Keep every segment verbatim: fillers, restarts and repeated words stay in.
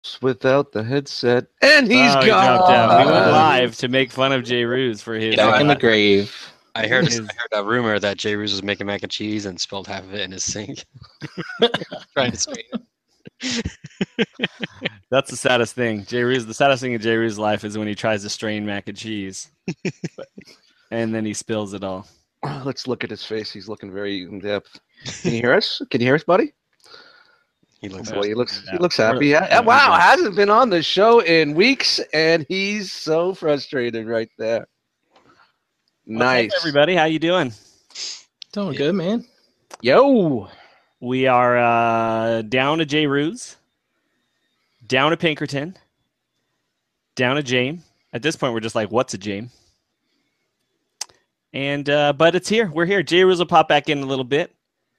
without the headset, and he's oh, gone. He dropped out. We went live to make fun of Jay Ruse for his. Back uh, in the grave. I heard His- I heard a rumor that Jay Ruse was making mac and cheese and spilled half of it in his sink. Trying to strain it. That's the saddest thing. Jay Ruse. The saddest thing in Jay Ruse's life is when he tries to strain mac and cheese, and then he spills it all. Let's look at his face. He's looking very in depth. Can you hear us? Can you hear us, buddy? He looks. Oh, boy, he looks. Yeah. He looks happy. We're- Yeah. Wow, hasn't been on the show in weeks, and he's so frustrated right there. What's up, Nice, everybody. How you doing? Doing good, man. Yo. We are uh, down to Jay Ruse, down to Pinkerton, down to Jame. At this point, we're just like, what's a Jame? And uh, but it's here. We're here. Jay Ruse will pop back in a little bit.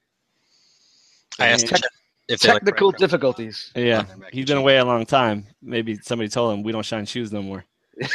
I asked Tech- Jeff if they like Technical breadcrumbs difficulties. Yeah, on their mac and he's been cheese. away a long time. Maybe somebody told him we don't shine shoes no more.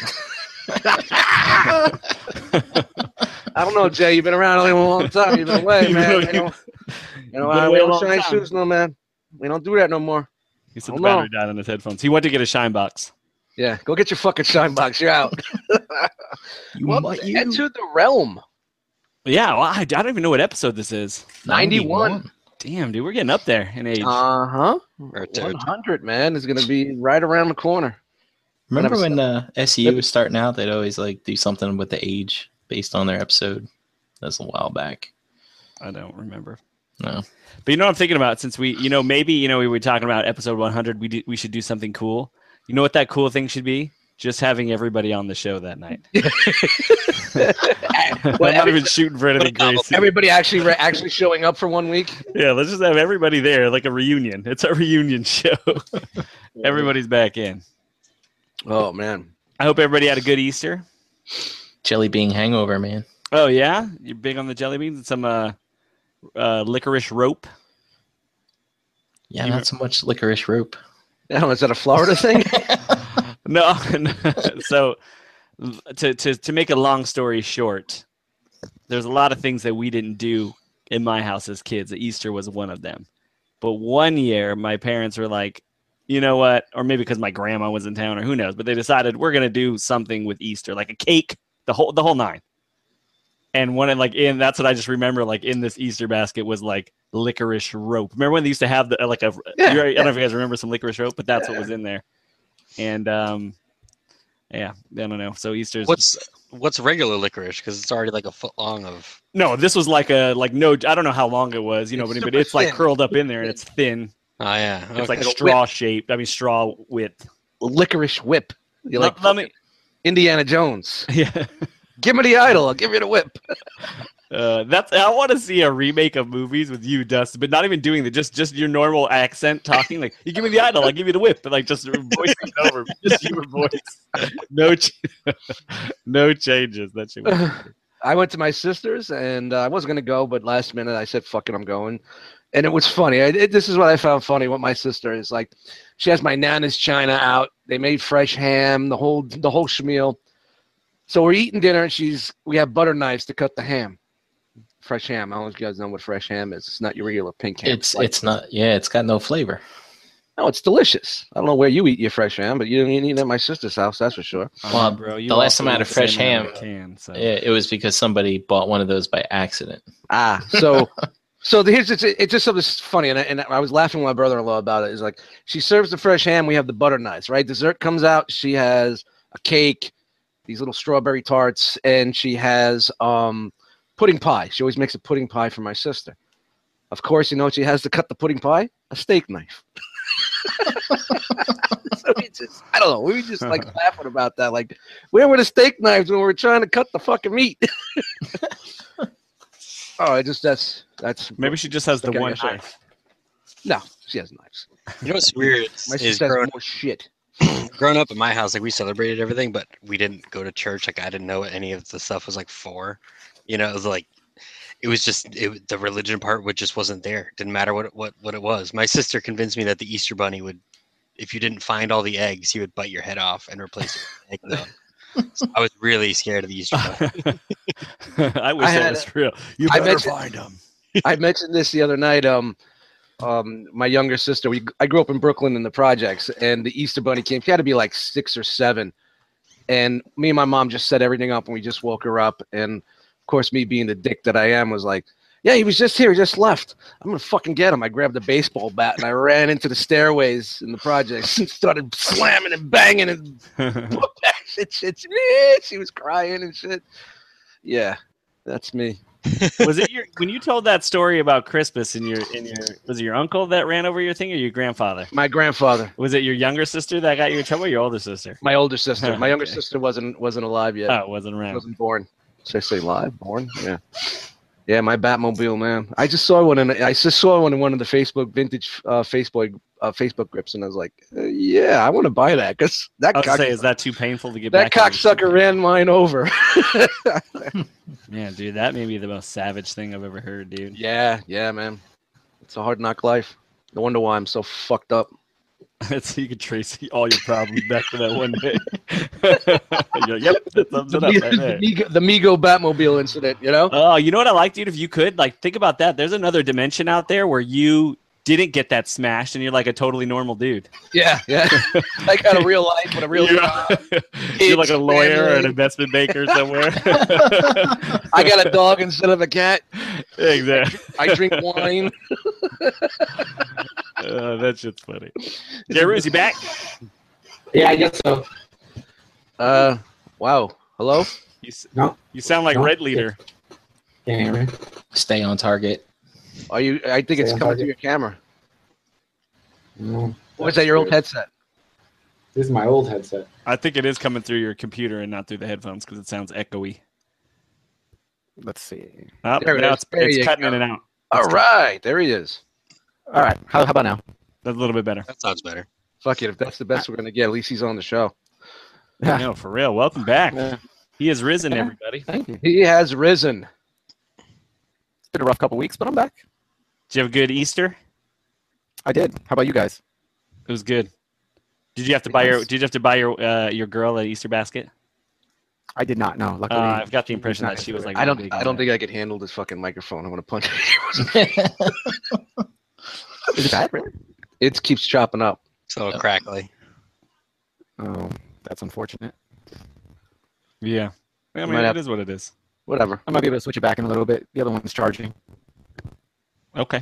I don't know, Jay. You've been around a long time. You've been away, You've man. been- You know, you know been uh, away we a don't long shine time. shoes, no, man. We don't do that no more. He said Oh, the no. battery died on his headphones. He went to get a shine box. Yeah, go get your fucking shine box. You're out. You Well, might- you- enter the realm. Yeah, well, I, I don't even know what episode this is. ninety-one. Damn, dude, we're getting up there in age. Uh huh. Or to- one hundred, man, is going to be right around the corner. Remember What when uh, S U was starting out? They'd always like do something with the age based on their episode. That's a while back. I don't remember. No. But you know what I'm thinking about? Since we, you know, maybe, you know, we were talking about episode one hundred, we do, we should do something cool. You know what that cool thing should be? Just having everybody on the show that night. I'm Well, not every- even shooting for anything crazy. Everybody actually re- actually showing up for one week. Yeah, let's just have everybody there, like a reunion. It's a reunion show. Everybody's back in. Oh man. I hope everybody had a good Easter. Jelly bean hangover, man. Oh yeah, you're big on the jelly beans and some uh, uh, licorice rope. Yeah, You not so much licorice rope. I don't know, is that a Florida thing? No, no. So to, to to make a long story short, there's a lot of things that we didn't do in my house as kids. Easter was one of them. But one year, my parents were like, you know what? Or maybe because my grandma was in town, or who knows? But they decided we're gonna do something with Easter, like a cake, the whole the whole nine. And one like in that's what I just remember. Like in this Easter basket was like licorice rope. Remember when they used to have the like a? Yeah, I don't know if you guys remember some licorice rope, but that's what was in there. And um, yeah, I don't know. So Easter's What's what's regular licorice? Because it's already like a foot long of. no. This was like a like no. I don't know how long it was, you know, It's but, but super it's like thin. curled up in there and it's thin. Oh yeah. It's Okay. like Like a straw shaped. I mean, straw width. Licorice whip. You like let, let me. Indiana Jones. Yeah. Give me the idol. I'll give you the whip. Uh, that's I want to see a remake of movies with you, Dustin, but not even doing the just just your normal accent talking. Like you give me the idol, I'll give you the whip, but like just voicing it over, just your voice. No, ch- no changes. That shit. was- I went to my sister's and uh, I wasn't gonna go, but last minute I said, "Fuck it, I'm going." And it was funny. I, it, this is what I found funny. What my sister is like, she has my Nana's China out. They made fresh ham, the whole the whole schmeal. So we're eating dinner, and she's we have butter knives to cut the ham. Fresh ham. I don't know if you guys know what fresh ham is. It's not your regular pink ham. It's like- it's not. Yeah, it's got no flavor. no, it's delicious. I don't know where you eat your fresh ham, but you don't eat it at my sister's house. That's for sure. Well, bro, you the last also time I had eat a the fresh same amount ham, of Can, so. Yeah, it was because somebody bought one of those by accident. Ah, so so the, here's it's, it's just something funny, and I, and I was laughing with my brother-in-law about it. Is like she serves the fresh ham, we have the butter knives, right? Dessert comes out, she has a cake, these little strawberry tarts, and she has um pudding pie. She always makes a pudding pie for my sister. Of course, you know what she has to cut the pudding pie? A steak knife. So we just, I don't know, we were just like laughing about that. Like, where were the steak knives when we were trying to cut the fucking meat? Oh, I just that's that's Maybe she just has the Okay, one yeah, sure. knife. no, she has knives. You know what's weird My is sister has growing, more shit. growing up in my house, like we celebrated everything, but we didn't go to church. Like I didn't know what any of the stuff was like for. You know, it was like it was just it, the religion part, which just wasn't there. Didn't matter what it, what what it was. My sister convinced me that the Easter Bunny would, if you didn't find all the eggs, he would bite your head off and replace it with an egg. Though. So I was really scared of the Easter Bunny. I wish I that had was a- real. You I better mentioned- find them. I mentioned this the other night. Um, um, my younger sister, we I grew up in Brooklyn in the projects, and the Easter Bunny came. She had to be like six or seven, and me and my mom just set everything up, and we just woke her up. And of course, me being the dick that I am, was like, "Yeah, he was just here. He just left. I'm gonna fucking get him." I grabbed a baseball bat and I ran into the stairways in the projects and started slamming and banging and shit, shit, shit. She was crying and shit. Yeah, that's me. Was it your when you told that story about Christmas and your in your was it your uncle that ran over your thing or your grandfather? My grandfather. Was it your younger sister that got you in trouble or your older sister? My older sister. My younger Okay. sister wasn't wasn't alive yet. Oh, it wasn't around. Wasn't born. Should I say live? Born? Yeah. Yeah, my Batmobile, man. I just saw one in I just saw one in one of the Facebook vintage uh, Facebook uh, Facebook grips, and I was like, uh, yeah, I want to buy that because that I was cock, gonna say, is that too painful to get that back on? cocksucker ran mine over. Yeah, dude, that may be the most savage thing I've ever heard, dude. Yeah, yeah, man. It's a hard knock life. No wonder why I'm so fucked up. It's, you can trace all your problems back to that one day. You're like, yep, that sums The, it up Mi- right the, there. Migo, the Migo Batmobile incident, you know? Oh, you know what I like, dude? If you could, like, think about that. There's another dimension out there where you didn't get that smashed and you're like a totally normal dude. Yeah, yeah. I got a real life with a real You're, job. you're like a Kids, lawyer or an family. investment banker somewhere. I got a dog instead of a cat. Exactly. I drink wine. Uh, that shit's funny. Jerry, is he back? Yeah, I guess so. Uh, wow. Hello? You, s- No, you sound like No. Red Leader. can't hear me. Stay on target. Are you? I think it's Stay on coming target. through your camera. No, Or is that your old headset? This is my old headset. I think it is coming through your computer and not through the headphones because it sounds echoey. Let's see. Oh, There it now is. it's, There it's you cutting go. in and out. All right. There he is. All right. How, how about now? That's a little bit better. That sounds better. Fuck it. If that's the best we're going to get, at least he's on the show. Yeah. No, for real. Welcome back. Yeah. He has risen, Yeah. everybody. Thank you. He has risen. It's been a rough couple weeks, but I'm back. Did you have a good Easter? I did. How about you guys? It was good. Did you have to buy your Yes. Did you have to buy your uh, your girl an Easter basket? I did not know. Uh, Luckily, I've got the she's impression not that she was into like. I don't. big I on don't that. think I could handle this fucking microphone. I'm going to punch it. it. Is it bad, really? It keeps chopping up. So crackly. Oh, that's unfortunate. Yeah. I mean, might it have- is what it is. Whatever. I might be able to switch it back in a little bit. The other one's charging. Okay.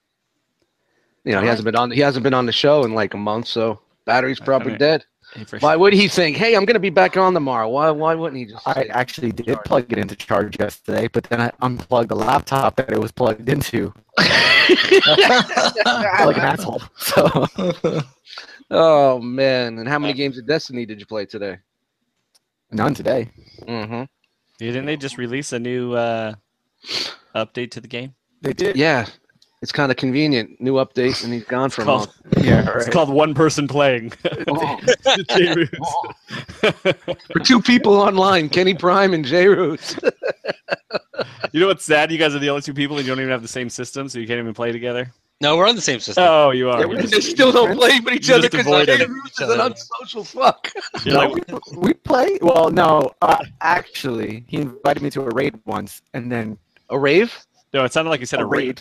You know, he hasn't been on. He hasn't been on the show in like a month, so battery's probably mean, dead. Hey, for Why sure. would he think, "Hey, I'm going to be back on tomorrow"? Why? Why wouldn't he just? I say- actually did plug it into charge yesterday, but then I unplugged the laptop that it was plugged into. like an asshole. So Oh man! And how many games of Destiny did you play today? none today. Mm-hmm. Didn't they just release a new uh, update to the game? They did. Yeah, it's kind of convenient. New update, and he's gone for a Called- month. Yeah. It's Right. called One Person Playing. Oh. J-Roos. For two people online, Kenny Prime and J. Roos. You know what's sad? You guys are the only two people and you don't even have the same system, so you can't even play together. No, we're on the same system. Oh, you are. Yeah, You're we They just- still don't play with each You other just because avoid J. it. Roos is an unsocial fuck. you're No, like, we, we play. Well, no, uh, actually, he invited me to a raid once, and then A rave? no, it sounded like you said a raid.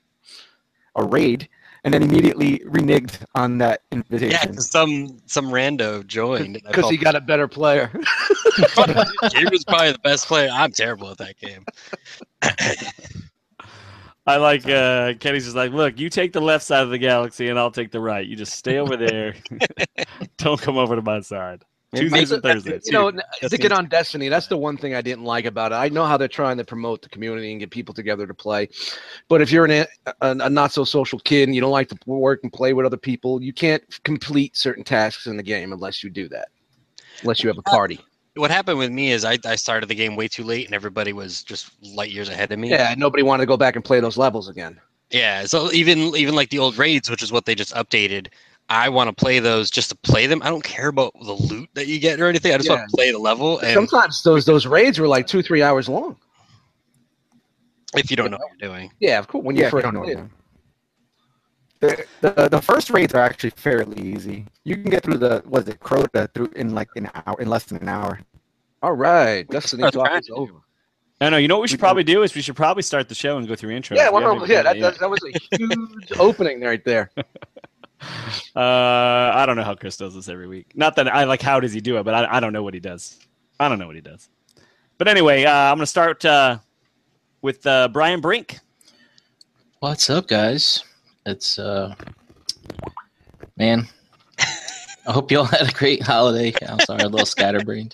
a raid, and then immediately reneged on that Yeah, invitation. 'cause some some rando joined. and I Because he felt- got a better player. He was probably the best player. I'm terrible at that game. I like uh, Kenny's just like, look, you take the left side of the galaxy and I'll take the right. You just stay over there. Don't come over to my side. Tuesdays and Thursdays. You know, That's to get on Destiny, that's the one thing I didn't like about it. I know how they're trying to promote the community and get people together to play, but if you're an, a, a not so social kid and you don't like to work and play with other people, you can't complete certain tasks in the game unless you do that. Unless you have a party. What happened with me is I, I started the game way too late and everybody was just light years ahead of me. Yeah, nobody wanted to go back and play those levels again. Yeah. So even even like the old raids, which is what they just updated, I want to play those just to play them. I don't care about the loot that you get or anything. I just Yeah. want to play the level. And Sometimes those those raids were like two, three hours long. if you don't know what you're doing. Yeah, of course. When you Yeah, if you first don't know what play you're it. doing. The, the the first raids are actually fairly easy. You can get through the what is it Crota through in like an hour in less than an hour. All right, Destiny That's talk right. is over. No, no. You know what we should probably do is we should probably start the show and go through intros. Yeah, We well, haven't yeah, done that, that, that was a huge opening right there. Uh, I don't know how Chris does this every week. Not that I like how does he do it, but I, I don't know what he does. I don't know what he does. But anyway, uh, I'm going to start uh, with uh, Brian Brink. What's up, guys? It's uh, man. I hope you all had a great holiday. I'm sorry, a little scatterbrained.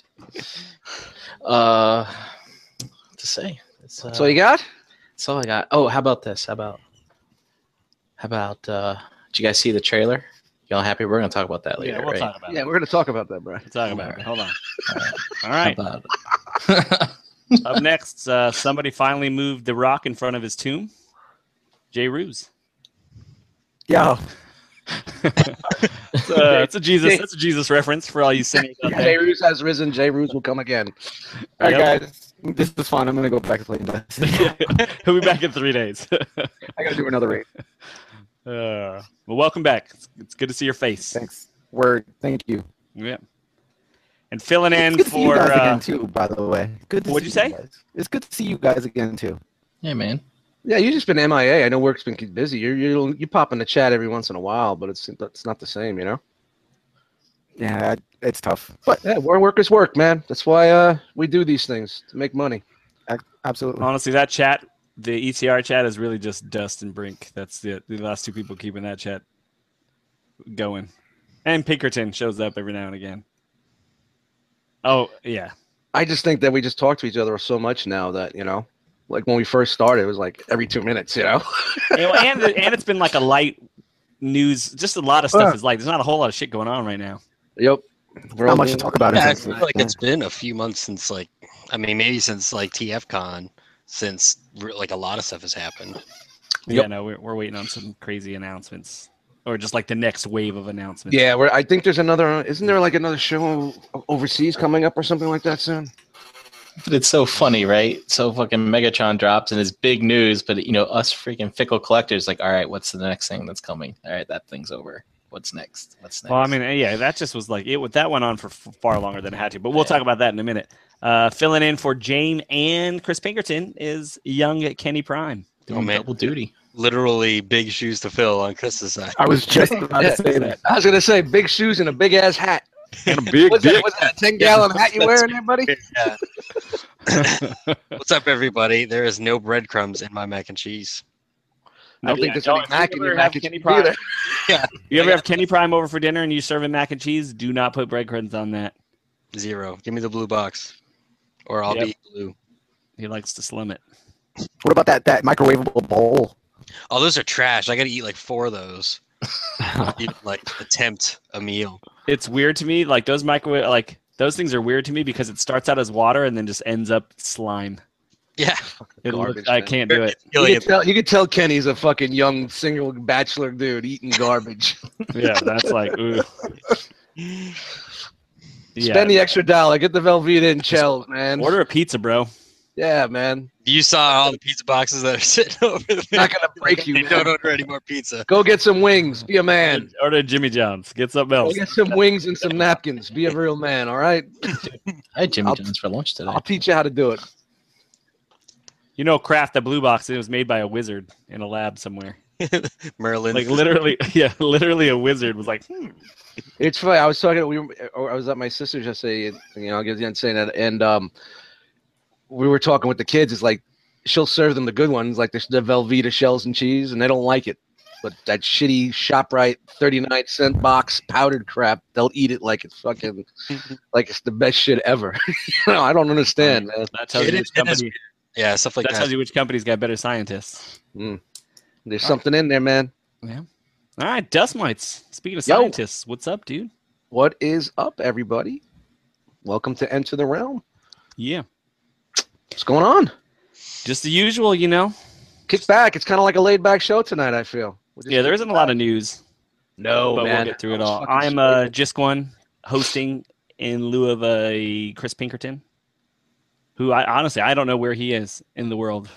Uh, what to say? It's, uh, So you got? That's all I got. Oh, how about this? How about how about uh did you guys see the trailer? Y'all happy? We're gonna talk about that later, Yeah, we'll right? talk about Yeah, it. we're gonna talk about that, bro. We'll talk about it. Hold on. All How right. about Up next, uh, somebody finally moved the rock in front of his tomb. Jay Ruse. Yo, It's, uh, it's a Jesus. That's a Jesus reference for all you sinners out Jay there. Ruse has risen. Jay Ruse will come again. all right, Yep. guys, this is fun. I'm gonna go back to playing Destiny. He'll be back in three days. I gotta do another raid. Uh, well, welcome back. It's, it's good to see your face. Thanks. Word. Thank you. Yeah. And filling in It's good to see you for guys uh, again too. By the way, good. To What'd see you say? guys. It's good to see you guys again too. Yeah, man. Yeah, you've just been M I A. I know work's been busy. You're you you pop in the chat every once in a while, but it's it's not the same, you know. Yeah, it's tough, but Yeah, we're workers work, man. That's why uh we do these things to make money. absolutely. honestly, that chat, the E T R chat, is really just Dust and Brink. That's the the last two people keeping that chat going. And Pinkerton shows up every now and again. Oh yeah, I just think that we just talk to each other so much now that, you know, like when we first started, it was like every two minutes, you know. You know, and and it's been like a light news. Just a lot of stuff Uh. is like there's not a whole lot of shit going on right now. Yep. We're Not all much to being- talk about. Yeah, I in feel Destiny. like it's been a few months since, like, I mean, maybe since like T F Con, since re- like a lot of stuff has happened. Yeah, no, we're we're waiting on some crazy announcements, or just like the next wave of announcements. Yeah, we're, I think there's another. Isn't there like another show overseas coming up or something like that soon? But it's so funny, right? So fucking Megatron drops and it's big news, but you know, us freaking fickle collectors, like, all right, what's the next thing that's coming? All right, that thing's over. What's next? What's next? Well, I mean, yeah, that just was like it. That went on for f- far longer than it had to. But we'll Yeah. talk about that in a minute. Uh, filling in for Jane and Chris Pinkerton is young Kenny Prime. doing Oh, man. double duty. Literally big shoes to fill on Chris's side. I was just about to say that. I was gonna say big shoes and a big ass hat. And a big What's that? What's that? A ten gallon hat you wearing there, buddy? Yeah. What's up, everybody? There is no breadcrumbs in my mac and cheese. I don't think there's any mac in your mac and Kenny cheese Prime. either. You ever have Kenny Prime over for dinner and you serve him mac and cheese? Do not put breadcrumbs on that. Zero. Give me the blue box, or I'll Yep. be blue. He likes to slim it. What about that that microwavable bowl? Oh, those are trash. I got to eat like four of those. Even, like attempt a meal. It's weird to me. Like those microwave, like those things are weird to me because it starts out as water and then just ends up slime. Yeah. It Garbage, looks, I man. can't do it. You Killing can it. tell. You can tell Kenny's a fucking young single bachelor dude eating garbage. Yeah, that's like, ooh. Yeah. Spend the extra dollar. Get the Velveeta and Chels, man. Order a pizza, bro. Yeah, man. You saw all the pizza boxes that are sitting over there. Not gonna break you. They Man. don't order any more pizza. Go get some wings. Be a man. Order Jimmy John's. Get something Go else. get some wings and some napkins. Be a real man. All right. I had Jimmy I'll- John's for lunch today. I'll teach you how to do it. You know, Kraft, that blue box, it was made by a wizard in a lab somewhere. Merlin. Like literally, yeah, literally a wizard was like, hmm. It's funny. I was talking. We were, or I was at my sister's yesterday. And, you know, I guess I'm saying that, and um, we were talking with the kids. It's like she'll serve them the good ones, like the, the Velveeta shells and cheese, and they don't like it. But that shitty ShopRite thirty-nine cent box powdered crap, they'll eat it like it's fucking, like it's the best shit ever. you know, I don't understand, man. That tells It you is- which it is company. yeah, stuff like That that. tells you which company's got better scientists. There's something in there, man. Yeah. All right, Dust Mites. Speaking of Yo. scientists, what's up, dude? What is up, everybody? Welcome to Enter the Realm. Yeah, What's going on? just the usual, you know. Kick back. It's kind of like a laid back show tonight. I feel. We're just Yeah, there kicking isn't a lot back. of news, No, but man. we'll get through I it was all. fucking I'm uh, spoiled. Jisquan hosting in lieu of a Chris Pinkerton, who I honestly I don't know where he is in the world.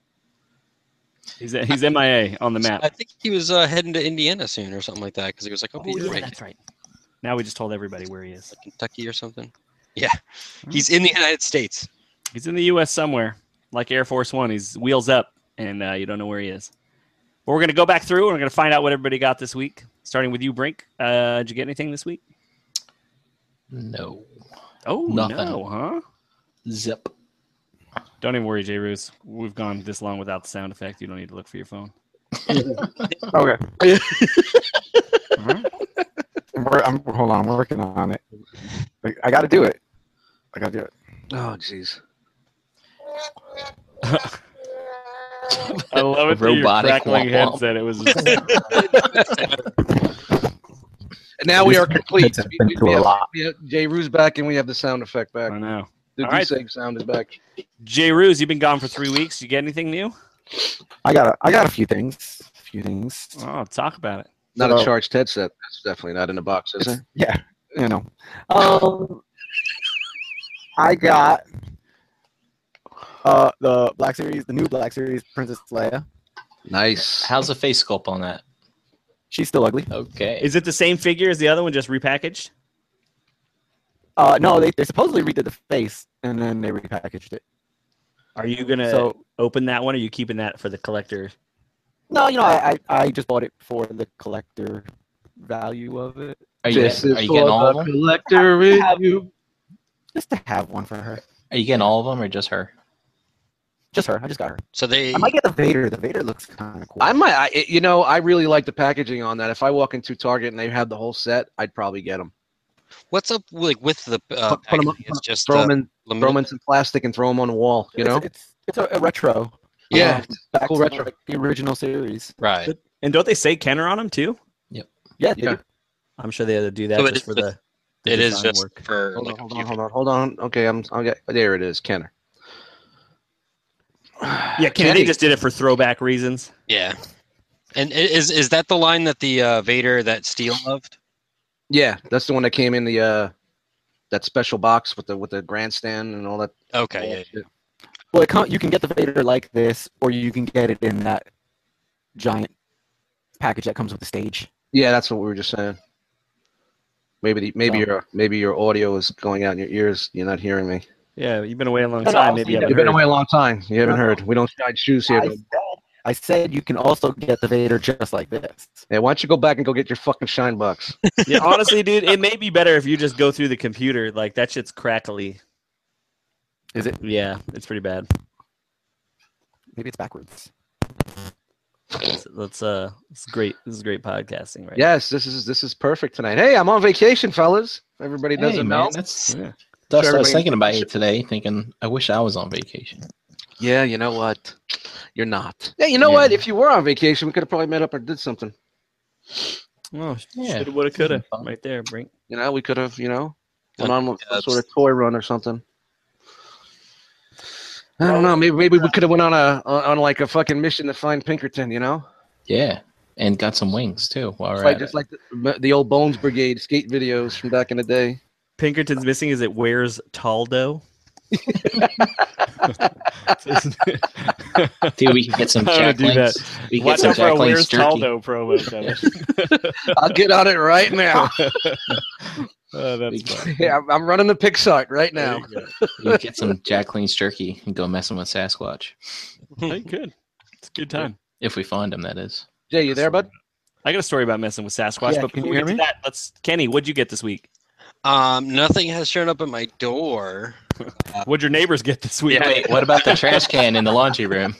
He's he's M I A on the map. I think he was uh, heading to Indiana soon or something like that because he was like, "Oh, Oh, he's yeah, like that's right. Now we just told everybody where he is. Kentucky or something." Yeah, he's in the United States. He's in the U S somewhere. like Air Force One. He's wheels up, and uh, you don't know where he is. But we're going to go back through, and we're going to find out what everybody got this week, starting with you, Brink. Uh, did you get anything this week? No. Oh, Nothing. no, huh? Zip. Don't even worry, J. Ruse. We've gone this long without the sound effect. You don't need to look for your phone. Okay. Uh-huh. We're, I'm, hold on, I'm working on it. Like, I got to do it. I got to do it. Oh, jeez. I love it. Through your Robotic crackling womp womp. headset. It was. And now we are This complete. headset's We, been we, through we a have, lot. we have Jay Ruse back, and we have the sound effect back. I know. The All right. deseg sound is back. J. Ruse, you've been gone for three weeks. You get anything new? I got a, I got a few things. A few things. Oh, talk about it. Not So- a charged headset. That's definitely not in the box, is It's- it? Yeah, you know. Um, I got uh the Black Series, the new Black Series Princess Leia. Nice. How's the face sculpt on that? She's still ugly. Okay. Is it the same figure as the other one, just repackaged? Uh, no, they, they supposedly redid the face and then they repackaged it. Are you gonna So open that one, or are you keeping that for the collector? no, you know, I, I I just bought it for the collector value of it, Are you, This are is you for getting all the of them? collector review. just to have one for her. Are you getting all of them or just her? Just her. I just got her. So they I might get the Vader. The Vader looks kind of cool. I might, I, you know, I really like the packaging on that. If I walk into Target and they have the whole set, I'd probably get them. what's up like with the uh, Put, put 'em up, packaging? It's just throw uh, them in, limited? throw 'em in some plastic and throw them on the wall. You know? it's it's, it's a, a retro. Yeah, um, back cool to, retro. like, the original series. right. And don't they say Kenner on them too? Yeah, Yeah. yeah. I'm sure they had to do that So it just is for just- the. the It is design just work. for Hold on, like, hold a on, few- hold on, hold on. Okay, I'm. I'll get. There it is, Kenner. Yeah, Kenny, they just did it for throwback reasons. Yeah. And i- is is that the line that the uh, Vader that Steele loved? Yeah, that's the one that came in the uh, that special box with the with the grandstand and all that. Okay, yeah. Well, it com- you can get the Vader like this, or you can get it in that giant package that comes with the stage. Yeah, that's what we were just saying. Maybe the, maybe So- your maybe your audio is going out in your ears. You're not hearing me. Yeah, you've been away a long No, no, time. I was Maybe you saying haven't You've been heard. away a long time. You haven't No, no. heard. We don't shine shoes here. I but- said, I said you can also get the Vader just like this. Yeah, why don't you go back and go get your fucking shine box? Yeah, honestly, dude, it may be better if you just go through the computer. Like that shit's crackly. Is it? Yeah, it's pretty bad. Maybe it's backwards. Let's, let's uh, it's great. This is great podcasting, right? Yes, this is this is perfect tonight. Hey, I'm on vacation, fellas. Everybody Hey, doesn't man, know. that's, Yeah. that's what I was everybody- thinking about you today, thinking, I wish I was on vacation. Yeah, you know what? You're not. Yeah, you know Yeah. what? If you were on vacation, we could have probably met up or did something. Oh, Yeah. shoulda, woulda, coulda. Fun. Right there, Brink. You know, we could have, you know, Yeah, went on with some that's- sort of toy run or something. I don't know. Maybe maybe we could have went on a on, on like a fucking mission to find Pinkerton. You know, Yeah. And got some wings, too, while It's we're like at just it. like the, the old Bones Brigade skate videos from back in the day. Pinkerton's missing is it wears Taldo. Dude, we can get some I'm gonna Jack do Links. We can Watch get out some for a Jack Where's Links jerky. Taldo promo coming. I'll get on it right now. Oh, that's We fun. Yeah, I'm, I'm running the Pixart right now. There you go. You can get some Jack Links jerky and go messing with Sasquatch. Hey, good. It's a good time. If we find him, that is. Jay, you there, bud? I got a story about messing with Sasquatch, Yeah, but can before you we get hear to that, let's Kenny, what'd you get this week? Um, nothing has shown up at my door. What'd your neighbors get this week? Yeah. Wait, what about the trash can in the laundry room?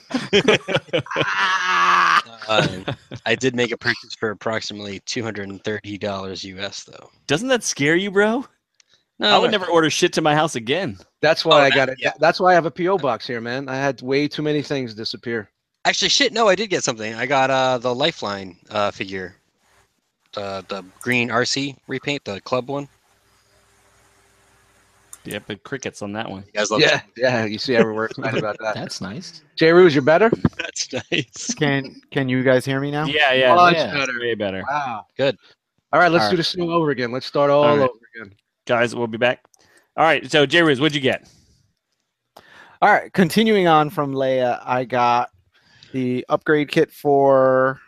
Uh, I did make a purchase for approximately two hundred and thirty dollars U S though. Doesn't that scare you, bro? No, I would no. never order shit to my house again. That's why Oh, I that- got it. yeah. That's why I have a P O box here, man. I had way too many things disappear. Actually, shit. No, I did get something. I got uh the Lifeline uh figure, the the green R C repaint, the club one. Yeah, but crickets on that one. You guys love Yeah, yeah. You see, everywhere excited about that. That's nice. Jay Ruse, you're better. that. That's nice. Can Can you guys hear me now? Yeah, yeah, Much yeah. better. Way better. Wow. Good. All right, let's All do right. this thing over again. Let's start all, All right. over again. Guys, we'll be back. All right, so J Riz, what'd you get? All right, continuing on from Leia, I got the upgrade kit for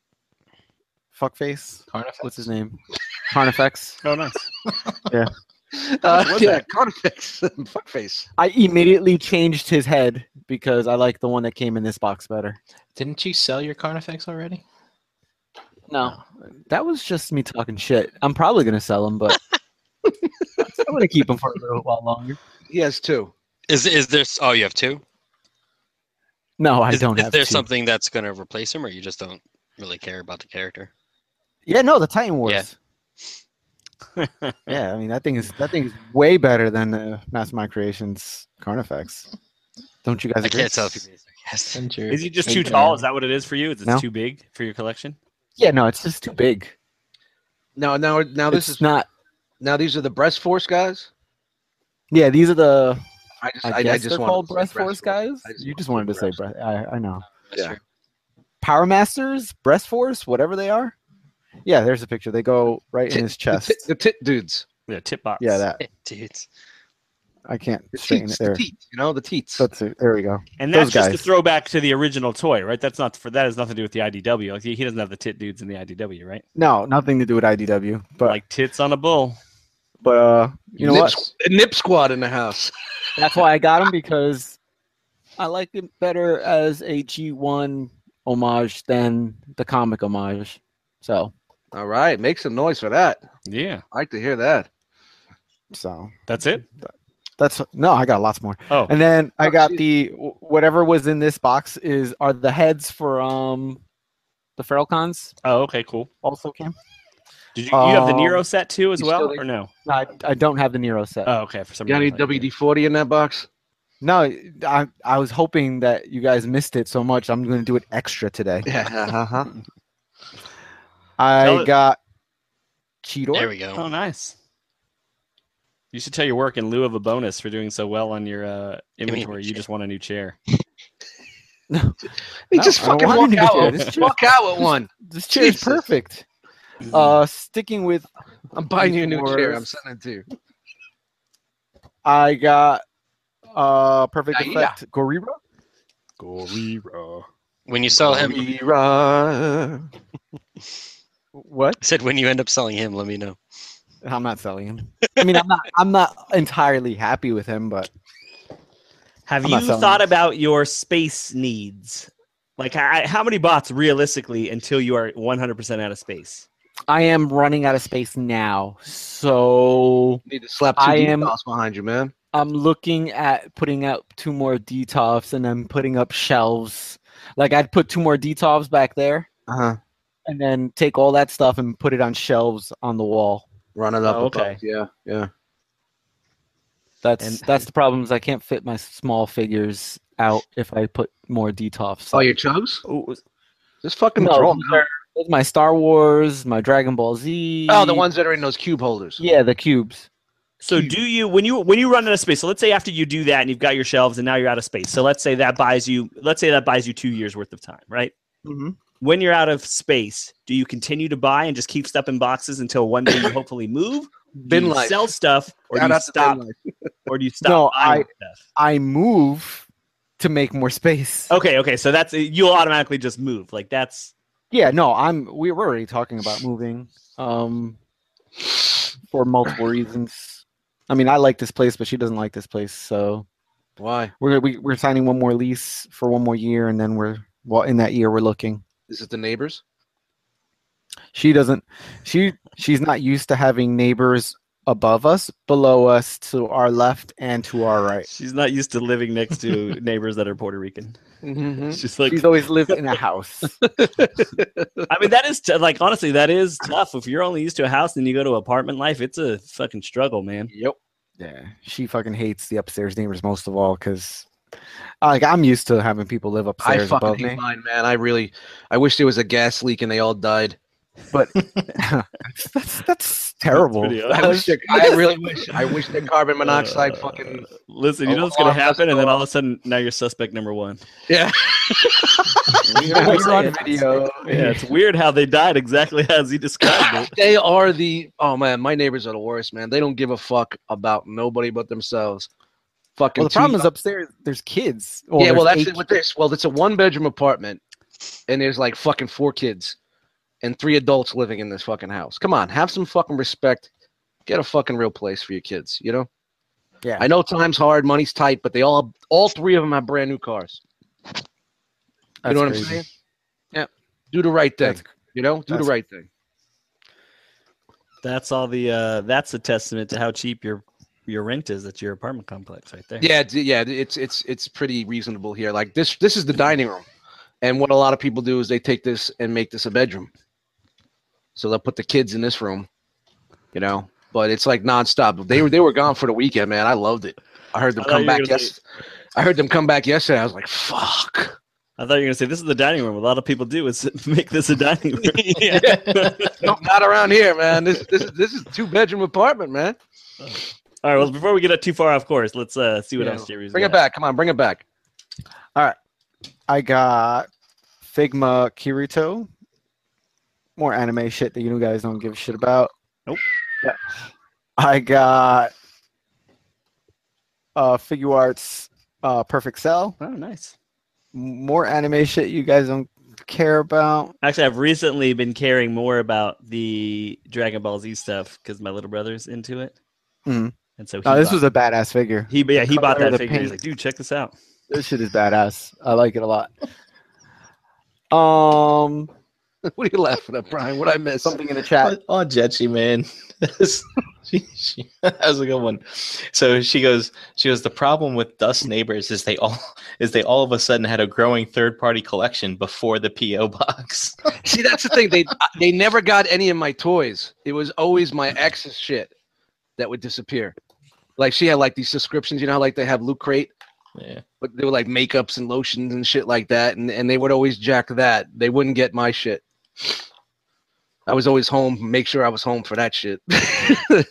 Fuckface. Carnifex? What's his name? Carnifex. Oh, nice. Uh, was yeah, that? Carnifex. Fuckface. I immediately changed his head because I like the one that came in this box better. Didn't you sell your Carnifex already? No, that was just me talking shit. I'm probably gonna sell him, but I'm gonna keep him for a little while longer. He has two. Is is there? Oh, you have two. No, I is, don't is have there two. something that's going to replace him, or you just don't really care about the character? Yeah, no, the Titan Wars. Yeah. Yeah, I mean that thing is that thing is way better than uh, Master My Creations Carnifex. Don't you guys I agree? can't tell if you're yes. Is he just too tall? Is that what it is for you? Is it No. too big for your collection? Yeah, no, it's just too big. Now, now, now, this It's is not. now. These are the Breast Force guys. Yeah, these are the. I just, I, I, guess I just they're wanted called to say Breast Force guys. I just You just wanted wanted to to say say breast. I, I know. That's Yeah. true. Power Masters, Breast Force, whatever they are. Yeah, there's a picture. They go right in Tit- his The, chest. tit, the tit dudes. Yeah, tip box. Yeah, that. Dudes. I can't The straighten teats. it there. The teats. You know the teats. That's it. There we go. And Those that's just a guys. throwback to the original toy, right? That's not for that has nothing to do with the I D W. Like he he doesn't have the tit dudes in the I D W, right? No, nothing to do with I D W. But like tits on a bull. but uh, you know nip, what? squ- Nip Squad in the house. That's why I got him because I like it better as a G one homage than the comic homage. So All right, make some noise for that. Yeah, I like to hear that. so that's it. that's no, I got lots more. Oh, And then I Oh, got geez. the whatever was in this box is are the heads for um the Feral Cons oh, okay, cool. also came. Did you you have the Um, Nero set too as you well, still- or no? No, I, I don't have the Nero set. Oh, okay. For some You got any reason, I thought W you D forty in that box? No, I I was hoping that you guys missed it so much. I'm going to do it extra today. Yeah. Uh-huh. I Tell it- got Cheetor. There we did. go. Oh, nice. You should tell your work in lieu of a bonus for doing so well on your uh, me a new inventory. You chair. just want a new chair. He No, just I don't fucking want walk any out. chair. with- This chair- Walk out with one. This chair is Jesus. perfect. Uh, sticking with, I'm buying you a new chair. Yours. I'm sending it to you. I got uh Perfect Yeah, yeah. Effect Gorira. Gorira. When you sell him, Gorira. What? I said when you end up selling him, let me know. I'm not selling him. I mean, I'm not. I'm not entirely happy with him, but Have I'm you not selling thought it. about your space needs? Like, I, how many bots realistically until you are one hundred percent out of space? I am running out of space now. So You need to slap two I deep am- dots behind you, man. I'm looking at putting out two more D T O Fs and then putting up shelves. Like I'd put two more D T O Fs back there Uh huh. and then take all that stuff and put it on shelves on the wall. Run it up. Oh, above. okay. Yeah. Yeah. That's And- that's the problem is I can't fit my small figures out if I put more D T O Fs. Oh, your chugs? Ooh, Just fucking No, throw 'em these are- Those are my Star Wars, my Dragon Ball Z. Oh, the ones that are in those cube holders. Yeah, the cubes. So do you when you when you run out of space? So let's say after you do that and you've got your shelves and now you're out of space. So let's say that buys you let's say that buys you two years worth of time, right? Mm-hmm. When you're out of space, do you continue to buy and just keep stuff in boxes until one day you hopefully move? Do Bin you life. sell stuff or do Shout you out to stop bin life. or do you stop No, buying stuff? I move to make more space. Okay, okay. So that's you'll automatically just move. Like that's Yeah, no, I'm. We were already talking about moving, um, for multiple reasons. I mean, I like this place, but she doesn't like this place, so Why? we're we, we're signing one more lease for one more year, and then we're well in that year we're looking. Is it the neighbors? She doesn't. She she's not used to having neighbors above us, below us, to our left, and to our right. she's not used to living next to neighbors that are Puerto Rican. Mm-hmm. She's like She's always lived in a house. I mean, that is t- like honestly, that is tough. If you're only used to a house and you go to apartment life, it's a fucking struggle, man. Yep. Yeah, she fucking hates the upstairs neighbors most of all because, like, I'm used to having people live I upstairs fucking above hate me. mine, man. I really, I wish there was a gas leak and they all died. But that's that's terrible. Pretty I wish. There, I really wish. I wish the carbon monoxide Uh, fucking. Listen, you know what's gonna happen, and then all of a sudden, now you're suspect number one. Yeah. We're on video. Yeah, it's weird how they died exactly as he described it. They are the. Oh man, my neighbors are the worst, man. They don't give a fuck about nobody but themselves. Fucking. Well, the two problem is upstairs. There's kids. yeah, well, there's that's eight it with this. Well, it's a one-bedroom apartment, and there's like fucking four kids and three adults living in this fucking house. Come on, have some fucking respect Get a fucking real place for your kids. You know. Yeah. I know time's hard, money's tight, but they all all three of them have brand new cars. You That's know what crazy. I'm saying? Yeah. Do the right thing. That's- You know, do the that's- right thing. That's all the. Uh, that's a testament to how cheap your your rent is at your apartment complex, right there. Yeah, d- yeah, it's it's it's pretty reasonable here. Like this, this is the dining room, and what a lot of people do is they take this and make this a bedroom. So they'll put the kids in this room, you know. But it's like nonstop. They were they were gone for the weekend, man. I loved it. I heard them I thought come you were back gonna yes. I heard them come back yesterday. I was like, fuck. I thought you were gonna say this is the dining room. A lot of people do is make this a dining room. yeah. No, not around here, man. This this is this is two bedroom apartment, man. All right. Well, before we get too far off course, let's uh, see what Yeah. else Jerry's Bring it got. back. Come on, bring it back. I got Figma Kirito. More anime shit that you guys don't give a shit about. Nope. Yeah. I got uh Figure Arts uh Perfect Cell. Oh, nice. More anime shit you guys don't care about. Actually, I've recently been caring more about the Dragon Ball Z stuff because my little brother's into it, Mhm. and so he Oh, this bought, was a badass figure. he yeah he bought color, that the figure. He's paint. like, dude, check this out. This shit is badass. I like it a lot. Um, What are you laughing at, Brian? What I miss? something in the chat. Oh, Jetchy, man. she, she, that was a good one. So she goes, she goes, the problem with Dust Neighbors is they all is they all of a sudden had a growing third party collection before the P O box. See, that's the thing. They they never got any of my toys. It was always my ex's shit that would disappear. Like she had like these subscriptions, you know, how, like they have Loot Crate, Yeah. but they were like makeups and lotions and shit like that, and and they would always jack that. They wouldn't get my shit. I was always home. Make sure I was home for that shit. All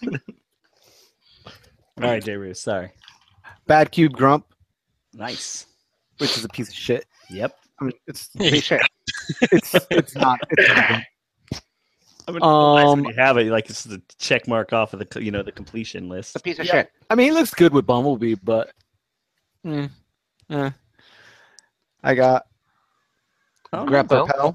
right, J. Roos, sorry. Bad Cube Grump, Nice. which is a piece of shit. Yep. I mean, it's Piece of it's it's not. It's not. I mean, Um, you have it like it's the check mark off of the you know the completion list. a piece of Yeah. shit. I mean, he looks good with Bumblebee, but eh, eh. I got Oh, Grapple. Propel.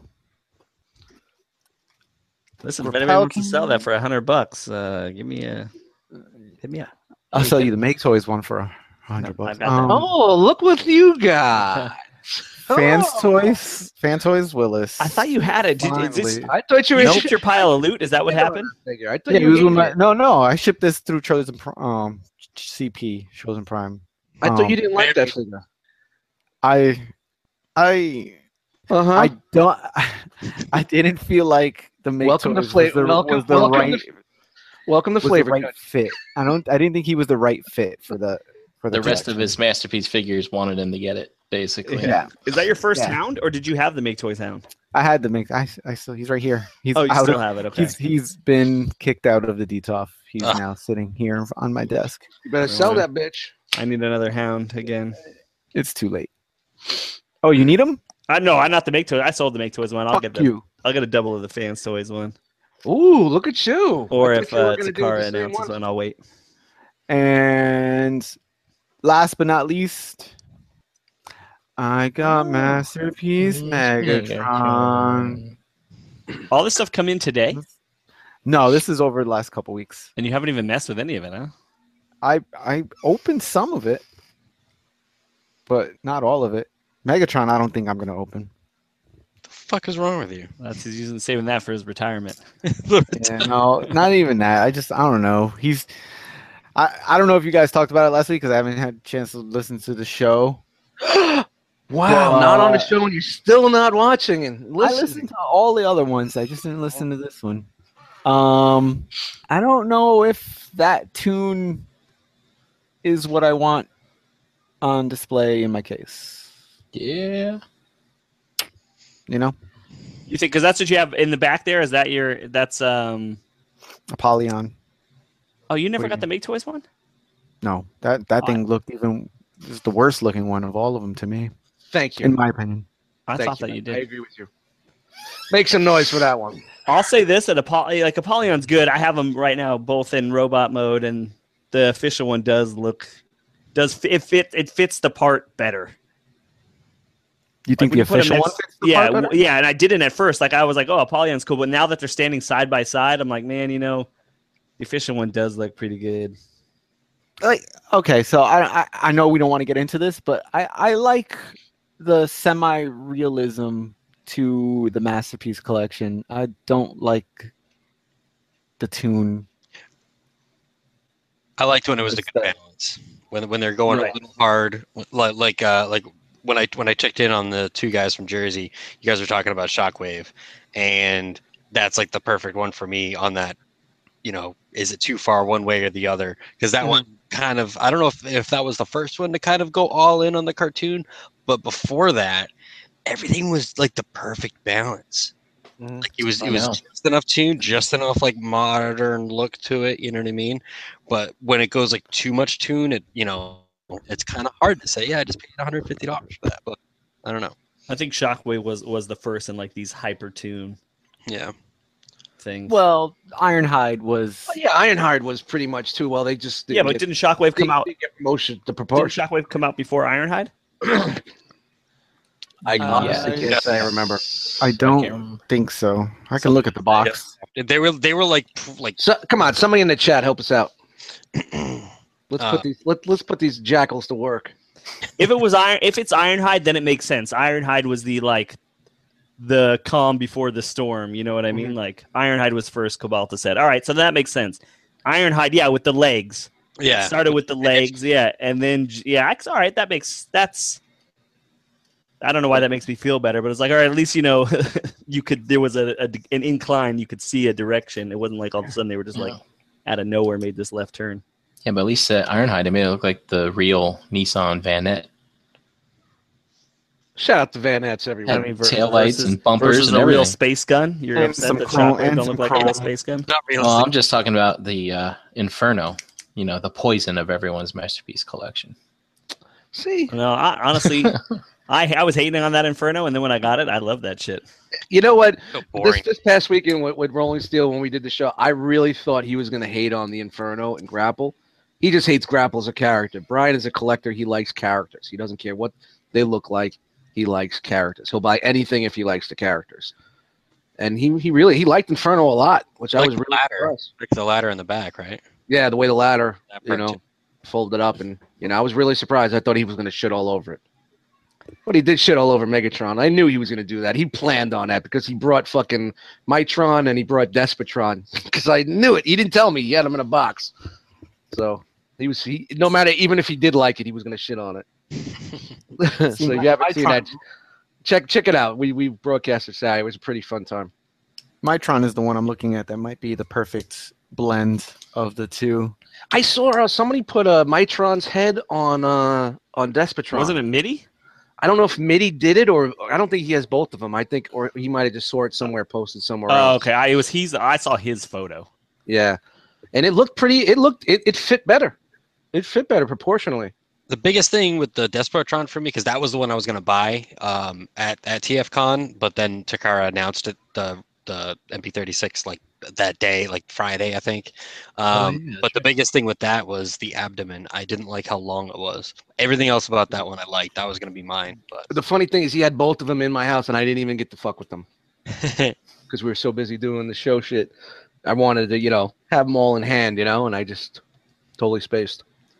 Listen, if Repel anyone wants to can- sell that for a hundred bucks, uh, give me a hit me up. I'll sell you the Make Toys one for a hundred No, bucks. I've got that. Um, Oh, look what you got. Fans Oh. Toys, Fan Toys Willis. I thought you had it. Did, is this, Finally. I thought you were you shipped your pile of loot? Is that what happened? Figure. I thought Yeah, you he was were with my, eating it. no, no. I shipped this through Chosen Pr- um C P, Chosen Prime. I thought Um, you didn't like that figure. I, I, Uh-huh. I don't. I didn't feel like the Make Welcome to Toys Fla- was the, welcome- was the welcome right to Welcome to was the Flavor right Cut. fit. I don't. I didn't think he was the right fit for the for the, The rest of collection. his masterpiece figures wanted him to get it, basically. Yeah, Is that your first Yeah. hound, or did you have the Make Toys hound? I had to make. I, I still. He's right here. He's Oh, you out still of, have it. Okay. He's he's been kicked out of the D T O F. He's Ah. now sitting here on my desk. You better sell that bitch. I need another hound again. It's too late. Oh, you need him? I no, I'm not the Make Toys. I sold the Make Toys one. I'll Fuck get the you. I'll get a double of the Fans Toys one. Ooh, look at you. Or I if thought you were uh, gonna do Takara the same announces one. one, I'll wait. And last but not least, I got Masterpiece Megatron. All this stuff come in today, No, this is over the last couple weeks. and you haven't even messed with any of it, huh? I I opened some of it, but not all of it. Megatron, I don't think I'm gonna open. The fuck is wrong with you? That's he's using saving that for his retirement. Yeah, no, not even that. I just I don't know. He's I I don't know if you guys talked about it last week because I haven't had a chance to listen to the show. Wow, not on the Uh, show and you're still not watching and I listening. listened to all the other ones. I just didn't listen to this one. Um, I don't know if that tune is what I want on display in my case. Yeah. You know, You think because that's what you have in the back there? Is that your? That's um. Apollyon. Oh, you never What do got you the Make Toys one? No, that that Oh, thing looked even. This is the worst looking one of all of them to me, Thank you. in my opinion. I Thank thought that you I did. agree with you. Make some noise for that one. I'll say this: that Apoll- like Apollyon's good. I have them right now, both in robot mode, and the official one does look does it fit? It fits the part better. You think Like, when the you put 'em official in- one? fits the Yeah, part better? w- yeah, and I didn't at first. Like I was like, oh, Apollion's cool, but now that they're standing side by side, I'm like, man, you know, The official one does look pretty good. Like, okay, so I, I I know we don't want to get into this, but I I like the semi-realism to the Masterpiece Collection. I don't like the tune. I liked when it was a It's good that- balance. When when they're going Right. a little hard, like like uh, like when I when I checked in on the two guys from Jersey, you guys were talking about Shockwave, and that's like the perfect one for me on that. You know, is it too far one way or the other? Because that Mhm. one kind of, I don't know if, if that was the first one to kind of go all in on the cartoon, but before that, everything was like the perfect balance. Mhm. Like it was, I it was know. just enough tune, just enough like modern look to it. You know what I mean? But when it goes like too much tune, it you know, it's kind of hard to say. Yeah, I just paid one hundred fifty dollars for that, but I don't know. I think Shockwave was was the first in like these hyper tune Yeah, things. Well, Ironhide was. Well, yeah, Ironhide was pretty much too well. They just yeah, but get, didn't Shockwave come they- out? they get promotion, the Didn't proportion. Shockwave come out before Ironhide? I Uh, honestly yeah. can't say I remember. I can't don't remember. think so. I can look at the box. they were they were like p- like So come on, somebody in the chat, help us out. Let's Uh, put these let, let's put these jackals to work. If it was iron, if it's Ironhide, then it makes sense. Ironhide was the like the calm before the storm. You know what I mean? Mm-hmm. Like Ironhide was first. Cabalta said, "All right, so that makes sense." Ironhide, yeah, with the legs. yeah. Started with the legs, yeah, and then yeah, it's all right. That makes that's. I don't know why that makes me feel better, but it's like, all right, at least you know you could. There was a, a an incline, you could see a direction. It wasn't like all of a sudden they were just like out of nowhere made this left turn. Yeah, but at least uh, Ironhide, it made it look like the real Nissan Vanette. Shout out to Van Nats everywhere. Had I mean, ver- taillights versus- and bumpers versus and a real everything. space gun. You're And upset some that chrome- Shockwave and don't some look like a chrome. space gun. Not Well, realistic. I'm just talking about the uh, Inferno. You know, the poison of everyone's Masterpiece Collection. See, No, I, honestly, I I was hating on that Inferno, and then when I got it, I love that shit. you know what? So This, boring. this past weekend with, with Rolling Steel, when we did the show, I really thought he was going to hate on the Inferno and Grapple. He just hates Grapple as a character. Brian is a collector. He likes characters. He doesn't care what they look like. He likes characters. He'll buy anything if he likes the characters. And he, he really he liked Inferno a lot, which I Like was the really ladder. impressed. Like the ladder in the back, right? Yeah, the way the ladder, That you part know, too. folded up, and you know, I was really surprised. I thought he was going to shit all over it. But he did shit all over Megatron. I knew he was going to do that. He planned on that because he brought fucking Mitron and he brought Despotron. Because I knew it. He didn't tell me. He had them in a box. So he was. He, no matter, even if he did like it, he was going to shit on it. So you haven't seen that? Check check it out. We we broadcast it Saturday. It was a pretty fun time. Mitron is the one I'm looking at. That might be the perfect blend of the two. I saw uh, somebody put uh, Mitron's head on uh, on Despotron. Wasn't it MIDI? I don't know if Mitty did it, or I don't think he has both of them. I think, or he might have just saw it somewhere posted somewhere Oh, else. okay. I it was he's. I saw his photo. Yeah, and it looked pretty. It looked it, it fit better. It fit better proportionally. The biggest thing with the Despotron for me, because that was the one I was going to buy um, at at T F Con, but then Takara announced it the the M P thirty-six like that day, like Friday, I think. Um, yeah, but the biggest thing with that was the abdomen. I didn't like how long it was. Everything else about that one I liked. That was going to be mine. But The funny thing is, he had both of them in my house, and I didn't even get to fuck with them because we were so busy doing the show shit. I wanted to, you know, have them all in hand, you know, and I just totally spaced.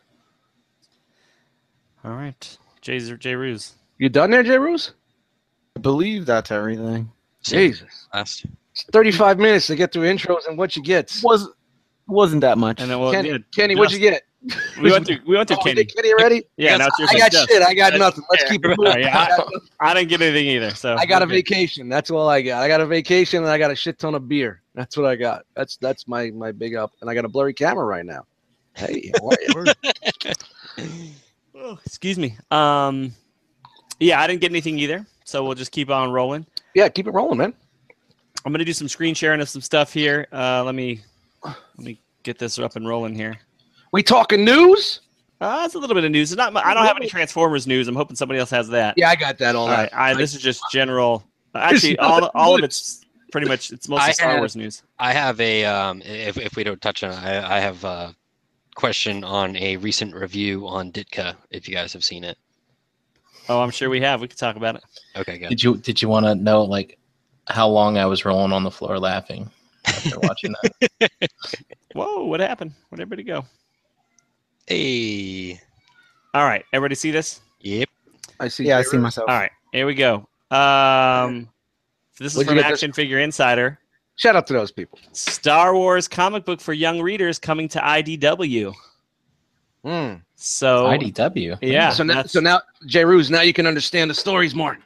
All right, Jay Jay Ruse. You done there, Jay Roos? I believe that's everything. Jesus, last. it's thirty-five minutes to get through intros, and what you get? Was wasn't that much. And then well, Kenny, yeah, Kenny, what'd you get? we went through. We went through Oh, you Kenny. did Kenny already? Yeah, now it's your I got turn. shit. I got That's nothing. Let's fair. keep it moving. Yeah, I didn't get anything either. So I got a we're good. vacation. That's all I got. I got a vacation and I got a shit ton of beer. That's what I got. That's that's my my big up. And I got a blurry camera right now. Hey, how are you? Oh, excuse me. Um, yeah, I didn't get anything either. So we'll just keep on rolling. Yeah, keep it rolling, man. I'm gonna do some screen sharing of some stuff here. Uh, let me let me get this up and rolling here. We talking news? Uh, it's a little bit of news. It's not. I don't have any Transformers news. I'm hoping somebody else has that. Yeah, I got that all All right. that. I, this is just general. Actually, all all of it's pretty much. It's mostly I Star have- Wars news. I have a um, if if we don't touch on it, I, I have a question on a recent review on Ditka. If you guys have seen it, Oh, I'm sure we have. We could talk about it. okay, good. Did you did you want to know like how long I was rolling on the floor laughing? after watching that. Whoa, what happened? Where'd everybody go? Hey. All right, everybody see this? Yep. I see. Yeah, I J. see Rose. myself. All right, here we go. Um, so this is Where'd you from get this Action Figure Insider. Shout out to those people. Star Wars comic book for young readers coming to I D W. Mm. So I D W. yeah. So now, that's- so now, J. Ruse, now you can understand the stories more.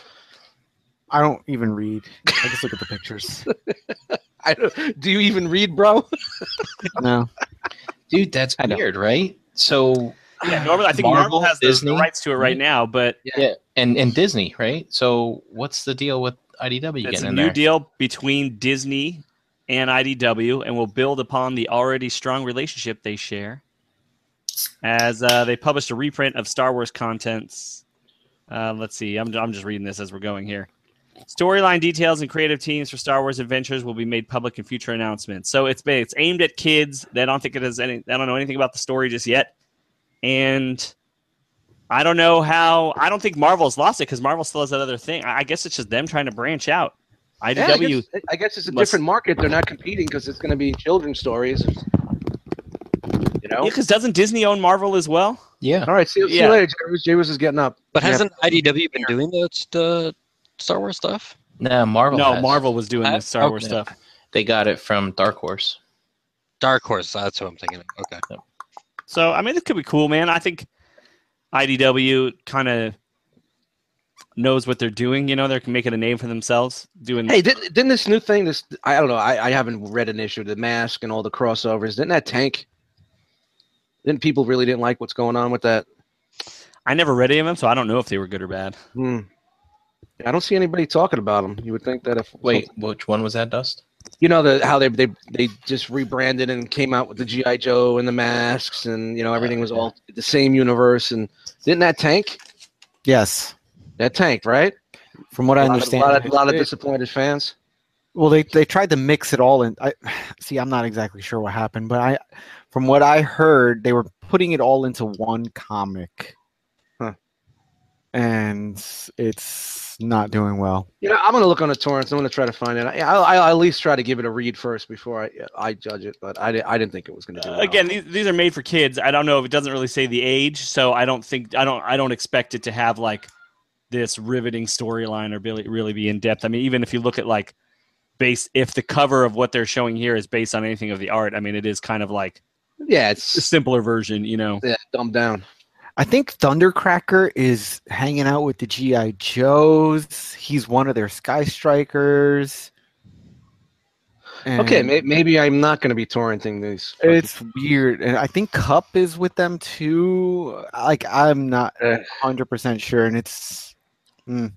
I don't even read. I just look at the pictures. I don't, do you even read, bro? No. Dude, that's I know. weird, right? So yeah, normally I think Marvel, Marvel, has the, the Disney, rights to it right right? now, but yeah, and and Disney, right? So what's the deal with I D W it's a getting in new there? deal between Disney and I D W, and will build upon the already strong relationship they share. As uh, they published a reprint of Star Wars contents. Uh, let's see, I'm I'm just reading this as we're going here. Storyline details and creative teams for Star Wars Adventures will be made public in future announcements. So it's it's aimed at kids. They don't think it has any. They don't know anything about the story just yet, and I don't know how. I don't think Marvel's lost it because Marvel still has that other thing. I I guess it's just them trying to branch out. I D Yeah, I, W. guess, I guess it's a must- different market. They're not competing because it's going to be children's stories. You know. Yeah, because doesn't Disney own Marvel as well? Yeah, All right. See, see Yeah. you later. J. Ruse. J. Ruse is getting up. But Yeah. hasn't I D W been doing the, the Star Wars stuff? nah, Marvel. no, has. Marvel was doing I- this Star oh, Wars yeah. stuff. They got it from Dark Horse. Dark Horse, that's what I'm thinking of. Okay. So I mean, this could be cool, man. I think I D W kind of knows what they're doing. You know, they're making a name for themselves. Doing Hey, didn't, didn't this new thing? This I don't know. I, I haven't read an issue. The mask and all the crossovers. Didn't that tank? Didn't people really didn't like what's going on with that? I never read any of them, so I don't know if they were good or bad. Hmm. I don't see anybody talking about them. You would think that if Wait, which one was that, Dust? you know the how they they they just rebranded and came out with the G I Joe and the masks and you know everything was all the same universe and didn't that tank? Yes. That tanked, right? From what I a lot understand. of, a lot of, lot of it- disappointed fans. Well, they they tried to mix it all in. I see. I'm not exactly sure what happened, but I, from what I heard, they were putting it all into one comic, Huh. and it's not doing well. You know, I'm gonna look on the torrents. I'm gonna try to find it. I, I'll, I'll at least try to give it a read first before I I judge it. But I, di- I didn't think it was gonna do well. Again, these, these are made for kids. I don't know if it doesn't really say the age, so I don't think I don't I don't expect it to have like this riveting storyline or really really be in depth. I mean, even if you look at like base, if the cover of what they're showing here is based on anything of the art, I mean, it is kind of like yeah, a it's simpler version, you know. yeah, dumbed down. I think Thundercracker is hanging out with the G I Joes. He's one of their Sky Strikers. Okay, And may, maybe I'm not gonna be torrenting these. fucking- it's weird, and I think Cup is with them too. Like I'm not Uh, one hundred percent sure, and it's. Mm.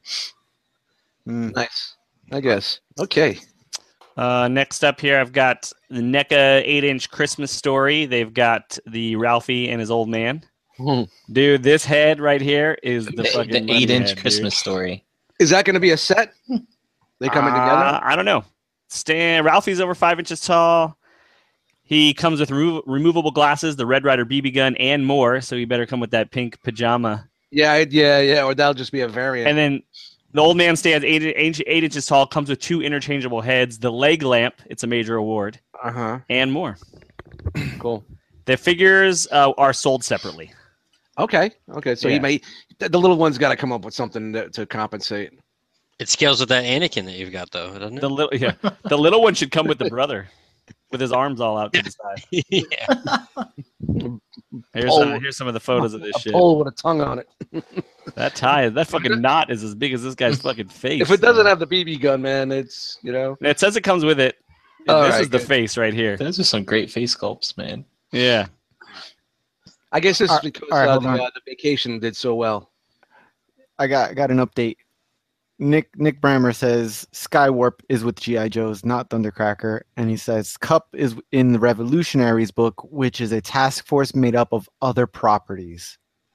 Mm. nice, I guess. Okay. Uh, next up here, I've got the NECA eight-inch Christmas story. They've got the Ralphie and his old man. Hmm. Dude, this head right here is the, The, fucking the money eight-inch head, dude. Christmas story. Is that gonna be a set? They coming Uh, together? I don't know. Stan Ralphie's over five inches tall. He comes with remo- removable glasses, the Red Ryder B B gun, and more. So you better come with that pink pajama. Yeah, I- yeah, yeah. Or that'll just be a variant. And then the old man stands eight, eight, eight inches tall, comes with two interchangeable heads, the leg lamp, it's a major award, Uh huh. and more. Cool. The figures uh, are sold separately. Okay. Okay. So Yeah. he may. The the little one's got to come up with something to, to compensate. It scales with that Anakin that you've got, though, doesn't it? The little, yeah, the little one should come with the brother, with his arms all out to the side. yeah. Here's, Oh. uh, here's some of the photos of this A shit. pole with a tongue on it. That tie, that fucking knot is as big as this guy's fucking face. If it doesn't man. have the B B gun, man, it's you know. It says it comes with it. All this right, is the good. face right here. Those are some great face sculpts, man. Yeah. I guess this is All right, because all right, uh, hold the, on. uh, the vacation did so well. I got I got an update. Nick Nick Brammer says Skywarp is with G I Joes, not Thundercracker, and he says Cup is in the Revolutionaries book, which is a task force made up of other properties.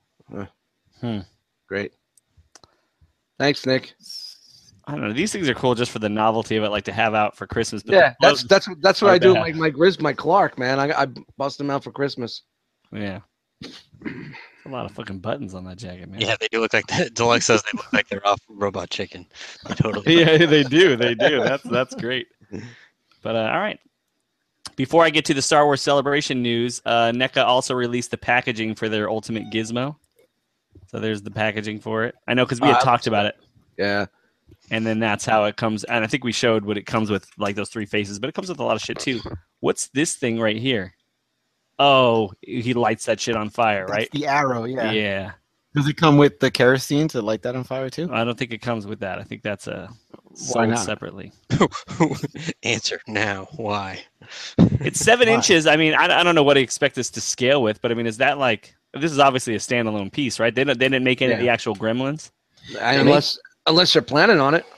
Great. Thanks, Nick. I don't know. These things are cool just for the novelty of it, like to have out for Christmas. But Yeah, the- that's that's that's what are I do. with bad. My my Grizz, my Clark, man. I I bust them out for Christmas. yeah. A lot of fucking buttons on that jacket, man. Yeah, they do look like that. Deluxe says they look like they're off Robot Chicken. Totally. yeah, they do. They do. That's that's great. But uh, all right. Before I get to the Star Wars Celebration news, uh, NECA also released the packaging for their Ultimate Gizmo. So there's the packaging for it. I know because we had Uh, talked about it. Yeah. And then that's how it comes. And I think we showed what it comes with, like those three faces. But it comes with a lot of shit, too. What's this thing right here? Oh, he lights that shit on fire, right? That's the arrow, yeah. Yeah. Does it come with the kerosene to light that on fire too? I don't think it comes with that. I think that's a sold not? separately. Answer now. Why? It's seven Why? inches. I mean, I, I don't know what to expect this to scale with, but I mean, is that like this is obviously a standalone piece, right? They don't, they didn't make any of the Yeah. actual Gremlins. Unless unless they're planning on it.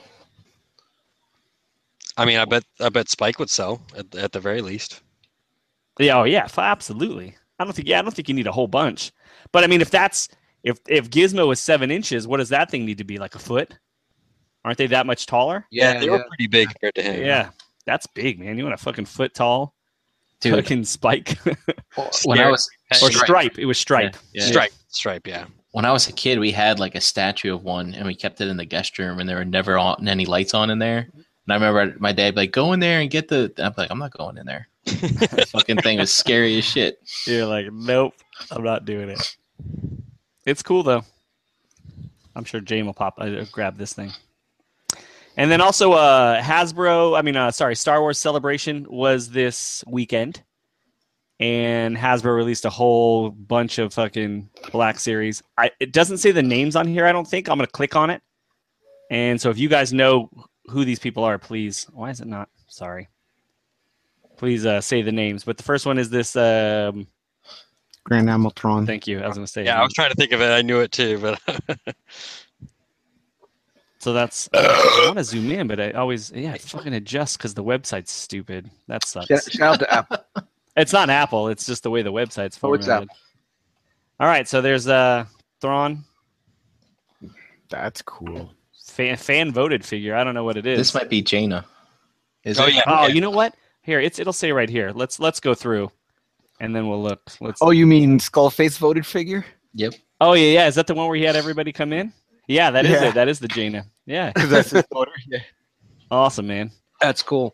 I mean, I bet I bet Spike would sell at, at the very least. Yeah, oh yeah, f- absolutely. I don't think yeah, I don't think you need a whole bunch. But I mean, if that's if if Gizmo is seven inches, what does that thing need to be? Like a foot? Aren't they that much taller? Yeah, they yeah. were pretty big compared to him. Yeah, that's big, man. You want a fucking foot tall Dude, fucking Spike when I was or stripe? It was stripe. Yeah. Stripe, stripe, yeah. when I was a kid, we had like a statue of one, and we kept it in the guest room, and there were never on, any lights on in there. And I remember my dad like, "Go in there and get the." I'm like, "I'm not going in there." The fucking thing was scary as shit. You're like, nope, I'm not doing it. It's cool though. I'm sure Jane will pop uh, grab this thing. And then also, uh, Hasbro. I mean, uh, sorry, Star Wars Celebration was this weekend, and Hasbro released a whole bunch of fucking Black Series. I, it doesn't say the names on here. I don't think. I'm gonna click on it. And so, if you guys know who these people are, please. Why is it not? Sorry. Please uh, say the names. But the first one is this. Um, Grand Admiral Thrawn. thank you. I was going to say. Yeah, I was trying to think of it. I knew it too, but So that's. I want to zoom in, but I always yeah it fucking adjusts because the website's stupid. That sucks. Shout, shout out to Apple. It's not Apple. It's just the way the website's Oh, it's formatted. All right, so there's uh Thrawn That's cool. fan fan voted figure. I don't know what it is. This might be Jaina. Is Oh, it? yeah. Oh, you know what? Here, it's it'll say right here. Let's let's go through, and then we'll look. Let's. Oh, you mean Skullface voted figure? Yep. Oh yeah, yeah. Is that the one where he had everybody come in? Yeah, that is Yeah. it. That is the Jaina. Yeah, Because that's his voter. Yeah. awesome, man. That's cool.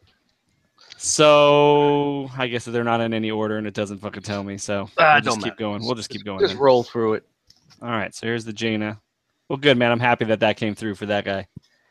So I guess they're not in any order, and it doesn't fucking tell me. So Ah, we'll just don't keep matter. going. We'll just keep going. Just then. roll through it. All right, so here's the Jaina. Well, good, man. I'm happy that that came through for that guy.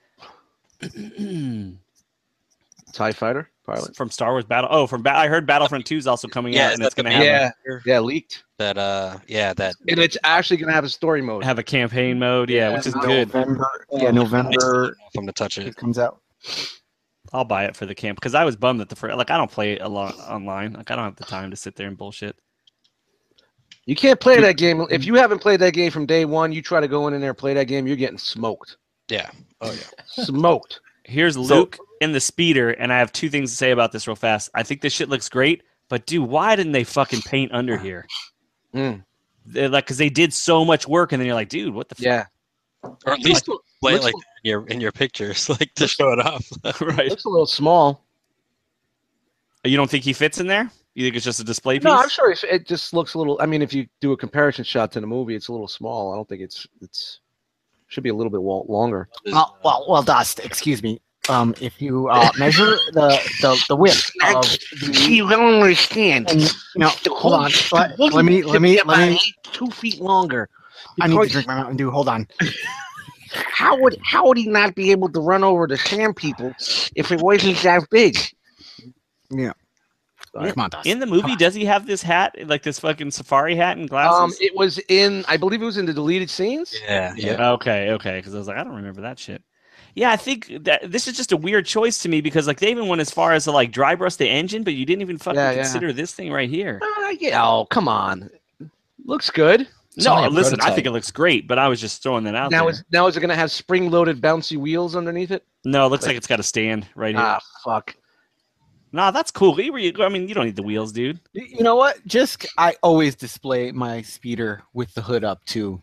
TIE fighter pilot. From Star Wars Battle. Oh, from ba- I heard Battlefront two is also coming Yeah, out, is and that it's going to the have, Yeah, yeah, leaked, that uh, yeah, that and it's actually gonna have a story mode. a, have a campaign mode. Yeah, Yeah, which is no. good. November. Yeah, November. from to touch It it. comes out. I'll buy it for the camp because I was bummed that the first, like I don't play a lot online. Like I don't have the time to sit there and bullshit. You can't play that game if you haven't played that game from day one. You try to go in there and play that game, you're getting smoked. Yeah. Oh yeah. Smoked. Here's So- Luke in the speeder, and I have two things to say about this real fast. I think this shit looks great, but dude, why didn't they fucking paint under here? Mm, They're like, because they did so much work, and then you're like, dude, what the fuck? yeah, Or at least Looks- play it looks- like in your in your pictures, like to show it off. Right? looks a little small. You don't think he fits in there? You think it's just a display piece? No, I'm sure it's, it just looks a little. I mean, if you do a comparison shot to the movie, it's a little small. I don't think it's it's should be a little bit wa- longer. Well, well, well, Dust. Excuse me. Um, if you uh, measure the, the the width of the, You don't understand. and, you know, hold on. Let, let me let me let me. two feet longer. I need to Because drink my Mountain Dew. Hold on. how would how would he not be able to run over the sand people if it wasn't that big? Yeah. Sorry. Come on, Dust. In the movie, Come on. does he have this hat, like this fucking safari hat and Um, glasses? it was in. I believe it was in the deleted scenes. Yeah. Yeah. Yeah. Okay, okay, because I was like, I don't remember that shit. Yeah, I think that this is just a weird choice to me because like they even went as far as to like dry brush the engine, but you didn't even fucking Yeah, yeah. consider this thing right here. Uh, yeah. Oh, come on. Looks good. It's No, only a listen, I prototype. think it looks great, but I was just throwing that out Now there. is now is it going to have spring-loaded bouncy wheels underneath it? No, it looks like it's got a stand right here. Ah, fuck. Nah, that's cool. You- you- I mean, you don't need the wheels, dude. You you know what? Just I always display my speeder with the hood up too.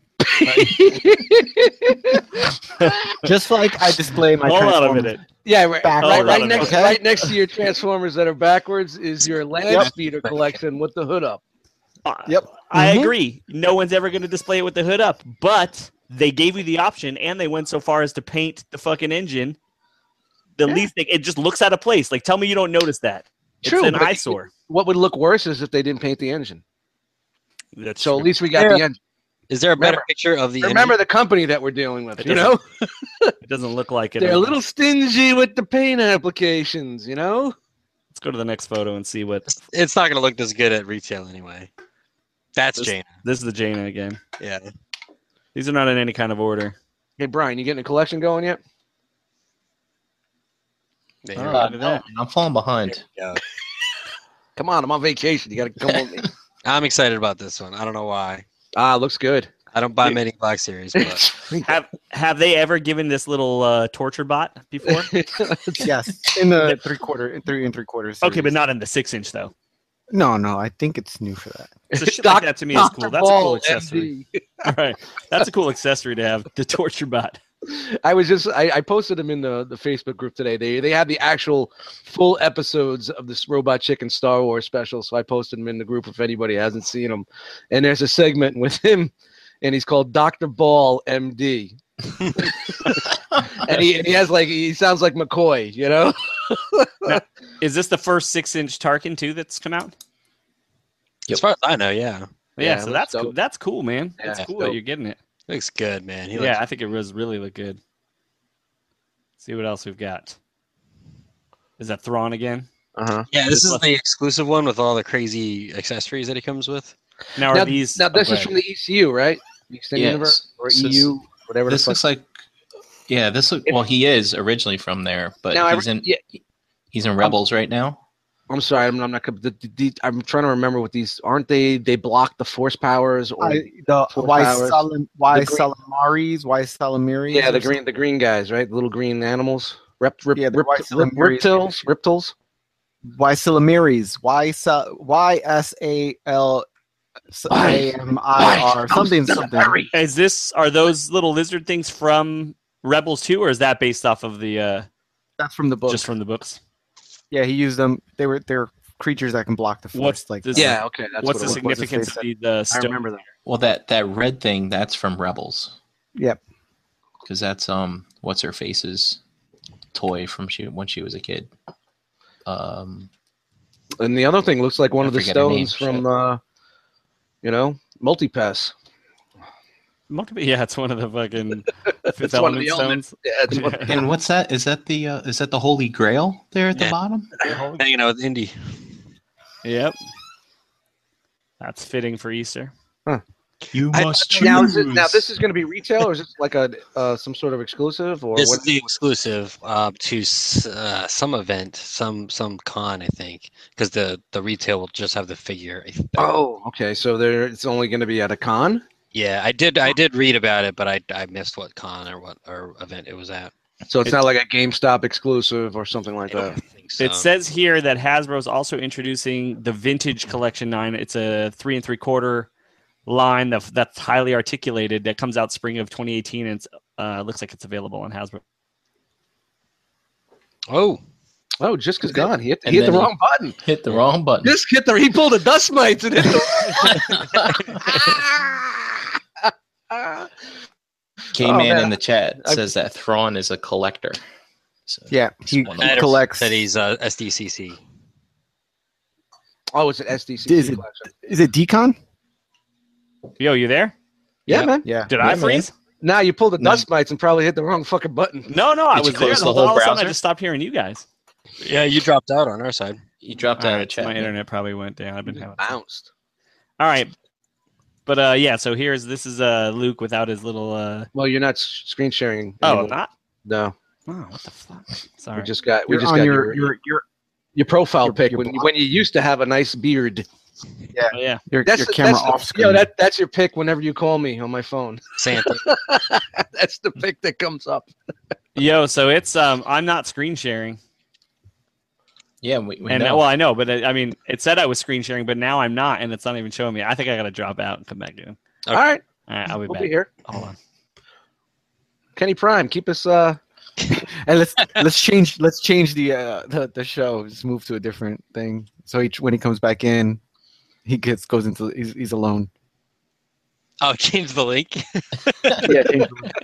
Just like I display my. Hold on a Transformers. minute. Yeah, right, Back- right, Hold right on a next, minute. right next to your Transformers that are backwards is your land Yep. speeder collection with the hood up. Uh, Yep. I Mhm. agree. No one's ever going to display it with the hood up, but they gave you the option, and they went so far as to paint the fucking engine the Yeah. least thing. It just looks out of place. Like, tell me you don't notice that. It's True, an but I think eyesore. What would look worse is if they didn't paint the engine. That's So true. at least we got Yeah. the engine. Is there a better Remember- picture of the Remember engine? the company that we're dealing with. It You know, It doesn't look like it. they're at a all. little stingy with the paint applications. You know. Let's go to the next photo and see what. It's not going to look this good at retail anyway. That's This- Jaina. This is the Jaina again. Yeah. These are not in any kind of order. Hey Brian, you getting a collection going yet? There Oh, you Uh, look at that. no, I'm falling behind. go. Come on, I'm on vacation. You got to come with me. I'm excited about this one. I don't know why. Ah, looks good. I don't buy Dude. many Black Series, but Have Have they ever given this little uh, torture bot before? Yes, in the three quarter, in three and three quarters. Okay, but not in the six inch though. No, no, I think it's new for that. So shit like that to me is cool. That's a cool accessory. M D. Right. That's a cool accessory to have. The torture bot. I was just I, I posted them in the, the Facebook group today. They they had the actual full episodes of this Robot Chicken Star Wars special, so I posted them in the group if anybody hasn't seen them. And there's a segment with him, and he's called Doctor Ball M D. and he and he has like he sounds like McCoy, you know. Is this the first six inch Tarkin too that's come out? as far as I know, yeah. Yeah, Yeah, it so looks that's dope. cool. That's cool, man. Yeah, That's it's cool that dope. you're getting it. Looks good, man. He Yeah, looks, I think it was really look good. See what else we've got. Is that Thrawn again? Uh-huh. yeah, this This is looks- the exclusive one with all the crazy accessories that he comes with. Now, Now, are these? now this oh, is go from the E C U, right? The Extended Yes. Universe or This E U, whatever. This the looks fuck. like, yeah, this look. Well, he is originally from there, but Now, he's I, in yeah, he's in Rebels right now. I'm sorry, I'm, I'm not. The, the, the, I'm trying to remember what these aren't. They they block the force powers or I, the Four why powers. Salam, why The green- Salamaris, why Salamiris? yeah, or the green the green guys, right? The little green animals, rep, rip, Yeah, the rip, white rip, Salamiris. reptiles, reptiles. something. Why Salamiris? Why Sa- Y S A L A M I R something something. Is this? Are those little lizard things from Rebels two, or is that based off of the uh, That's from the book. just from the books? Yeah, he used them. They were they're creatures that can block the force. What's like this- Yeah, okay. That's What's what the it was. significance of the, the I stone? remember that. Well, that that red thing that's from Rebels Yep. because that's um what's her face's toy from she when she was a kid. Um, And the other thing looks like one I of the forget her name, stones from, shit. uh, you know, Multipass. Multiple, yeah, it's one of the fucking Fifth It's one of Element the elements. stones. Yeah, it's one, and what's that? Is that the uh, is that the Holy Grail there at the Yeah. bottom? Hanging out with Indy. Yep. That's fitting for Easter. You I- must now, is it, choose. now this is going to be retail, or is it like a uh, some sort of exclusive, or This what? is the exclusive uh, to s- uh, some event, some some con, I think, because the the retail will just have the figure. I think. Oh, okay. So there, it's only going to be at a con. Yeah, I did I did read about it, but I I missed what con or what or event it was at. So it's not like a GameStop exclusive or something like I that. don't think so. It says here that Hasbro's also introducing the Vintage Collection nine. It's a three and three quarter line that, that's highly articulated that comes out spring of twenty eighteen, and it's, uh, looks like it's available on Hasbro. Oh, Oh, just because gone. He hit, And he hit the then he- wrong button. hit the wrong button. Just hit the. He pulled a dust mites and hit the. K Oh, Man man. in the chat I- says that Thrawn is a collector. So Yeah, he, one he of Matter collects. that he's uh, S D C C. Oh, it's an S D C Is it- collection. Is it Decon? Yo, you there? Yeah, Yeah. man. Yeah. Did Yeah, I man. freeze? Now you pulled the No. dust mites and probably hit the wrong fucking button. No, no, I Did you was there. close The the whole, whole all of a sudden, I browser? just stopped hearing you guys. Yeah, you dropped out on our side. you dropped All out right, of chat. my man. internet probably went down. I've been having. Bounced. All right, but uh, yeah. So here's this is uh Luke without his little. uh Well, you're not s- screen sharing. Oh, anymore. not. No. Oh, what the fuck? We Sorry. just got. We You're just on got your, your, your your your profile your- pic your when you, block. when you used to have a nice beard. Oh, yeah. your, That's your the, camera that's the- off screen. Yo, that that's your pic whenever you call me on my phone. Santa. That's the pic that comes up. Yo, so it's um, I'm not screen sharing, Yeah, we, we and know. well, I know, but I, I mean, it said I was screen sharing, but now I'm not, and it's not even showing me. I think I gotta drop out and come back in. Okay. All right, All right, I'll be we'll back. be here. Hold on. Kenny Prime, keep us. uh And let's let's change let's change the uh the, the show. Just move to a different thing. So he when he comes back in, he gets goes into he's, he's alone. Oh, change the link. Yeah, change the-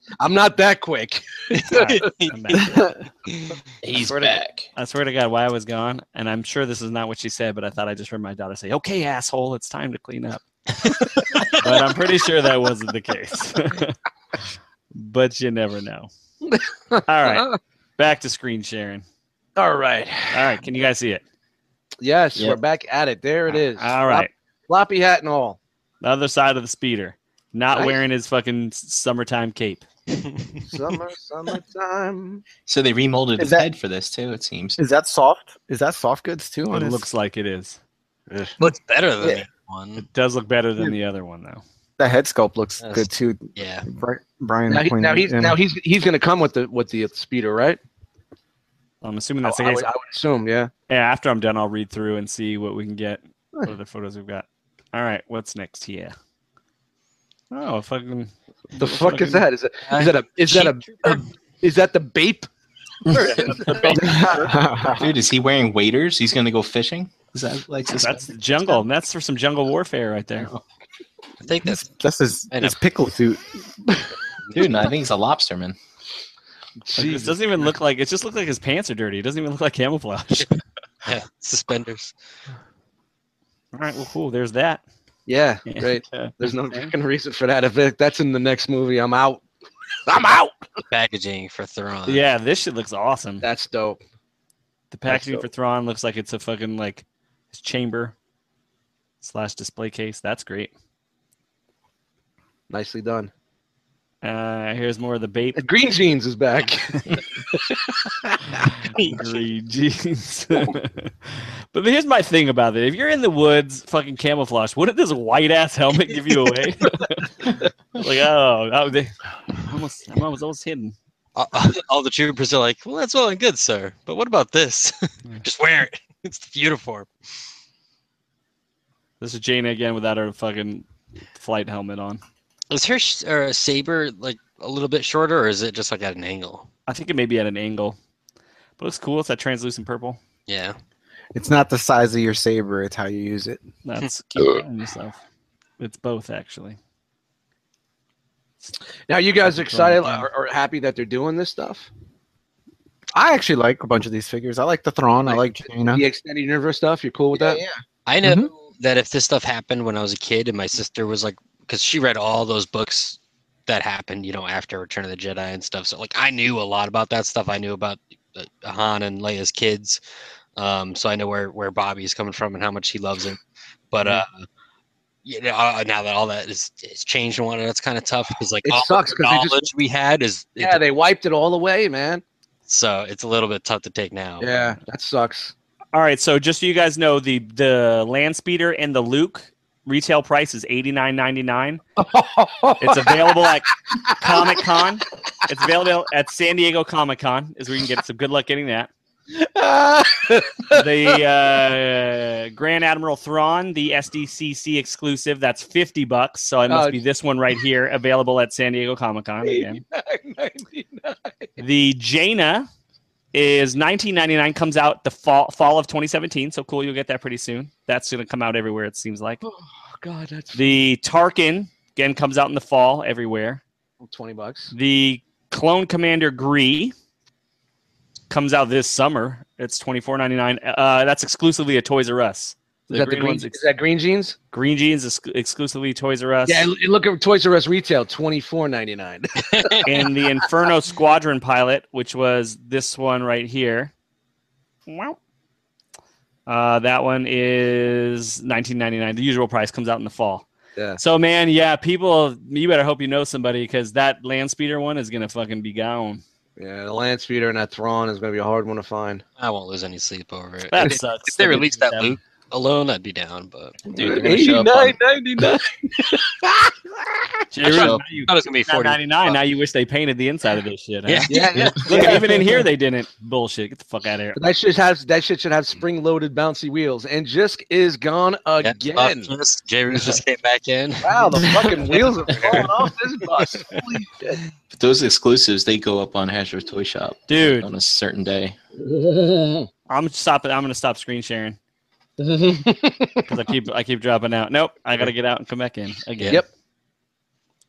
I'm not that quick. All right, I'm back. He's Swear to- back. I swear to God, why I was gone, and I'm sure this is not what she said, but I thought I just heard my daughter say, "Okay, asshole, it's time to clean up." But I'm pretty sure that wasn't the case. But you never know. All right, back to screen sharing. All right. All right, can you guys see it? Yes, Yep. we're back at it. There it is. All right, Floppy hat and all. the other side of the speeder, not Nice. wearing his fucking summertime cape. Summer, summertime. So they remolded Is his that- head for this too. It seems. Is that soft? Is that soft goods too? It on his- looks like it is. Looks better than Yeah. the other one. It does look better than the other one, though. The head sculpt looks Yes. good too. Yeah. Bri- Brian. Now, he, pointed now he's in. now he's he's going to come with the with the speeder, right? I'm assuming I, that's the I case. would, I would assume, yeah. Yeah, after I'm done, I'll read through and see what we can get. What other photos we've got? All right, what's next here? Oh, fucking. The fuck is that? Is it is that a is that a, Cheap a is that the Bape? Dude, is he wearing waders? He's gonna go fishing? Is that like That's this? the jungle. And that's for some jungle warfare right there. I think that's That's his, I know. his pickle suit. Dude, no, I think he's a lobsterman. Like, this Jesus. doesn't even look like it. Just looks like his pants are dirty. It doesn't even look like camouflage. yeah, suspenders. All right, well, cool. There's that. Yeah, great. Yeah. There's no fucking reason for that. If it, that's in the next movie, I'm out. I'm out. Packaging for Thrawn. Yeah, this shit looks awesome. That's dope. The packaging dope. for Thrawn looks like it's a fucking like his chamber slash display case. That's great. Nicely done. Uh, here's more of the bait. Green Jeans is back. Green jeans. But here's my thing about it. If you're in the woods, fucking camouflage, wouldn't this white ass helmet give you away? Like, oh, oh they, almost, I'm almost, almost hidden. All, all the troopers are like, well, that's well and good, sir. But what about this? Just wear it. It's the uniform. This is Jaina again without her fucking flight helmet on. Is her sh- or saber like a little bit shorter, or is it just like at an angle? I think it may be at an angle. But it looks cool. It's that translucent purple. Yeah. It's not the size of your saber; it's how you use it. That's keep on yourself. It's both actually. Now, you guys That's excited fun, yeah. or, or happy that they're doing this stuff? I actually like a bunch of these figures. I like the Thrawn. I like Jaina. The extended universe stuff. You're cool with Yeah, that? yeah. I know Mhm. that if this stuff happened when I was a kid and my sister was like, because she read all those books that happened, you know, after Return of the Jedi and stuff. So like, I knew a lot about that stuff. I knew about uh, Han and Leia's kids. Um, so I know where where Bobby's coming from and how much he loves him. But uh, you know, uh, now that all that is, is changed and whatnot, that's kind of tough because like It all sucks the 'cause they knowledge just- we had is Yeah, they wiped it all away, man. so it's a little bit tough to take now. Yeah, that sucks. All right, so just so you guys know, the the land speeder and the Luke retail price is eighty-nine ninety-nine. It's available at Comic Con. It's available at San Diego Comic Con, is where you can get it. So good luck getting that. The uh, Grand Admiral Thrawn, the S D C C exclusive, that's fifty bucks. So it must Oh, be this one right here, available at San Diego Comic Con again. ninety-nine. The Jaina is nineteen ninety-nine. Comes out the fall fall of twenty seventeen. So cool, you'll get that pretty soon. That's going to come out everywhere. It seems like Oh God, that's the Tarkin again comes out in the fall everywhere. twenty bucks. The Clone Commander Gree comes out this summer. It's twenty-four ninety-nine. Uh, that's exclusively at Toys R Us. Is that the green? one's Is that green jeans? Green Jeans is exclusively Toys R Us. Yeah, look at Toys R Us retail, twenty four ninety nine. And the Inferno Squadron pilot, which was this one right here. Wow. Uh, that one is nineteen ninety-nine. The usual price comes out in the fall. Yeah. So, man, yeah, people, you better hope you know somebody because that land speeder one is going to fucking be gone. Yeah, the land speeder and that Thrawn is going to be a hard one to find. I won't lose any sleep over it. That if, sucks. if they release that Luke alone, I'd be down. But Dude, they're gonna show up on- ninety-nine. Jerry, Sure. now you, I thought it was gonna be forty. ninety-nine. Now you wish they painted the inside of this shit. Huh? Yeah. Yeah, yeah. Look, even in here they didn't. Bullshit. Get the fuck out of here. But that shit has that shit should have spring loaded bouncy wheels. And Jisk is gone Yeah, again. Buff- Jerry's just came back in. Wow, the fucking wheels are falling off this bus. Holy shit. But those exclusives, they go up on Hasbro's Toy Shop Dude, on a certain day. I'm stop I'm gonna stop screen sharing. Because I keep I keep dropping out. Nope, I gotta get out and come back in again. Yep.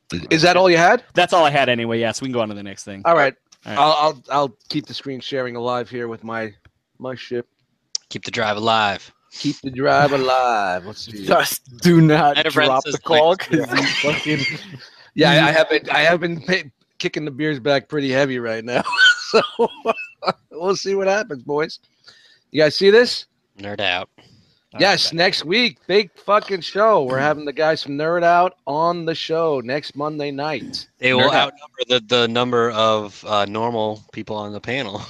Is that all you had? That's all I had anyway. Yeah, so we can go on to the next thing. All right. All right. I'll, I'll I'll keep the screen sharing alive here with my my ship. Keep the drive alive. Keep the drive alive. Let's see. Just do not I had a friend drop that the says, call like- because you fucking. Yeah, I, I have been I have been pay, kicking the beers back pretty heavy right now. So we'll see what happens, boys. You guys see this? Nerd out. Yes, next week, big fucking show. We're having the guys from Nerd Out on the show next Monday night. They will Nerd out. outnumber the, the number of uh, normal people on the panel.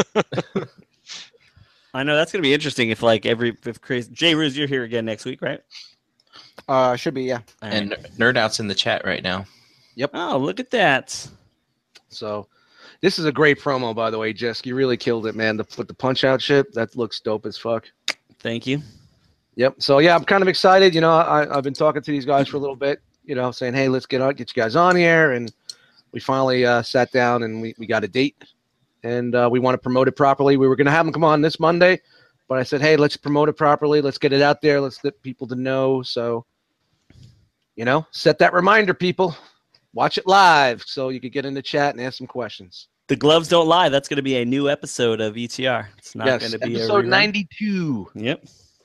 I know that's gonna be interesting if like every if crazy Jay Ruse, you're here again next week, right? Uh, should be yeah. All And right. Nerd Out's in the chat right now. Oh, look at that. So this is a great promo, by the way, Jess. You really killed it, man. The, with the punch out shit, that looks dope as fuck. Thank you. Yep. So yeah, I'm kind of excited. You know, I, I've been talking to these guys for a little bit. You know, saying, hey, let's get on, get you guys on here, and we finally uh, sat down and we, we got a date, and uh, we want to promote it properly. We were gonna have them come on this Monday, but I said, hey, let's promote it properly. Let's get it out there. Let's get people to know. So, you know, set that reminder, people. Watch it live so you could get in the chat and ask some questions. The gloves don't lie. That's going to be a new episode of E T R. It's not yes, going to be episode a rerun. ninety-two. Yep.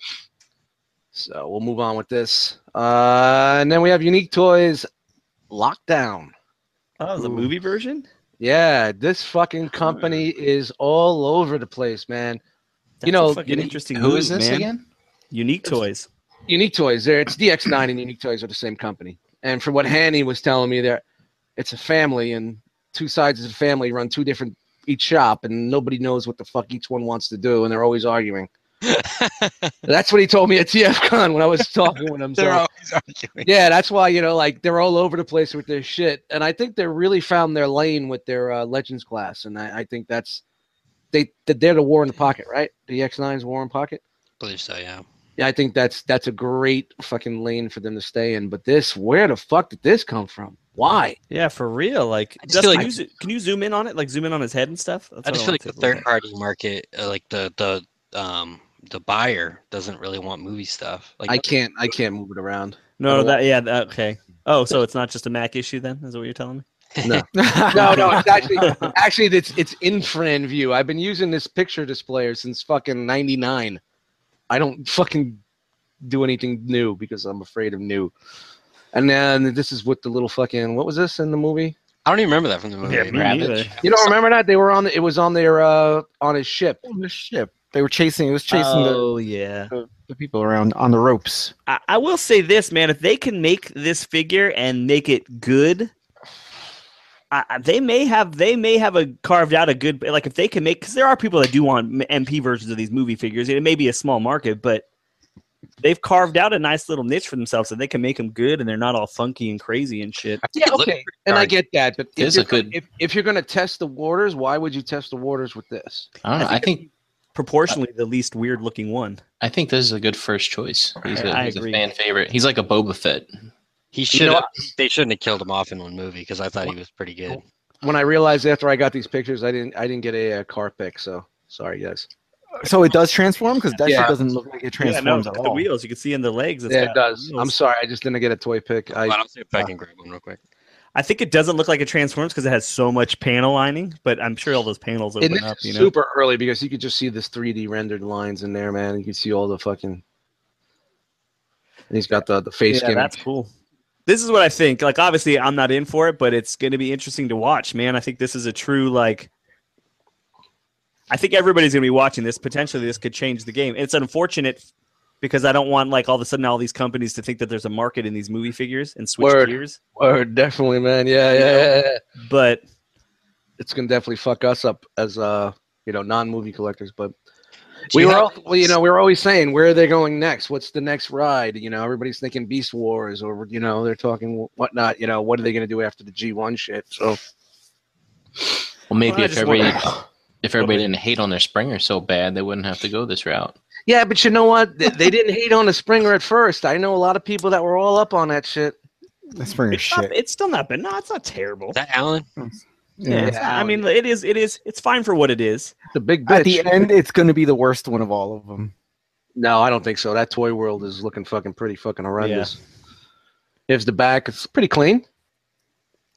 So we'll move on with this. Uh, and then we have Unique Toys Lockdown. Oh, the Ooh. movie version? Yeah, this fucking company is all over the place, man. That's You know, a fucking Unique- interesting Who move, is this man. again? Unique Toys. Unique Toys, there it's D X nine and Unique Toys are the same company. And from what Hanny was telling me, there it's a family, and two sides of the family run two different each shop, and nobody knows what the fuck each one wants to do, and they're always arguing. That's what he told me at T F Con when I was talking with him. They're So always arguing. yeah, that's why, you know, like they're all over the place with their shit, and I think they really found their lane with their uh, Legends class, and I, I think that's they they're the war in the pocket, right? The X nine's war in pocket. believe so, yeah. Yeah, I think that's that's a great fucking lane for them to stay in. But this, where the fuck did this come from? Why? Yeah, for real. Like, I just feel Dustin, like- you zo- can you zoom in on it? Like, zoom in on his head and stuff? That's I what just feel want like the to look third at. party market, uh, like the the um the buyer doesn't really want movie stuff. Like I can't I can't move it around. No, that, yeah, that, okay. Oh, so it's not just a Mac issue then? Is that what you're telling me? No, no, no. It's actually actually it's it's in Fran view. I've been using this picture displayer since fucking ninety-nine. I don't fucking do anything new because I'm afraid of new. And then this is with the little fucking what was this in the movie? I don't even remember that from the movie. Yeah, me Ravage. neither. You don't remember that? They were on the, it was on their uh on his ship. On the ship. They were chasing. It was chasing the, Oh, yeah. the people around on the ropes. I, I will say this, man. If they can make this figure and make it good, I, I- they may have they may have a carved out a good like if they can make because there are people that do want M P versions of these movie figures. It may be a small market, but they've carved out a nice little niche for themselves so they can make them good and they're not all funky and crazy and shit. Yeah, It looked okay, and I dark. get that, but It if is a you're, gonna- good- if, if you're going to test the waters, why would you test the waters with this? I don't know. I think Proportionally, the least weird looking one. I think this is a good first choice. He's a, I he's a agree. fan favorite. He's like a Boba Fett. He should know have. They shouldn't have killed him off in one movie because I thought he was pretty good. When I realized after I got these pictures, I didn't I didn't get a, uh car pick, so sorry guys. So it does transform because that Yeah. shit doesn't look like it Yeah, no, transforms at the all. wheels you can see in the legs. it's Yeah, it got does. wheels. I'm sorry, I just didn't get a toy pick. I But I'll see if I can grab one real quick. I think it doesn't look like it transforms because it has so much panel lining, but I'm sure all those panels and open this up. is You know, super early because you could just see this three D rendered lines in there, man. You can see all the fucking. And he's got the the face yeah, skin. that's cool. This is what I think. Like, obviously, I'm not in for it, but it's going to be interesting to watch, man. I think this is a true like. I think everybody's going to be watching this. Potentially, this could change the game. It's unfortunate because I don't want like all of a sudden all these companies to think that there's a market in these movie figures and switch Word. gears. Or definitely, man. Yeah, yeah, yeah, yeah. But It's gonna definitely fuck us up as uh you know non movie collectors, but. Do We you were, have- all, well, you know, we were always saying where are they going next? What's the next ride? You know, everybody's thinking Beast Wars, or you know, they're talking whatnot. You know, what are they going to do after the G one shit? So, Well, maybe Well, I if just everybody wanna- if everybody didn't hate on their Springer so bad, they wouldn't have to go this route. yeah, but you know what? They, they didn't hate on the Springer at first. I know a lot of people that were all up on that shit. That Springer it's, not, shit. it's still not bad. No, it's not terrible. Is that Alan? Yeah, it's not- I mean, it is. It is. It's fine for what it is. The big bitch. At the end, it's going to be the worst one of all of them. No, I don't think so. That toy world is looking fucking pretty fucking horrendous. Here's the back. It's pretty clean.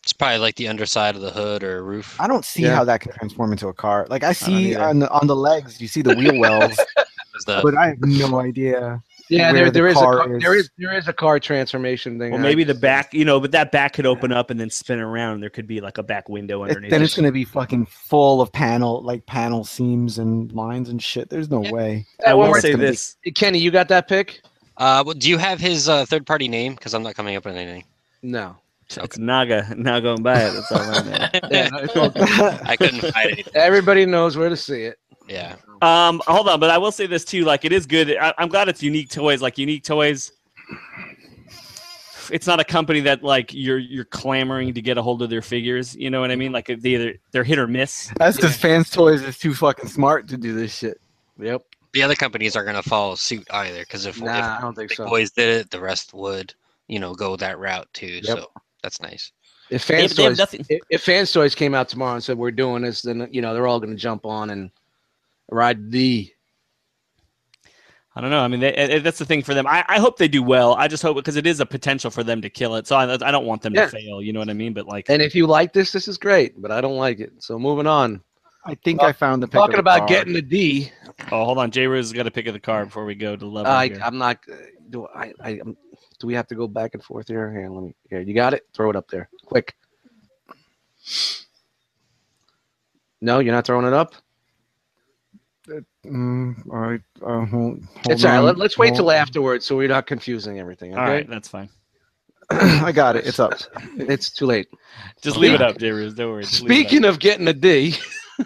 It's probably like the underside of the hood or roof. I don't see Yeah. how that can transform into a car. Like I see either. on the on the legs, you see the wheel wells, Is the- but I have no idea. Yeah, where there, the there is a car car, is. there is there is a car transformation thing. Well, I maybe the just- back, you know, but that back could open up and then spin around. And there could be like a back window It- underneath. then it. it's gonna be fucking full of panel like panel seams and lines and shit. There's no Yeah. way. I one will more say gonna be- this. Kenny, you got that pick? Uh, well, do you have his uh, third party name? Because I'm not coming up with anything. No. It's Naga. Not going to buy it. That's all I know. Yeah, no, it's all good. I couldn't find anything. Everybody knows where to see it. Yeah. Um, hold on, but I will say this too. Like, it is good. I, I'm glad it's Unique Toys. Like, Unique Toys. It's not a company that like you're you're clamoring to get a hold of their figures. You know what I mean? Like, they either they're hit or miss. That's because Fans Toys is too fucking smart to do this shit. Yep. The other companies aren't going to follow suit either. Because if, Nah, I don't if think Big so. Boys did it, the rest would, you know, go that route too. Yep. So that's nice. If They Fans have, they have Toys, nothing. if, if Fans Toys came out tomorrow and said we're doing this, then you know they're all going to jump on and ride the. I don't know. I mean, they, it, that's the thing for them. I, I hope they do well. I just hope because it is a potential for them to kill it. So I, I don't want them Yeah. to fail. You know what I mean? But like, And if you like this, this is great. But I don't like it. So moving on. I think Well, I found the pic of Talking the about car. getting the D. oh, hold on. J Rose has got to pick of the car before we go to level. I, here. I'm not. uh, Do I? I um, do we have to go back and forth here? Here, let me. Here, you got it. Throw it up there, quick. No, you're not throwing it up. Mm, all right. Uh, hold, hold It's all right. on. Let, let's wait till Hold- afterwards, so we're not confusing everything. Okay. All right, that's fine. I got it. It's up. It's too late. Just leave it up, J Rose. Don't worry. Just leave it up. Speaking of getting a D,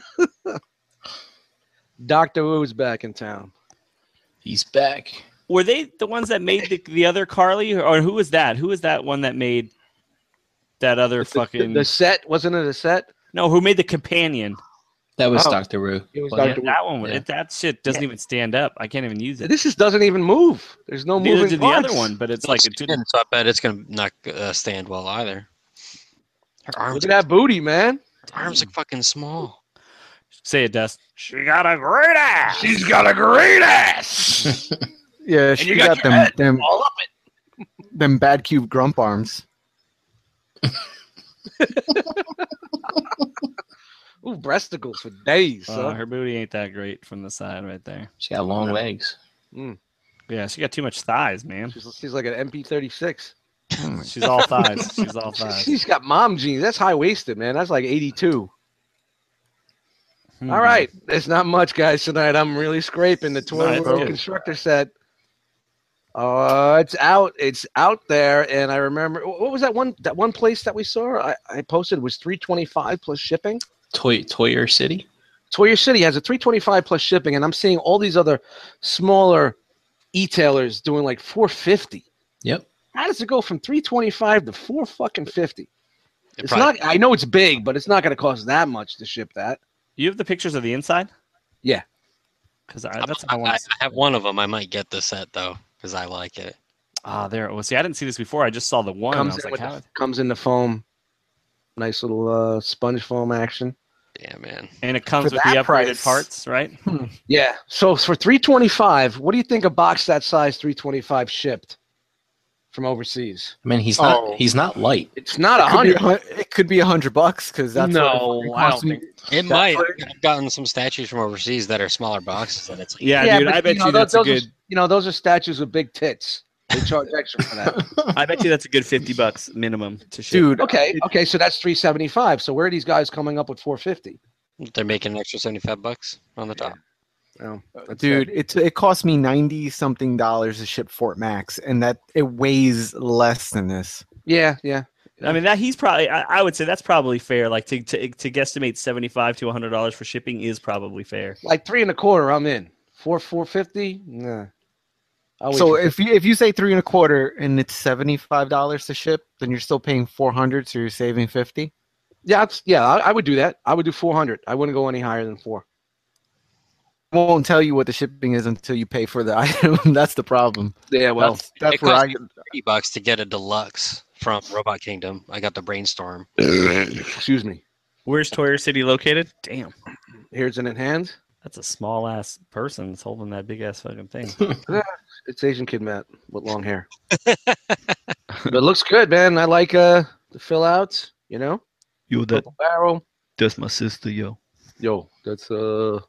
Doctor Wu's back in town. He's back. Were they the ones that made the, the other Carly, or who was that? Who was that one that made that other fucking? The set wasn't it a set? No, who made the companion? That was Oh. Doctor Wu. It was Well, Yeah, Doctor Wu. that one. Yeah. It, that shit doesn't even stand up. I can't even use it. This is, doesn't even move. There's no Neither moving did the parts. other one, but it's like it didn't. so I bet it's going to not uh, stand well either. Her arms, Look at that booty, man. her arms are fucking small. Say it, Dust. She got a great ass. She's got a great ass. Yeah, she you got, got your them head them All up them bad cube grump arms. Ooh, breasticles for days. Uh, son. her booty ain't that great from the side right there. She got long legs. Yeah, she got too much thighs, man. She's, she's like an M P thirty-six. She's all thighs. She's all thighs. She's got mom jeans. That's high waisted, man. That's like eighty-two. Hmm. All right, there's not much, guys, tonight. I'm really scraping the Toy Nice, World good. Constructor set. Uh, it's out. It's out there, and I remember what was that one? That one place that we saw. I, I posted was three twenty-five plus shipping. Toy Toyer City. Toyer City has a three twenty-five plus shipping, and I'm seeing all these other smaller e-tailers doing like four fifty. Yep. How does it go from three twenty-five to four fucking fifty? It It's probably- not. I know it's big, but it's not going to cost that much to ship that. You have the pictures of the inside? Yeah. Because I, I, that's what I, I want. I have one of them. I might get the set though because I like it. Ah, there. Well, see, I didn't see this before. I just saw the one. and I Comes was in, like, with how? the, comes in the foam. Nice little uh, sponge foam action. Yeah, man. And it comes For with the that upgraded price. parts, right? Yeah. So for three twenty-five, what do you think a box that size three twenty-five shipped from overseas? I mean, he's not. Oh. He's not light. It's not a It could be a hundred. hun- It could be a hundred bucks because that's No, what it I cost don't me. think- It That might. part- I've gotten some statues from overseas that are smaller boxes, and it's like, Yeah, dude. but, I bet you, know, that's a those good. Are, you know, those are statues with big tits. They charge extra for that. I bet you that's a good fifty bucks minimum to ship. Dude, Okay. it- Okay. So that's three seventy-five. So where are these guys coming up with four fifty? they're making an extra seventy-five bucks on the top. Oh, that's dude, it. it it cost me ninety something dollars to ship Fort Max, and that it weighs less than this. Yeah. Yeah. I mean, that he's probably. I, I would say that's probably fair. Like to to, to guesstimate seventy-five to a hundred dollars for shipping is probably fair. Like three and a quarter. I'm in. Four four fifty. Nah. I'll wait So for- if you if you say three and a quarter and it's seventy five dollars to ship, then you're still paying four hundred, so you're saving fifty. yeah, it's, yeah, I, I would do that. I would do four hundred. I wouldn't go any higher than four. Won't tell you what the shipping is until you pay for the item. That's the problem. Yeah. Well. that's that's it where I costs thirty bucks to get a deluxe from Robot Kingdom. I got the Brainstorm. excuse me. Where's Toyer City located? Damn, Here's it in hand. that's a small ass person that's holding that big ass fucking thing. It's Asian kid Matt with long hair. But it looks good, man. I like uh the fill outs. You know, Yo, that purple barrel. that's my sister, yo. Yo, that's uh.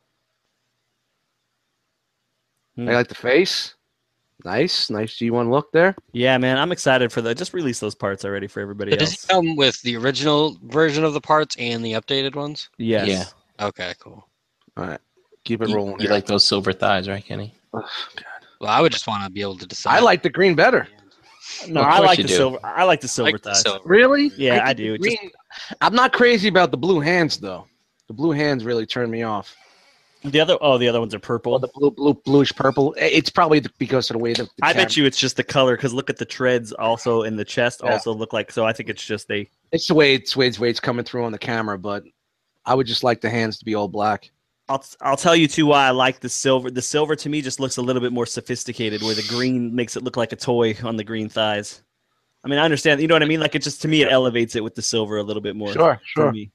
Hmm. I like the face. Nice, nice G one look there. Yeah, man, I'm excited for that. Just release those parts already for everybody So does else. it come with the original version of the parts and the updated ones? Yes. Yeah. Okay, cool. All right, keep it You, rolling. you here. like those silver thighs, right, Kenny? Oh, God. Well, I would just want to be able to decide. I like the green better. No, Well, of I course like you the do. silver. I like the silver like the thighs. silver. Really? Yeah, I think do. the Just- green- I'm not crazy about the blue hands though. The blue hands really turn me off. The other, oh, the other ones are purple. Well, the blue, blue, bluish purple. It's probably the- because of the way the. the I bet camera- you it's just the color because look at the treads also in the chest Yeah. also look like. So I think it's just they. It's the way it's, way it's way it's coming through on the camera, but I would just like the hands to be all black. I'll I'll tell you too why I like the silver. The silver to me just looks a little bit more sophisticated, where the green makes it look like a toy on the green thighs. I mean, I understand. You know what I mean? Like it just to me, it elevates it with the silver a little bit more. Sure, for sure. me.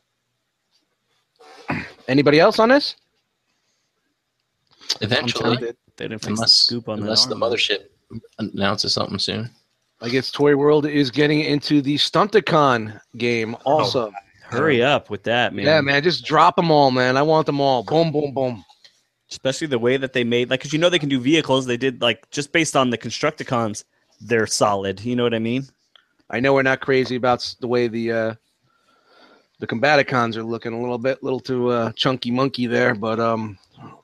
Anybody else on this? Eventually, tempted. They didn't fix the unless scoop on unless that the arm. mothership announces something soon. I guess Toy World is getting into the Stunticon game also. Hurry up with that, man. Yeah, man, just drop them all, man. I want them all. Boom, boom, boom. Especially the way that they made, like, because you know they can do vehicles. They did like just based on the Constructicons, they're solid. You know what I mean? I know we're not crazy about s- the way the uh, the Combaticons are looking a little bit, little too uh, chunky monkey there, but um,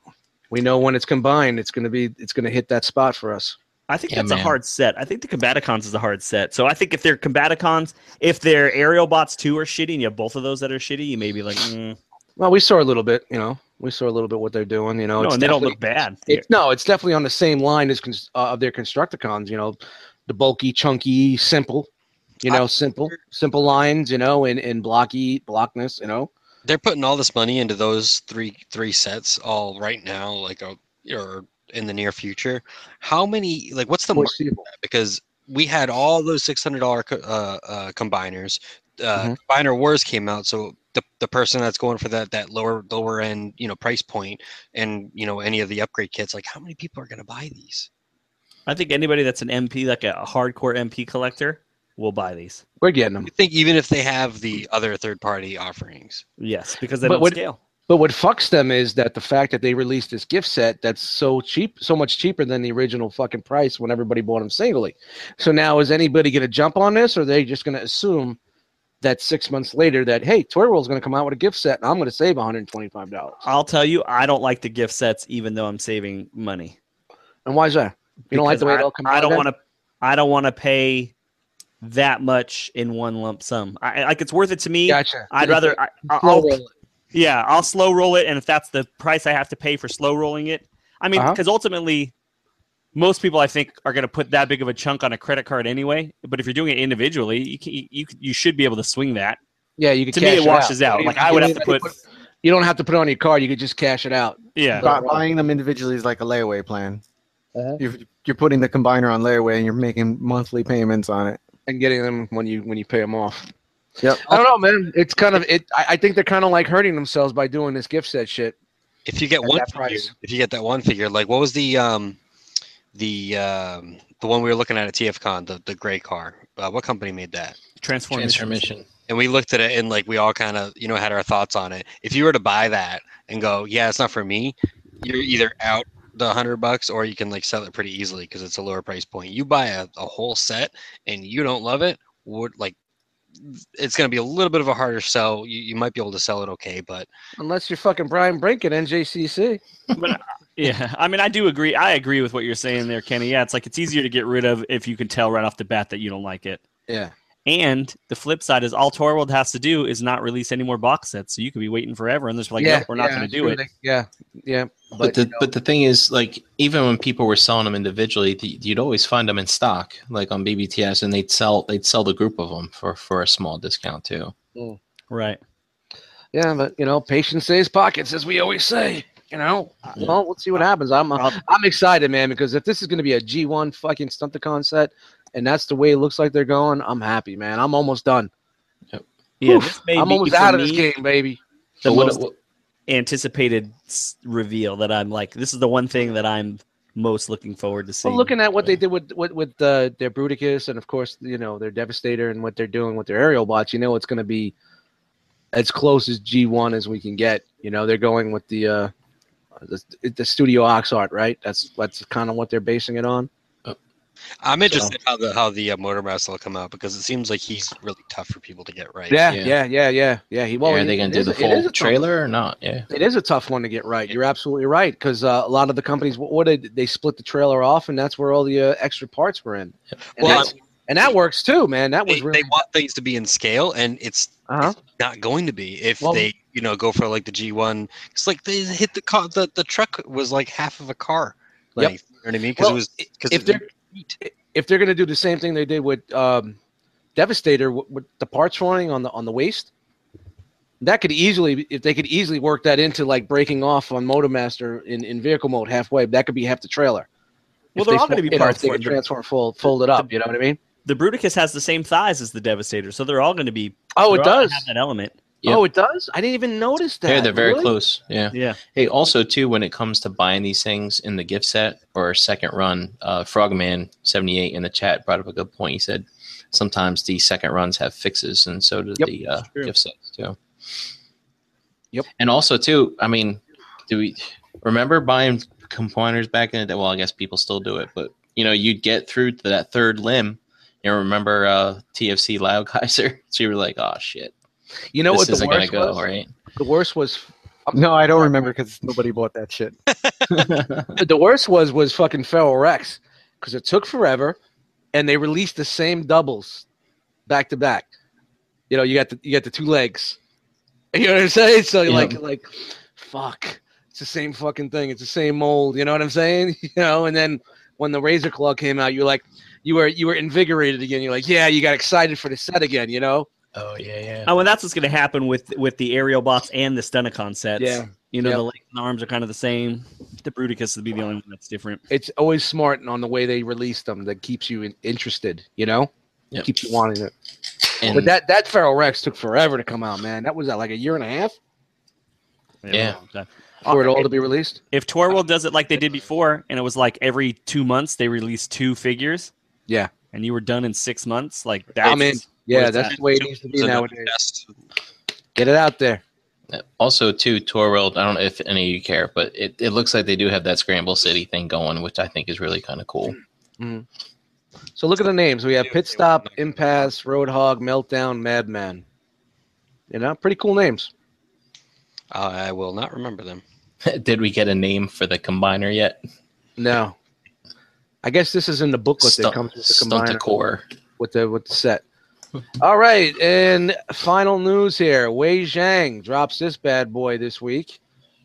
we know when it's combined, it's gonna be, it's gonna hit that spot for us. I think Yeah, that's a man. hard set. I think the Combaticons is a hard set. So I think if they're Combaticons, if their aerial bots too are shitty, and you have both of those that are shitty, you may be like, mm. Well, we saw a little bit, you know, we saw a little bit what they're doing, you know. no, it's and they don't definitely- look bad. It's, no, it's definitely on the same line as cons- uh, of their Constructicons, you know, the bulky, chunky, simple, you know, I- simple, simple lines, you know, and, and blocky, blockness, you know. They're putting all this money into those three three sets all right now, like a, or in the near future. How many? Like, what's the market? Foreseeable. Because we had all those six hundred dollar co- uh, uh, combiners. Uh, Mhm. Combiner Wars came out, so the the person that's going for that that lower lower end, you know, price point, and you know any of the upgrade kits, like how many people are going to buy these? I think anybody that's an M P, like a hardcore M P collector, will buy these. We're getting them. I think even if they have the other third party offerings. Yes, because they But don't what- scale. But what fucks them is that the fact that they released this gift set that's so cheap, so much cheaper than the original fucking price when everybody bought them singly. So now is anybody going to jump on this, or are they just going to assume that six months later that, hey, Toy World's going to come out with a gift set and I'm going to save one hundred twenty-five dollars? I'll tell you, I don't like the gift sets, even though I'm saving money. And why is that? You don't like Because the way I, it all comes I out don't then? want to. I don't want to pay that much in one lump sum. I I- like it's worth it to me. Gotcha. I'd rather. I, Slow I'll, roll it. yeah, I'll slow roll it, and if that's the price I have to pay for slow rolling it, I mean, Uh-huh. because ultimately, most people I think are going to put that big of a chunk on a credit card anyway. But if you're doing it individually, you can, you you should be able to swing that. Yeah, you can To cash me, it washes out. You Like can- I would you have to can put. You don't have to put it on your card. You could just cash it out. Yeah, But- Bu- buying them individually is like a layaway plan. Uh-huh. You're, you're putting the combiner on layaway and you're making monthly payments on it. And getting them when you when you pay them off. Yep. I don't know, man. It's kind of it. I, I think they're kind of like hurting themselves by doing this gift set shit. If you get At one that figure, price. if you get that one figure, like what was the um the um the one we were looking at at T F Con, the the gray car? Uh, what company made that? transformation. Transformation. And we looked at it and like we all kind of you know had our thoughts on it. If you were to buy that and go, yeah, it's not for me, you're either out the hundred bucks or you can like sell it pretty easily because it's a lower price point. You buy a, a whole set and you don't love it, would like it's gonna be a little bit of a harder sell. You, you might be able to sell it okay, but Unless you're fucking Brian Brink at N J C C. But yeah, I mean, I do agree. I agree with what you're saying there, Kenny. Yeah, it's like it's easier to get rid of if you can tell right off the bat that you don't like it. Yeah. And the flip side is all Toy World has to do is not release any more box sets, so you could be waiting forever, and they're just like, yeah, nope, we're not yeah, going to do sure it. they- yeah, yeah. But, But, the you know, but the thing is, like, even when people were selling them individually, th- you'd always find them in stock, like on B B T S, and they'd sell they'd sell the group of them for, for a small discount too. Right. yeah, but you know, patience saves pockets, as we always say. You know, well, let's see what happens. I'm uh, I'm excited, man, because if this is going to be a G one fucking Stunticon set, and that's the way it looks like they're going, I'm happy, man. I'm almost done. Yeah, Oof, this may I'm be, almost for out of me, this game, baby. the But what- most what- anticipated s- reveal that I'm like, this is the one thing that I'm most looking forward to seeing. Well, looking at what they did with with, with uh, their Bruticus and of course you know their Devastator and what they're doing with their aerial bots, you know it's going to be as close as G one as we can get. You know they're going with the uh, the, the Studio Ox art, right? That's that's kind of what they're basing it on. I'm interested how the how the uh, Motor Master will come out because it seems like he's really tough for people to get right. Yeah, Yeah. yeah, yeah, yeah, yeah. He well, yeah, are it- they going it to do is the a- it is full a tough- trailer or not? Yeah. It is a tough one to get right. You're absolutely right because uh, a lot of the companies, what, what did they split the trailer off, and that's where all the uh, extra parts were in. And, Well, that's- and that works too, man. That was They, really they want things to be in scale, and it's uh-huh. not going to be if Well- they you know go for like the G one. It's like they hit the car. The, the truck was like half of a car. Yep. Length, you know what I mean? Because Well, it was because if they're if they're going to do the same thing they did with um, Devastator with, with the parts running on the on the waist, that could easily if they could easily work that into like breaking off on Motormaster in, in vehicle mode halfway. That could be half the trailer. Well, If they're they all gonna fold- be you know, parts if they for can it. transform fold fold it up. You know what I mean? The Bruticus has the same thighs as the Devastator, so they're all going to be. Oh, it they're all gonna does. have that element. Yep. Oh, it does. I didn't even notice that. Yeah, they're very Really? close. Yeah. Yeah. Hey, also too, when it comes to buying these things in the gift set or second run, uh, Frogman seventy-eight in the chat brought up a good point. He said sometimes the second runs have fixes, and so do Yep, the uh, true. gift sets too. Yep. And also too, I mean, do we remember buying components back in the day? Well, I guess people still do it, but you know, you'd get through to that third limb. You know, remember uh, T F C Loudgeyser? So you were like, oh shit, You know this what the isn't gonna worst go was? right. The worst was No, I don't remember because nobody bought that shit. the worst was was fucking Feral Rex because it took forever, and they released the same doubles back to back. You know, you got the you got the two legs. You know what I'm saying? So you're Yeah. like like, fuck, it's the same fucking thing. It's the same mold. You know what I'm saying? You know, and then when the Razor Claw came out, you're like, you were you were invigorated again. You're like, yeah, you got excited for the set again. You know? Oh yeah, yeah. Oh, and that's what's going to happen with with the aerial bots and the Stunticon sets. Yeah. You know, Yep. the legs and arms are kind of the same. The Bruticus would be the only one that's different. It's always smart on the way they release them that keeps you in, interested. You know, Yep. keeps you wanting it. And But that that Feral Rex took forever to come out, man. That was uh, like a year and a half Yeah. for it all to be released. If Torwell does it like they did before, and it was like every two months they released two figures, Yeah, and you were done in six months, like that's I'm in. Yeah, where's that's that? the way it needs to be So nowadays. best. Get it out there. also too, Tour World. I don't know if any of you care, but it, it looks like they do have that Scramble City thing going, which I think is really kind of cool. So look at the names. We have Pit Stop, Impasse, Roadhog, Meltdown, Madman. You know, pretty cool names. Uh, I will not remember them. Did we get a name for the combiner yet? No, I guess this is in the booklet that Stunt, comes with the combiner Stunticore. with the with the set. All right, and final news here: Wei Zhang drops this bad boy this week.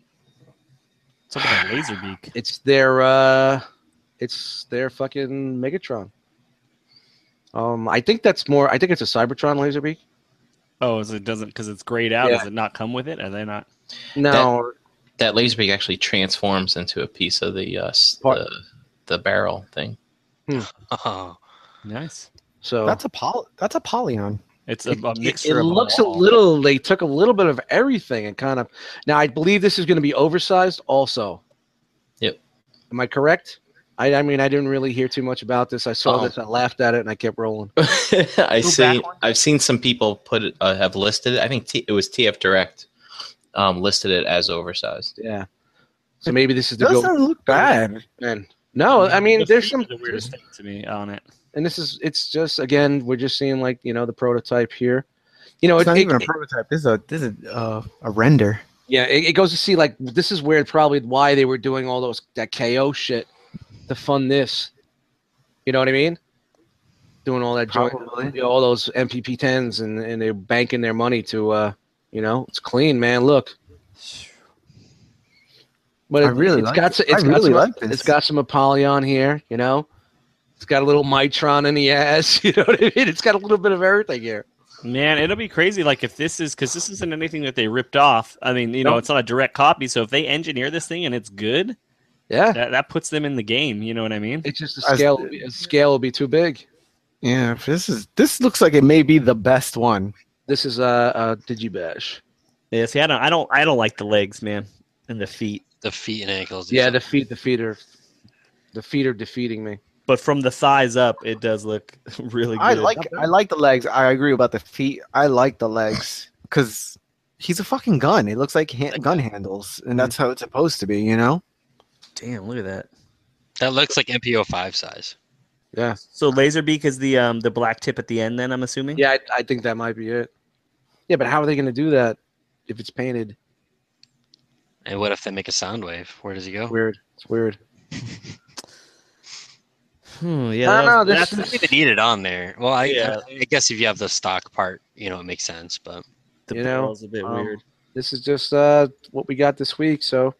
What's up with that laser beak? It's their uh it's their fucking Megatron. Um, I think that's more. I think it's a Cybertron Laserbeak. Oh, is it doesn't because it's grayed out? Yeah. Does it not come with it? Are they not? No, That Laserbeak actually transforms into a piece of the uh, s- Part- the, the barrel thing. Oh, Nice. so That's a poly. That's a polyon. It's a, a it, it mixture. of looks them a all. little. They took a little bit of everything and kind of. Now I believe this is going to be oversized. Also. Yep. Am I correct? I, I mean, I didn't really hear too much about this. I saw Oh. this, I laughed at it, and I kept rolling. I Go see. back one. I've seen some people put it, uh, have listed it. I think T, it was T F Direct um, listed it as oversized. Yeah. So maybe this is the Doesn't go. look bad. Man. No, I mean, The there's feet some. are the weirdest thing to me on it. And this is, it's just, again, we're just seeing, like, you know, the prototype here. You know, It's it, not it- even a it- prototype. This is a this is uh, a render. yeah, it, it goes to see, like, this is where probably why they were doing all those, that K O shit to fund this. You know what I mean? Doing all that joint, Probably. you know, all those M P P tens, and, and they're banking their money to, uh, you know, it's clean, man. Look. But I it, really it's like got it. some, it's I got really some, like this. It's got some Apollyon here, you know. It's got a little Mitron in the ass, you know what I mean? It's got a little bit of everything here. Man, it'll be crazy. Like if this is because this isn't anything that they ripped off. I mean, you know, Nope. it's not a direct copy. So if they engineer this thing and it's good, Yeah, that, that puts them in the game. You know what I mean? it's just the As- scale. The scale will be too big. Yeah, this is this looks like it may be the best one. This is uh, uh Digibash. Yeah. See, I don't, I don't, I don't like the legs, man, and the feet. the feet and ankles. Yeah, the feet, the feet are. The feet are defeating me. But from the thighs up, it does look really good. I like I like the legs. I agree about the feet. I like the legs because he's a fucking gun. It looks like hand, gun handles, and that's how it's supposed to be. You know. Damn, look at that. That looks like M P O five size. Yeah. So Laserbeak is the um the black tip at the end. Then I'm assuming. Yeah, I, I think that might be it. Yeah, but how are they going to do that if it's painted? And what if they make a sound wave? Where does he go? Weird. It's weird. Hmm, yeah, I don't know. that's- This I is, think they need it on there. Well, I, Yeah. I, I guess if you have the stock part, you know, it makes sense. But the you know, barrel's a bit um, weird. this is just uh, what we got this week. So,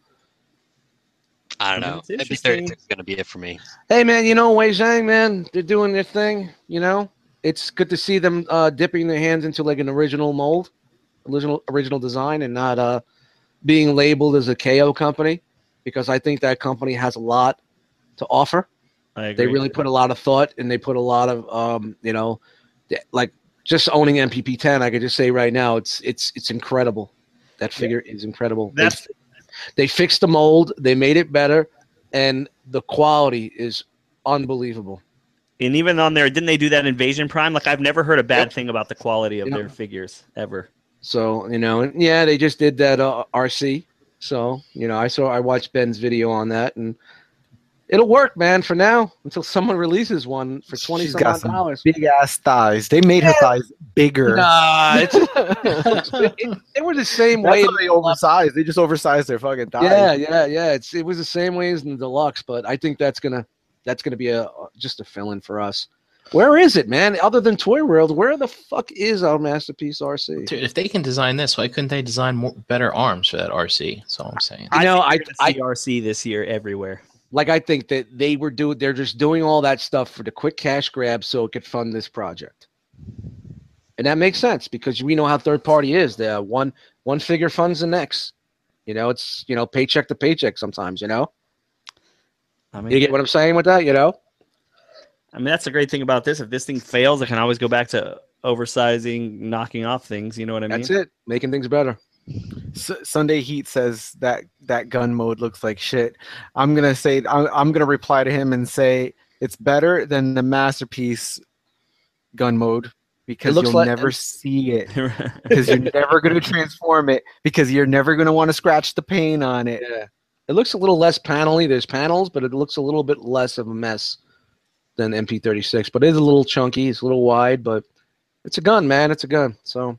I don't I mean, know. it's M P interesting. thirty-six is going to be it for me. hey, man, you know, Wei Zhang, man, they're doing their thing. You know, it's good to see them uh, dipping their hands into like an original mold, original original design, and not uh, being labeled as a K O company, because I think that company has a lot to offer. I agree. They really put a lot of thought, and they put a lot of, um, you know, th- like just owning M P P ten. I could just say right now, it's it's it's incredible. That figure is incredible. They- That's They fixed the mold. They made it better, and the quality is unbelievable. and even on there, didn't they do that Invasion Prime? Like I've never heard a bad Yep. thing about the quality of Yep. their figures ever. So you know, and yeah, they just did that uh, R C. So you know, I saw I watched Ben's video on that, and it'll work, man. For now, until someone releases one for twenty She's some got odd some dollars. big ass thighs. They made her thighs bigger. Nah, it's, it, it- they were the same That's way. how they oversized. They just oversized their fucking thighs. Yeah, yeah, yeah. It's it was the same way as in the deluxe, but I think that's gonna that's gonna be a just a fill-in for us. Where is it, man? Other than Toy World, where the fuck is our masterpiece R C? Dude, if they can design this, why couldn't they design more better arms for that R C? That's all I'm saying. You know, think I you're gonna I see R C this year everywhere. like I think that they were doing they're just doing all that stuff for the quick cash grab so it could fund this project. And that makes sense because we know how third party is. The one one figure funds the next. You know, it's you know, paycheck to paycheck sometimes, you know? I mean, You get what I'm saying with that, you know? I mean, that's the great thing about this. If this thing fails, I can always go back to oversizing, knocking off things. You know what I mean? That's it. Making things better. S- Sunday Heat says that that gun mode looks like shit. I'm gonna say I'm, I'm gonna reply to him and say it's better than the masterpiece gun mode because looks you'll like- never see it because you're never gonna transform it because you're never gonna want to scratch the paint on it. Yeah. It looks a little less panely. There's panels, but it looks a little bit less of a mess than M P thirty-six. But it is a little chunky. It's a little wide, but it's a gun, man. It's a gun. So,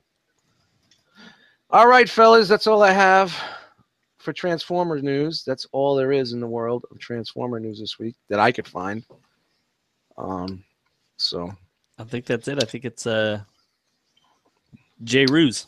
all right, fellas, that's all I have for Transformer news. That's all there is in the world of Transformer news this week that I could find. Um, so I think that's it. I think it's uh, J. Ruse.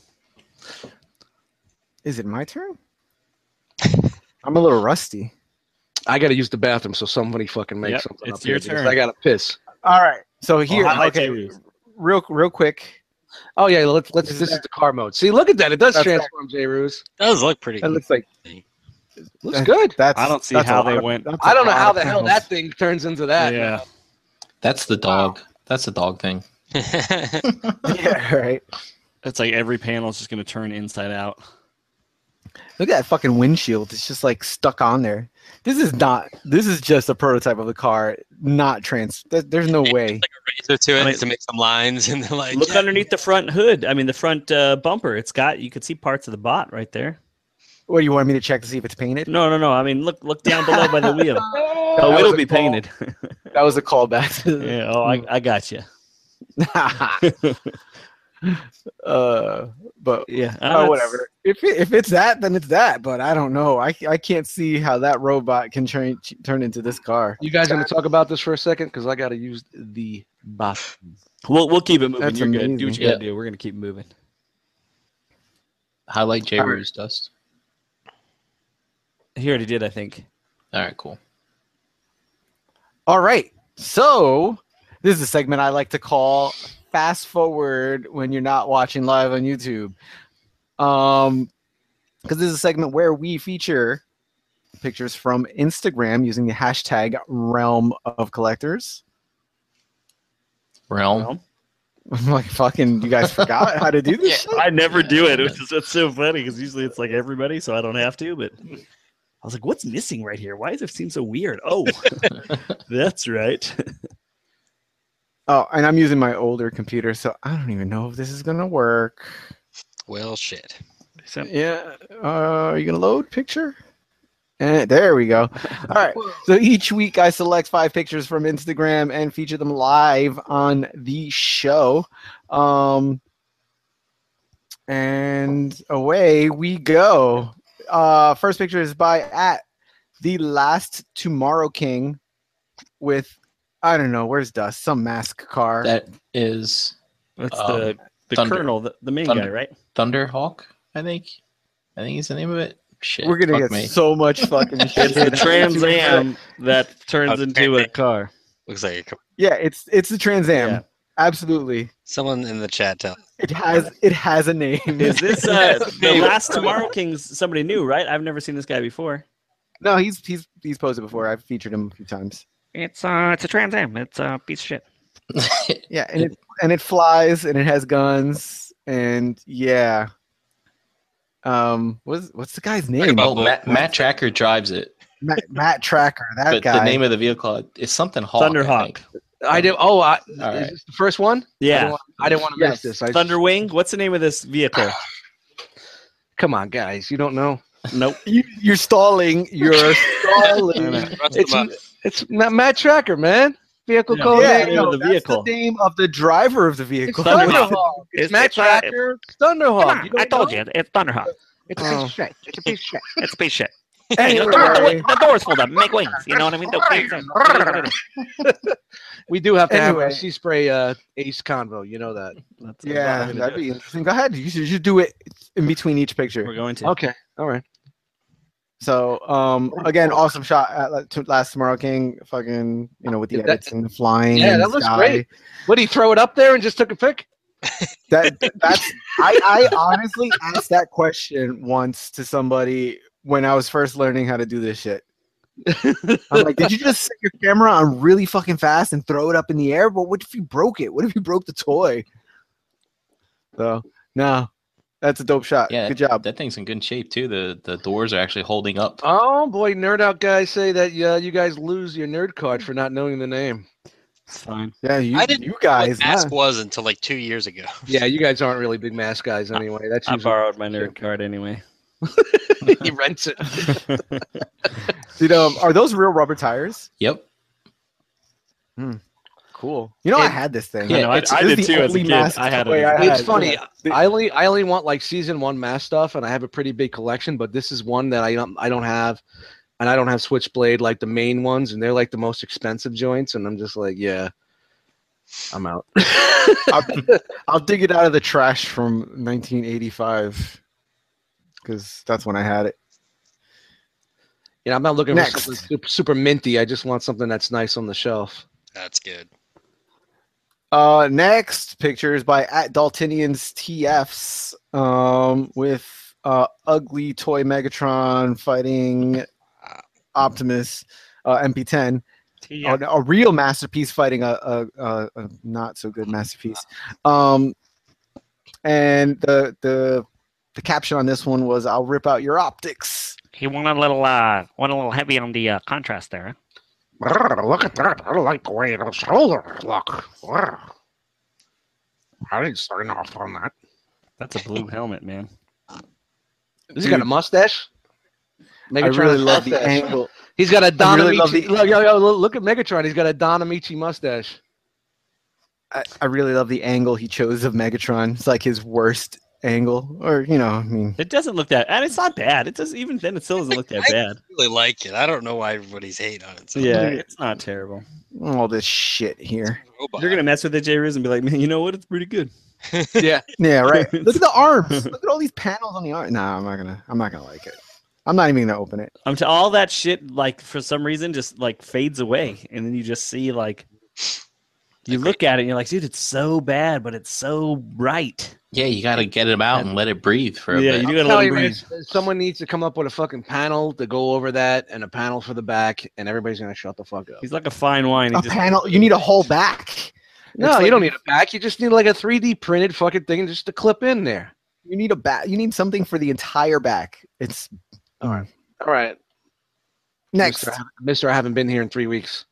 Is it my turn? I'm a little rusty. I got to use the bathroom, so somebody fucking make Yep, something it's up your here because turn. I got to piss. All right, so here, highlight okay, J. Ruse. real real quick. Oh yeah, let's let's. Is This that- is the car mode. See, look at that. It does That's transform, J. Ruse. That does look pretty That good. looks like Looks that- good. That's I don't see that's a how lot they of- went- that's a I don't know lot how of the hell panels. that thing turns into that. Yeah. That's the dog. That's the dog thing. Yeah, right. It's like every panel is just going to turn inside out. Look at that fucking windshield. It's just like stuck on there. This is not. This is just a prototype of the car, not trans. there- There's no way. like a razor to it I mean- to make some lines and then like Look yeah. underneath the front hood. I mean, the front uh, bumper. It's got. You could see parts of the bot right there. What do you want me to check to see if it's painted? No, no, no. I mean, look, look down below by the wheel. That Oh, was it'll a be call. painted. That was a callback. To the- Yeah. Oh, I, I got you. uh, but Yeah. oh, whatever. If it, if it's that, then it's that. But I don't know. I, I can't see how that robot can turn turn into this car. You guys going to talk about this for a second? Because I got to use the bathroom. We'll we'll keep it moving. That's You're good. Do what amazing. you gotta do. We're gonna keep moving. Highlight J. All right. Ruse Dust. He already did, I think. All right, cool. All right. So this is a segment I like to call fast forward when you're not watching live on YouTube. Um, because this is a segment where we feature pictures from Instagram using the hashtag Realm of Collectors. Realm. I'm like, fucking, you guys forgot how to do this? shit? I never do it, which is that's so funny because usually it's like everybody, so I don't have to. But I was like, what's missing right here? Why does it seem so weird? Oh, that's right. Oh, and I'm using my older computer, so I don't even know if this is gonna work. Well, shit. So, Yeah. Uh, are you gonna load picture? And there we go. All right. So each week I select five pictures from Instagram and feature them live on the show. Um, and away we go. Uh, first picture is by at the last Tomorrow King with, I don't know, where's Dust? Some mask car. That is that's Um, the, the Thunder. colonel, the, the main Thunder. guy, right? Thunderhawk, I think. I think is the name of it. Shit. We're gonna fuck get me. so much fucking shit. It's the Trans Am that turns Oh, into a car. Looks like a, Yeah, it's it's the Trans Am. Yeah. Absolutely. someone in the chat tell. It has it has a name. Is this uh, the Hey, last Tomorrow King's somebody new, right? I've never seen this guy before. No, he's he's he's posted before. I've featured him a few times. It's uh, it's a Trans Am. It's a piece of shit. Yeah, and it and it flies and it has guns and yeah. Um, what's what's the guy's name? about- Oh, Matt, Matt Tracker drives it, Matt, Matt Tracker. That but guy. the name of the vehicle is something Hawk. I Thunderhawk. think. I do. Oh, I, All is right. this the first one? I didn't Yeah. want, I didn't want to Yes. miss this. I just- Thunderwing. What's the name of this vehicle? Come on, guys. You don't know. Nope. You, you're stalling. You're stalling. It's it's Ma- Matt Tracker, man. Vehicle Yeah. code. yeah, name no, of the that's vehicle. the name of the driver of the It's vehicle. Thunderhawk. It's It's- Matt it's, uh, Tracker. Thunderhawk. Come on, You don't I told know? you. It's Thunderhawk. It's a piece Oh. of shit. It's a piece of shit. It's a piece of shit. Hey, the, door, Anyway. the, the door's fold up. Make wings. You know what I mean? Don't wings in. We do have to have Anyway. a sea spray uh, ace convo. You know that. That's Yeah, what we're that'd gonna be interesting. Go ahead. You should just do it in between each do. picture. We're going to. Okay. All right. So, um, again, awesome shot at la- to Last Tomorrow King. Fucking, you know, with the Yeah, that- edits and the flying. Yeah, and that the looks sky. great. What, did he throw it up there and just took a pic? That that's. I, I honestly asked that question once to somebody when I was first learning how to do this shit. I'm like, did you just set your camera on really fucking fast and throw it up in the air? But what if you broke it? What if you broke the toy? So no, that's a dope shot. Yeah, Good job. That thing's in good shape too. The the doors are actually holding up. Oh, boy. Nerd out guys say that uh, you guys lose your nerd card for not knowing the name. It's fine. Yeah, you, I didn't you know guys. what Mask huh? was until like two years ago. Yeah, you guys aren't really big mask guys anyway. That's I usually borrowed my nerd card anyway. he rents it. Dude, um, are those real rubber tires? Yep. Cool. You know, I It- had this thing. I know, I, It's- I this did is the too as a only kid. mask I had toy it. as a I kid. had. It's funny. Yeah. I only I only want like season one mask stuff, and I have a pretty big collection. But this is one that I don't I don't have, and I don't have Switchblade like the main ones, and they're like the most expensive joints. And I'm just like, yeah, I'm out. I'll, I'll dig it out of the trash from nineteen eighty-five because that's when I had it. You know, I'm not looking Next. for something super, super minty. I just want something that's nice on the shelf. That's good. Uh, next picture is by at Daltonians T Fs um, with uh, ugly toy Megatron fighting Optimus uh, M P ten. Yeah. A, a real masterpiece fighting a, a, a, a not so good masterpiece. Um, and the the the caption on this one was, "I'll rip out your optics." He went a little uh went a little heavy on the uh, contrast there. Look at that. I like the way the shoulder look. I didn't sign off on that. That's a blue helmet, man. He's got a mustache. I Megatron's really love the mustache. angle. He's got a I really love Donamichi. the- Look, yo, yo, look at Megatron. He's got a Donamichi mustache. I, I really love the angle he chose of Megatron. It's like his worst angle, or you know, I mean, It doesn't look that, and it's not bad. It does even then. It still doesn't look that I bad. really like it. I don't know why everybody's hating on it. So Yeah, it's not terrible. all this shit here. Robot. You're gonna mess with it, J. Riz, and be like, man, you know what? It's pretty good. Yeah. Yeah, right. Look at the arms. Look at all these panels on the arm. Nah, I'm not gonna. I'm not gonna like it. I'm not even gonna open it. I'm to all that shit. Like for some reason, just like fades away, and then you just see like you look at it, and you're like, dude, it's so bad, but it's so right. Yeah, you got to get it out and let it breathe for a Yeah, bit. you do I'm gotta let telling him you, breathe. man, someone needs to come up with a fucking panel to go over that, and a panel for the back, and everybody's gonna shut the fuck up. He's like a fine wine. He A just, panel. You need a whole back. No, It's you like- don't need a back. You just need like a three D printed fucking thing just to clip in there. You need a back. You need something for the entire back. It's All right. All right. Next, Mister I haven't- Mister I haven't been here in three weeks.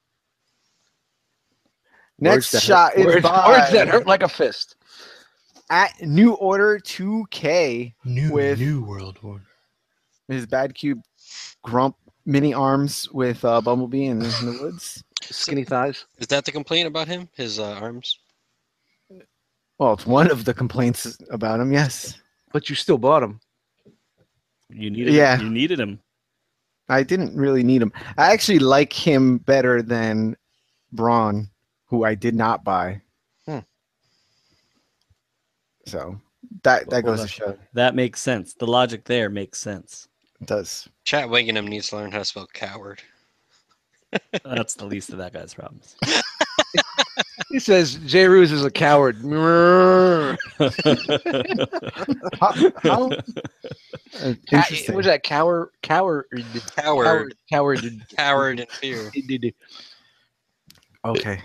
next Words that shot hurt, is words, by words that hurt like a fist. at New Order two K New with New World Order. his Bad Cube Grump mini arms with uh, Bumblebee in, in the woods. Skinny thighs. Is that the complaint about him? His uh, arms? Well, it's one of the complaints about him. Yes, But you still bought them. You needed. Yeah. You needed him. I didn't really need him. I actually like him better than Braun, who I did not buy. Hmm. So that that Well, goes to that- show. That makes sense. The logic there makes sense. It does. Chat Wingingham needs to learn how to spell coward. That's the least of that guy's problems. He says J. Ruse is a coward. How, how, uh, Ca- interesting. was that coward? Coward. Coward. Coward. Coward in fear. Okay.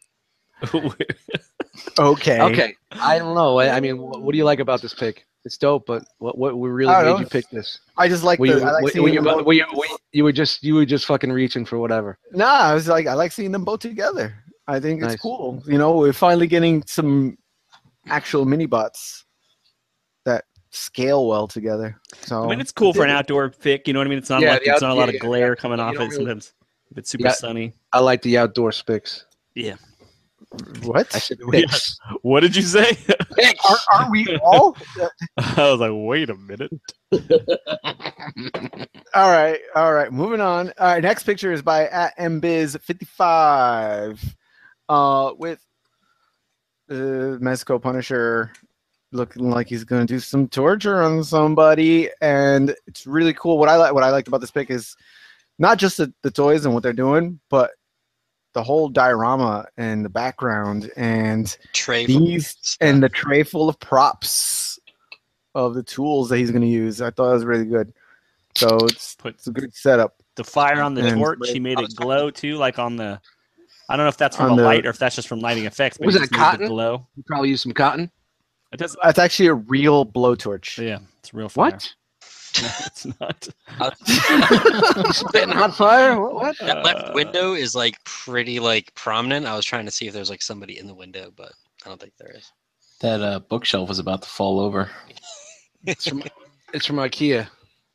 Okay. Okay. I don't know. I, I mean, what, what do you like about this pick? It's dope, but what what really I made don't you know. pick this? I just like Were the. you, I like were, seeing were you, them both- were you, were you, you were just you were just fucking reaching for whatever. No, I was like, I like seeing them both together. I think it's Nice. cool. You know, we're finally getting some actual mini bots that scale well together. So I mean, it's cool for an outdoor pick. You know what I mean? It's not Yeah, like the it's out- not a lot yeah, of yeah, glare yeah. coming You off don't it. really- Sometimes if it's super Yeah. sunny. I like the outdoor spics. What? I said Yeah. picks. What did you say? Are, are we all? I was like, wait a minute. All right, all right. Moving on. All right, next picture is by at mbiz fifty-five, uh, with the Mexico Punisher looking like he's going to do some torture on somebody, and it's really cool. What I like, what I liked about this pick is not just the, the toys and what they're doing, but the whole diorama and the background and Tray. these and the tray full of props of the tools that he's going to use. I thought it was really good. So it's, Put it's a good setup. the fire on the And- torch. He made it glow too, like on the. I don't know if that's from On a the- light or if that's just from lighting effects. But Was he that just made the cotton? glow. You probably use some cotton. It does. That's actually a real blowtorch. Yeah, it's real fire. What? No, it's not. Spitting hot fire? What? what? That Uh, left window is like pretty like prominent. I was trying to see if there's like somebody in the window, but I don't think there is. That uh, bookshelf was about to fall over. It's from it's from IKEA.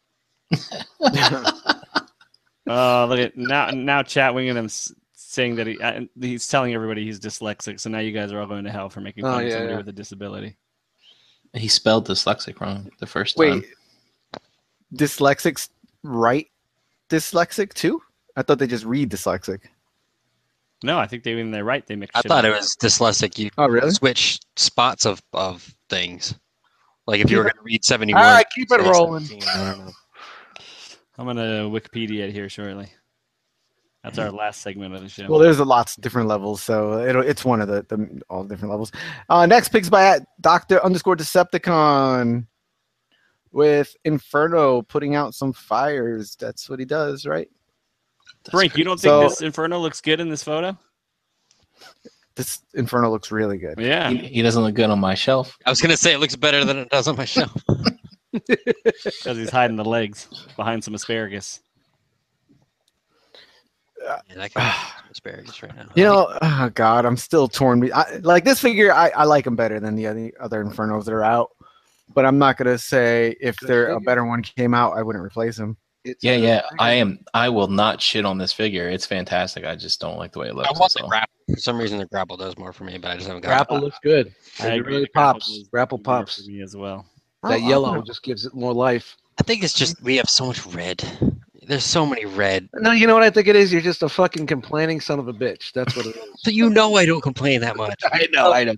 Oh, look at now. Now, chat winging him s- saying that he uh, he's telling everybody he's dyslexic. So now you guys are all going to hell for making fun Oh, of yeah, somebody yeah. with a disability. He spelled dyslexic wrong the first Wait, time. dyslexics write dyslexic too? I thought they just read dyslexic. No, I think they when they're right. They mix. I shit thought up. it was dyslexic. You Oh, really? switch spots of, of things. Like if you were going to read seventy-one. All right, keep it instead of rolling. seventeen, I don't know. I'm gonna Wikipedia it here shortly. That's our last segment of the show. Well, there's a lots of different levels, so it'll, it's one of the, the all different levels. Uh, next picks by at Doctor underscore Decepticon with Inferno putting out some fires. That's what he does, right? That's Brink, you crazy. don't think So- this Inferno looks good in this photo? This Inferno looks really good. Yeah. He, he doesn't look good on my shelf. I was going to say it looks better than it does on my shelf. Because he's hiding the legs behind some asparagus. Yeah, that kind of asparagus right now. You know, oh God, I'm still torn. I, like this figure, I, I like him better than the other, other Infernos that are out. But I'm not gonna say if Good there a figure. better one came out, I wouldn't replace him. It's Yeah, a- yeah. I am. I will not shit on this figure. It's fantastic. I just don't like the way it looks. I want that's the all. grapple. For some reason, the grapple does more for me, but I just haven't got Grapple looks good. I It agree, really the grapple pops. does Grapple do more pops. for me as well. That Oh, yellow oh. just gives it more life. I think it's just we have so much red. There's so many red. No, you know what I think it is? You're just a fucking complaining son of a bitch. That's what it is. So you know I don't complain that much. I know, I know.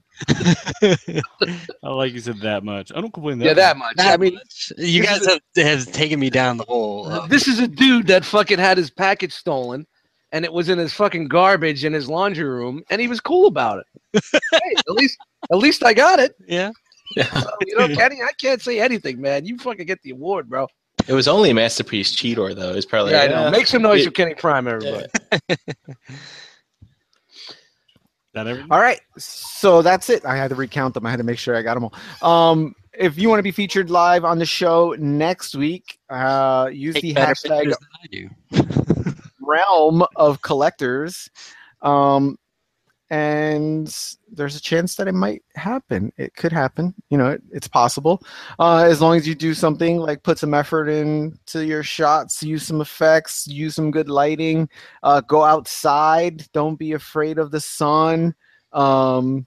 I like you said that much. I don't complain that Yeah, much. that much. That I mean, much. You this guys is have, have taken me down the hole. of- this is a dude that fucking had his package stolen, and it was in his fucking garbage in his laundry room, and he was cool about it. Hey, at least, at least I got it. yeah. So, you know, Kenny, I can't say anything, man. You fucking get the award, bro. It was only Masterpiece Cheetor though. It's probably Yeah, I know. yeah. Make some noise Yeah. for Kenny Prime, everybody. That everything? All right, so that's it. I had to recount them. I had to make sure I got them all. Um, if you want to be featured live on the show next week, uh, use Take the better hashtag pictures than I do. realm of collectors. Um, and there's a chance that it might happen. It could happen. You know, it, it's possible. Uh, as long as you do something like put some effort into your shots, use some effects, use some good lighting, uh, go outside. Don't be afraid of the sun. Um,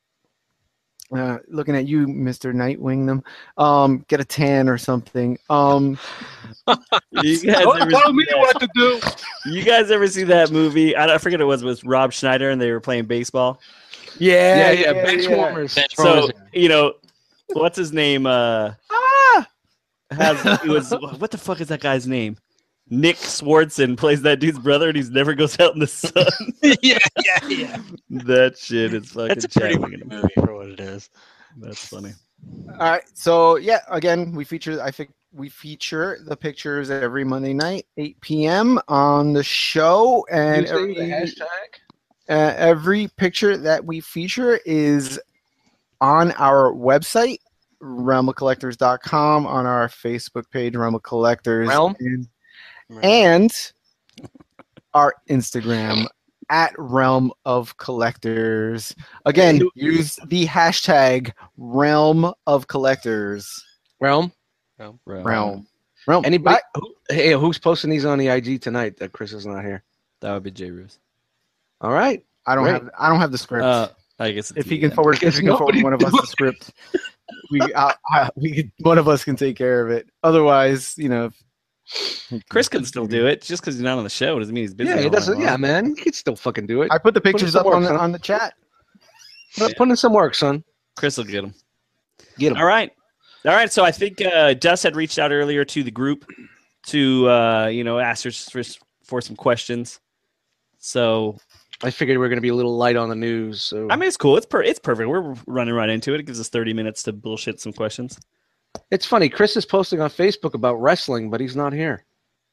uh, looking at you, Mister Nightwing, them. Um, get a tan or something. Um, You guys Don't ever tell see me that- what to do. You guys ever see that movie? I, don't- I forget what it was with Rob Schneider, and they were playing baseball. Yeah, yeah, yeah, bench yeah. warmers. Bench So warmers. you know, what's his name? Uh, ah! has it was what the fuck is that guy's name? Nick Swartzen plays that dude's brother, and he's never goes out in the sun. yeah, yeah, yeah. That shit is fucking. That's a pretty Chadwick. funny movie for what it is. That's funny. All right. So yeah, again, we feature. I think we feature the pictures every Monday night, eight p.m. on the show, and Using every, the hashtag. uh, every picture that we feature is on our website, realm of collectors dot com, on our Facebook page, Realm of Collectors, Realm? and, and our Instagram at Realm of Collectors. Again, use the hashtag Realm of Collectors. Realm. Realm. Realm. Anybody? Who, hey, who's posting these on the I G tonight that Chris is not here? That would be J. Roos. All right. I don't Great. have. I don't have the script. Uh, I guess if it's he can the- forward, if Because he can forward nobody one of us the script, we, I, I, we could, one of us can take care of it. Otherwise, you know, if- Chris can still do it. Just because he's not on the show doesn't mean he's busy. Yeah, all it doesn't. night Yeah, long. man, you can still fucking do it. I put the pictures some up work, on the, son. on the chat. Put, put in some work, son. Chris will get him. Get him. All right. All right. So I think uh, Dust had reached out earlier to the group to, uh, you know, ask us for, for some questions. So, I figured we are going to be a little light on the news. So I mean, it's cool. It's per- it's perfect. We're running right into it. It gives us thirty minutes to bullshit some questions. it's funny. Chris is posting on Facebook about wrestling, but he's not here.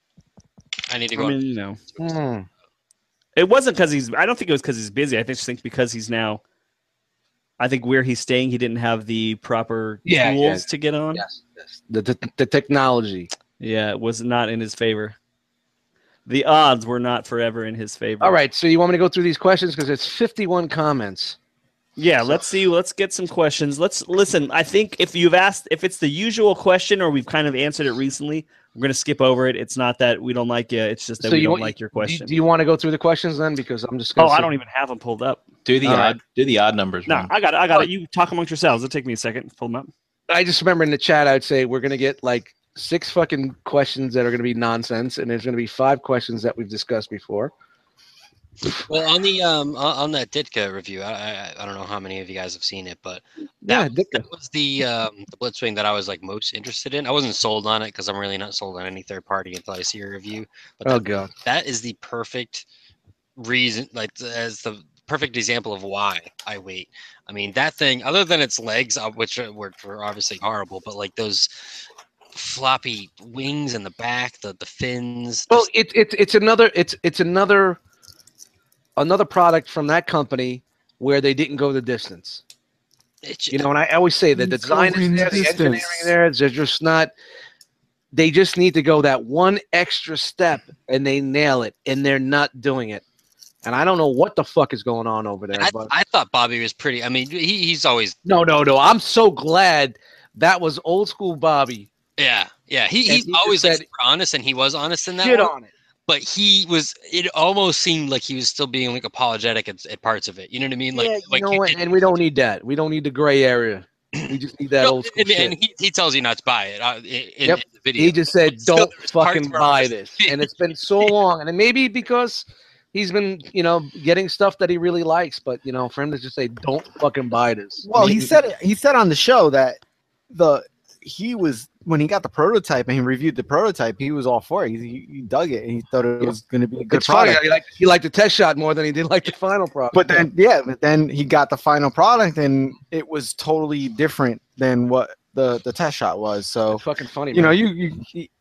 I need to I go. mean, you know, Hmm. it wasn't because he's, I don't think it was because he's busy. I just think because he's now, I think where he's staying, he didn't have the proper Yeah, tools yeah. to get on. Yes, yes. The, the the technology. Yeah, it was not in his favor. The odds were not forever in his favor. All right. So you want me to go through these questions because it's fifty-one comments. Yeah, let's see. Let's get some questions. Let's listen. I think if you've asked, if it's the usual question or we've kind of answered it recently, we're going to skip over it. It's not that we don't like you. It's just that So we you don't want- like your Do, question. do you want to go through the questions then? Because I'm just. oh, Gonna I sit- don't even have them pulled up. Do the All odd. right. Do the odd numbers. No, one. I got it. I got it. You talk amongst yourselves. It'll take me a second to pull them up. I just remember in the chat, I'd say we're gonna get like six fucking questions that are gonna be nonsense, and there's gonna be five questions that we've discussed before. Well, on the um on on that Ditka review, I, I I don't know how many of you guys have seen it, but Yeah, that, Ditka. that was the um the Blitzwing that I was like most interested in. I wasn't sold on it because I'm really not sold on any third party until I see a review. But Oh that, god. that is the perfect reason, like as the perfect example of why I wait. I mean, that thing, other than its legs, uh, which are, were, were obviously horrible, but like those floppy wings in the back, the the fins. Well, just- it, it it's another it's it's another another product from that company where they didn't go the distance. it's You know, and I always say the Let's design go is in there, the distance. engineering there. They're just not. They just need to go that one extra step, and they nail it, and they're not doing it. And I don't know what the fuck is going on over there. I, But I thought Bobby was pretty. I mean, he, he's always no, no, no. I'm so glad that was old school Bobby. yeah, yeah. He, And he's he just always like said- super honest, and he was honest in that. Shit one, on it. But he was. It almost seemed like he was still being like apologetic at, at parts of it. You know what I mean? Like, yeah, you like know he what? didn't- And we don't need that. We don't need the gray area. We just need that No, old school and, shit. and he, he tells you not to buy it uh, in, in Yep. the video. He just said, But still, "Don't there's parts fucking where buy I'm this," just- and it's been so long. And it may be because he's been, you know, getting stuff that he really likes. But you know, for him to just say, "Don't fucking buy this." Well, he said it, he said on the show that the he was when he got the prototype and he reviewed the prototype, he was all for it. He, he dug it and he thought it was going to be a good It's funny. product. He liked, he liked the test shot more than he did like the final product. But then, yeah, but then he got the final product and it was totally different than what the the test shot was. So it's fucking funny. you know, man. you, you he,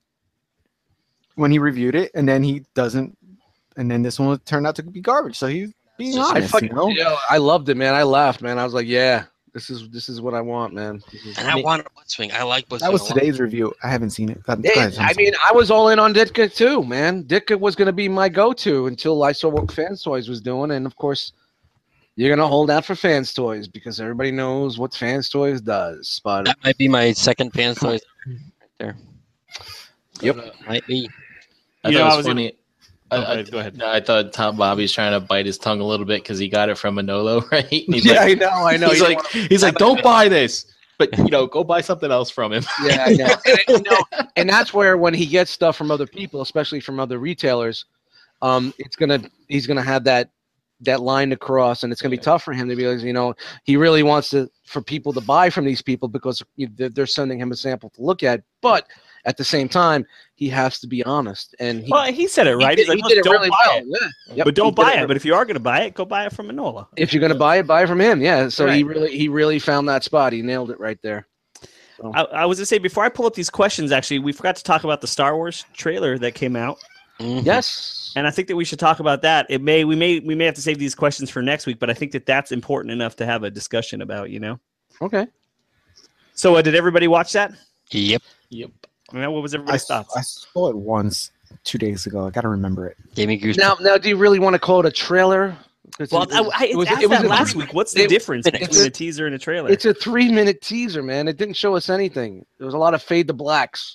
when he reviewed it and then he doesn't, and then this one turned out to be garbage. So he's being I honest. I fucking, you know? yeah, I loved it, man. I laughed, man. I was like, "Yeah, This is this is what I want, man. This is- And I want Blitzwing. I like Blitzwing. That was a lot. today's review. I haven't seen it. Go Yeah, ahead, I mean, I was all in on Ditka too, man. Ditka was going to be my go-to until I saw what Fans Toys was doing, and of course, you're going to hold out for Fans Toys because everybody knows what Fans Toys does. But That might be my second fan toy right there. Yep. Might be. I You thought know, it I was was in- funny. Oh, I, go I, ahead, go ahead. no, I thought Tom Bobby's trying to bite his tongue a little bit because he got it from Manolo, right? And he's yeah, like, I know, I know. he's You like, don't wanna- he's like, don't buy this, but you know, go buy something else from him. yeah, I know. And, I- you know, and that's where when he gets stuff from other people, especially from other retailers, um, it's gonna he's gonna have that that line to cross, and it's gonna be tough for him to be like, you know, he really wants to for people to buy from these people because you, they're they're sending him a sample to look at, but at the same time, he has to be honest, and he, Well, he said it right. he He's did, like, he did "Look, it don't really buy well. it. Yeah. Yep, But don't he did buy re- it. But if you are going to buy it, go buy it from Manola." if you're gonna buy it, buy it from him. Yeah. So he Right. really he really found that spot. He nailed it right there. I, I was going to say, before I pull up these questions, actually, we forgot to talk about the Star Wars trailer that came out. Mhm. Yes. And I think that we should talk about that. It may we may we may have to save these questions for next week, but I think that that's important enough to have a discussion about. You know. Okay. So, uh, did everybody watch that? Yep. Yep. I mean, what was I, everybody's thoughts? I saw it once two days ago. I gotta remember it. Gave me goosebumps. Now, now, do you really want to call it a trailer? 'Cause Well, it I, was- I it was- asked it was that a last three- week. What's the it- difference it's between a- a teaser and a trailer? It's a three-minute teaser, man. It didn't show us anything. There was a lot of fade to blacks.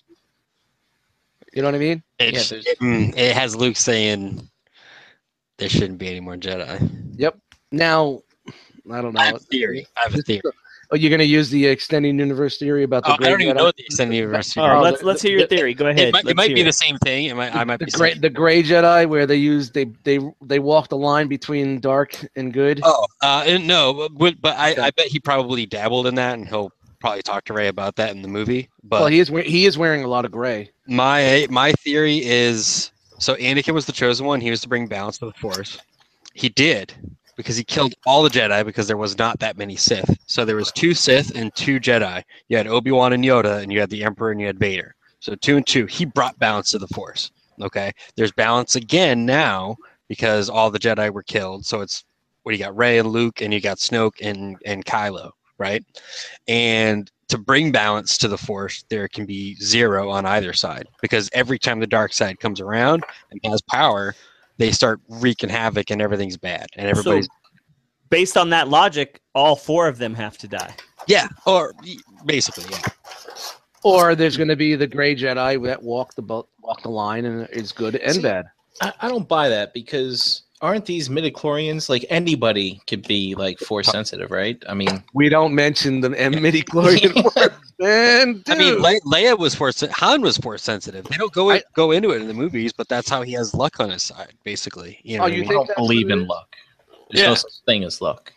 You know what I mean? It, Yeah, there's- it, mm, it has Luke saying there shouldn't be any more Jedi. Now, I don't know. I have a theory. I have a theory. Oh, you're going to use the extending universe theory about the Oh, I great don't even Jedi? know what the extended universe Oh, theory. let's let's hear your theory. Go ahead. It might, it Let's might hear be it. the same thing. It might, I might the be gray saying- the gray Jedi where they use they they they walk the line between dark and good. Oh, uh, and no, but, but I, I bet he probably dabbled in that, and he'll probably talk to Ray about that in the movie. But well, he is we- he is wearing a lot of gray. my my theory is so Anakin was the chosen one. He was to bring balance to the Force. He did because he killed all the Jedi because there was not that many Sith. So there was two Sith and two Jedi. You had Obi-Wan and Yoda, and you had the Emperor and you had Vader. So two and two. He brought balance to the Force. Okay, there's balance again now because all the Jedi were killed. So it's what you got Rey and Luke, and you got Snoke and and Kylo, right? And to bring balance to the Force, there can be zero on either side because every time the dark side comes around and has power, they start wreaking havoc and everything's bad and everybody's So, based on that logic, all four of them have to die. yeah, or basically yeah. Or there's going to be the gray Jedi that walk the bo- walk the line and is good and See, bad. I, I don't buy that because aren't these midichlorians like anybody could be like force sensitive, right? I mean, We don't mention the midi-chlorian word, man. I mean, dude. Le- Leia was force. Han was force sensitive. They don't go in, I- go into it in the movies, but that's how he has luck on his side, basically. You know Oh, what I you mean? I think don't that's believe what it in is? luck. There's Yeah. no such thing as luck.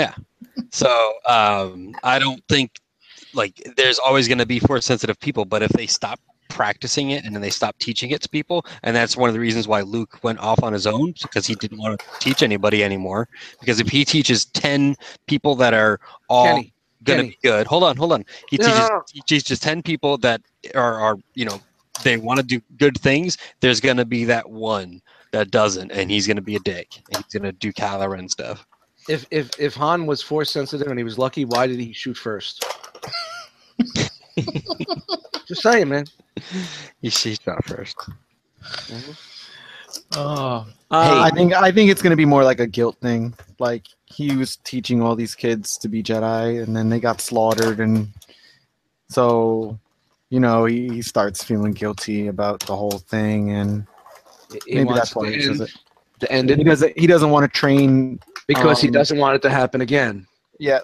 So um, I don't think like there's always going to be force sensitive people, but if they stop practicing it and then they stop teaching it to people, and that's one of the reasons why Luke went off on his own because he didn't want to teach anybody anymore. Because if he teaches ten people that are all Kenny, going to Kenny. be good, hold on, hold on. He No, teaches no, no. he teaches ten people that are are you know they want to do good things. There's going to be that one that doesn't, and he's going to be a dick, and he's going to do Kylo Ren stuff. If if if Han was force sensitive and he was lucky, why did he shoot first? Just saying, man. He sees that first. Oh, Uh, I think I think it's gonna be more like a guilt thing. Like he was teaching all these kids to be Jedi, and then they got slaughtered, and so you know he, he starts feeling guilty about the whole thing, and He maybe wants that's why to he says end, it. to end He it doesn't he doesn't want to train. because he um, doesn't want it to happen again. Yeah,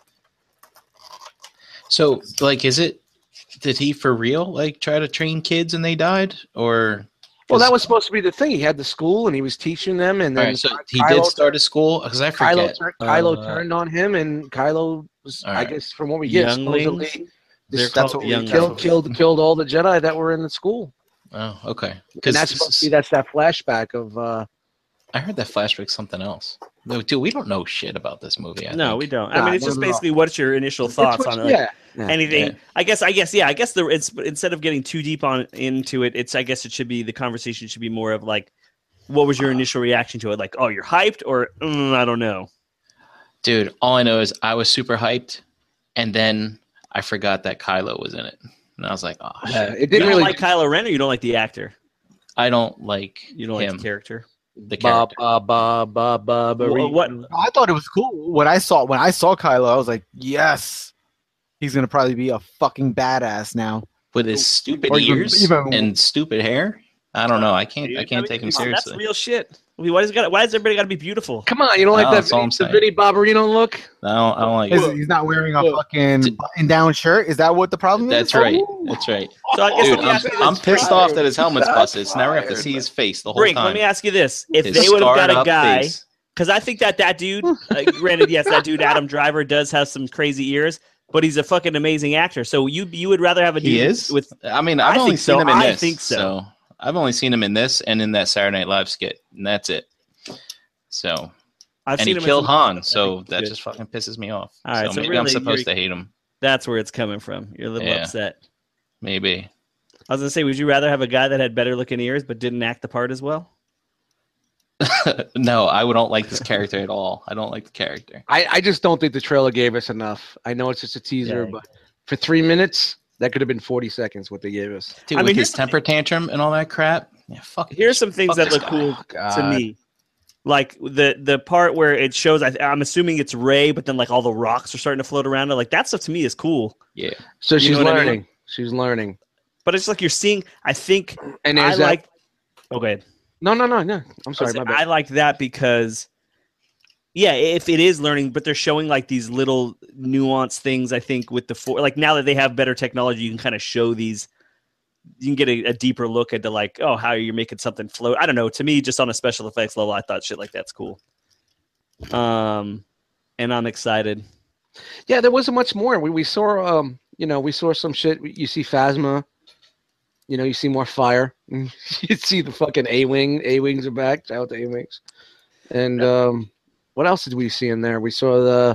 so like, is it? Did he for real like try to train kids and they died, or? Well, that was supposed to be the thing. He had the school and he was teaching them, and All then right, so he Kylo- did start a school because I Kylo, forget. tur- Kylo Uh, turned on him, and Kylo was, All I right. guess, from what we get, Younglings? supposedly They're this- called that's what we younglings. killed, killed, killed all the Jedi that were in the school. Oh, okay. And that's supposed to be that's that flashback of. Uh, I heard that flashback something else. No, dude, we don't know shit about this movie. I No, think. we don't. Nah, I mean, it's not just at all. basically what's your initial it's thoughts what- on it. Like, yeah, yeah. anything. Yeah. I guess. I guess. Yeah. I guess the it's instead of getting too deep on into it, it's. I guess it should be the conversation should be more of like, what was your initial reaction to it? Like, oh, you're hyped, or mm, I don't know. Dude, all I know is I was super hyped, and then I forgot that Kylo was in it, and I was like, oh, Yeah, shit. it You didn't don't really. like Kylo Ren, or you don't like the actor? I don't like You don't him, like the character. the Ba, character. ba, ba, ba, ba, ba, Wha- what? I thought it was cool when I saw when I saw Kylo. I was like, yes, he's gonna probably be a fucking badass now. With his stupid Or even- ears even- and stupid hair. I don't know. I can't. I Dude, can't mean, take him come on, seriously. That's real shit. I mean, why does it got? Why does everybody got to be beautiful? Come on, you don't like Oh, that that's all I'm Vinny, the saying. Vinny Barbarino look? I don't. I don't like. Is, it. he's not wearing a Look. fucking button-down shirt. Is that what the problem is? That's right. That's right. So I guess Dude, let me I'm, ask you I'm this. pissed off that his helmet's Shots busted. So now we have to fired. see his face the whole Brink, time. let me ask you this: if His they would have got scarred a up guy, face. because I think that that dude, uh, granted, yes, that dude Adam Driver does have some crazy ears, but he's a fucking amazing actor. So you you would rather have a dude He is. with I mean, I've I only think seen so. him in I this. think so. I've only seen him in this and in that Saturday Night Live skit, and that's it. So, I've and seen he him in killed some- Han, I so think that he's just fucking pisses me off. All right, so, so maybe I'm really, supposed you're- to hate him. That's where it's coming from. You're a little Yeah. upset. Maybe. I was gonna say, would you rather have a guy that had better looking ears but didn't act the part as well? No, I don't like this character at all. I don't like the character. I, I just don't think the trailer gave us enough. I know it's just a teaser, Yeah. but for three minutes, that could have been forty seconds what they gave us. Dude, I with mean, his here's the temper tantrum and all that crap. Yeah, fuck. Here's some things Fuck that this look guy. cool Oh, to God. me. Like the the part where it shows, I, I'm assuming it's Ray, but then like all the rocks are starting to float around it. Like that stuff to me is cool. Yeah. So You she's know what I mean? learning. She's learning. But it's like you're seeing. I think And I there's that. like. Okay, No, no, no, no. I'm I, sorry. was- My I bad. like that because, yeah, if it is learning, but they're showing like these little nuanced things. I think with the four, like now that they have better technology, you can kind of show these. You can get a, a deeper look at the like, oh, how you're making something float. I don't know. To me, just on a special effects level, I thought shit like that's cool. Um, and I'm excited. Yeah, there wasn't much more. We we saw um, you know, we saw some shit. You see Phasma. You know, you see more fire. You see the fucking A wing. A wings are back. Shout out to A wings. And um, what else did we see in there? We saw the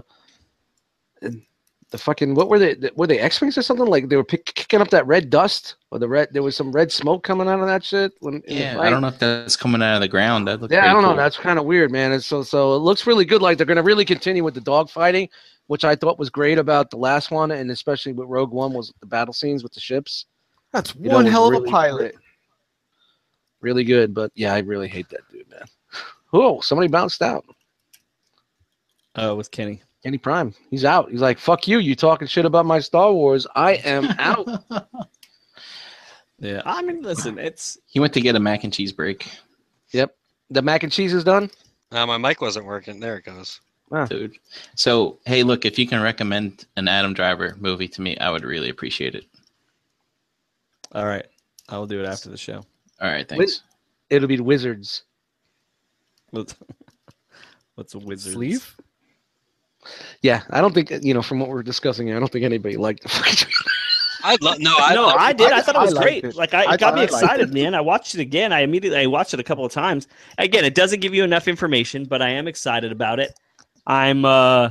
the fucking what were they? Were they X wings or something? Like they were pick, kicking up that red dust or the red. There was some red smoke coming out of that shit. When in the Yeah. fight. I don't know if that's coming out of the ground. That looks Yeah, I pretty don't know. cool. That's kind of weird, man. And so, so it looks really good. Like they're going to really continue with the dog fighting, which I thought was great about the last one, and especially with Rogue One was the battle scenes with the ships. That's You know, one it was hell of really a pilot. great. Really good, but yeah, I really hate that dude, man. Oh, somebody bounced out. Oh, with Kenny. Kenny Prime, he's out. He's like, "Fuck you! You talking shit about my Star Wars? I am out." Yeah, I mean, listen, it's He went to get a mac and cheese break, The mac and cheese is done. Uh, my mic wasn't working. There it goes. dude. So, hey, look, if you can recommend an Adam Driver movie to me, I would really appreciate it. all right. I will do it after the show. All right, thanks. It'll be the Wizards. What's, what's a wizard? Sleeve? Yeah, I don't think you know from what we're discussing here. I don't think anybody liked the fucking. I love no. I no, loved I it. did. I, I- thought it I was liked great. it. Like I, it I got thought me I liked excited, it. man. I watched it again. I immediately I watched it a couple of times. Again, it doesn't give you enough information, but I am excited about it. I'm. uh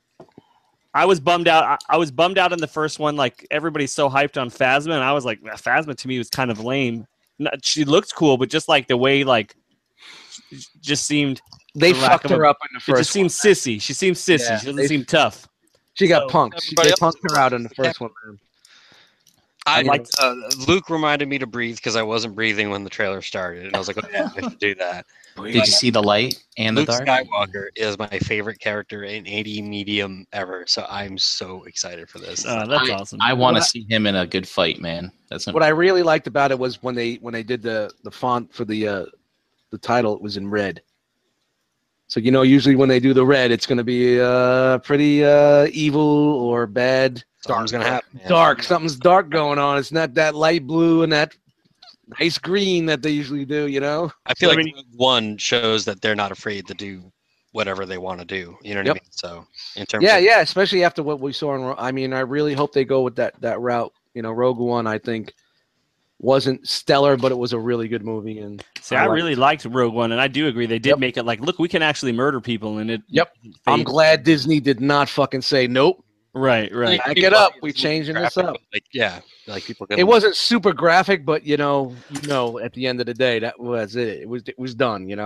I was bummed out. I, I was bummed out in the first one. Like everybody's so hyped on Phasma, and I was like, Phasma to me was kind of lame. Not, she looked cool, but just like the way, like, just seemed. They For lack fucked of her a- up in the It first. just seemed sissy. She seems sissy. Yeah, she doesn't they- seem tough. She got So, punked. everybody They else punked was- her out in the first one. Man. I I liked- liked uh, Luke reminded me to breathe because I wasn't breathing when the trailer started, and I was like, "Oh yeah, I should do that." Did you see the light and the Luke dark? Skywalker is my favorite character in any medium ever, so I'm so excited for this. Oh, that's awesome. I want to What I- see him in a good fight, man. That's What I really liked about it was when they when they did the the font for the uh, the title, it was in red. So you know, usually when they do the red, it's going to be uh, pretty uh, evil or bad, Something's gonna happen. man. dark. Something's dark going on. It's not that light blue and that nice green that they usually do. You know. I feel I like mean- Rogue One shows that they're not afraid to do whatever they want to do. You know what Yep. I mean? So in terms, Yeah, of, yeah. Especially after what we saw in. Ro- I mean, I really hope they go with that that route. You know, Rogue One, I think, wasn't stellar, but it was a really good movie. And See, I, I like really liked Rogue One, and I do agree they did Yep. make it like, look, we can actually murder people, and it. Yep. I'm fades. glad Disney did not fucking say nope. Right, right. Back it up. We changing this graphic, up. Like yeah, like people. Can, It wasn't super graphic, but you know, you know, at the end of the day, that was it. It was it was done. You know.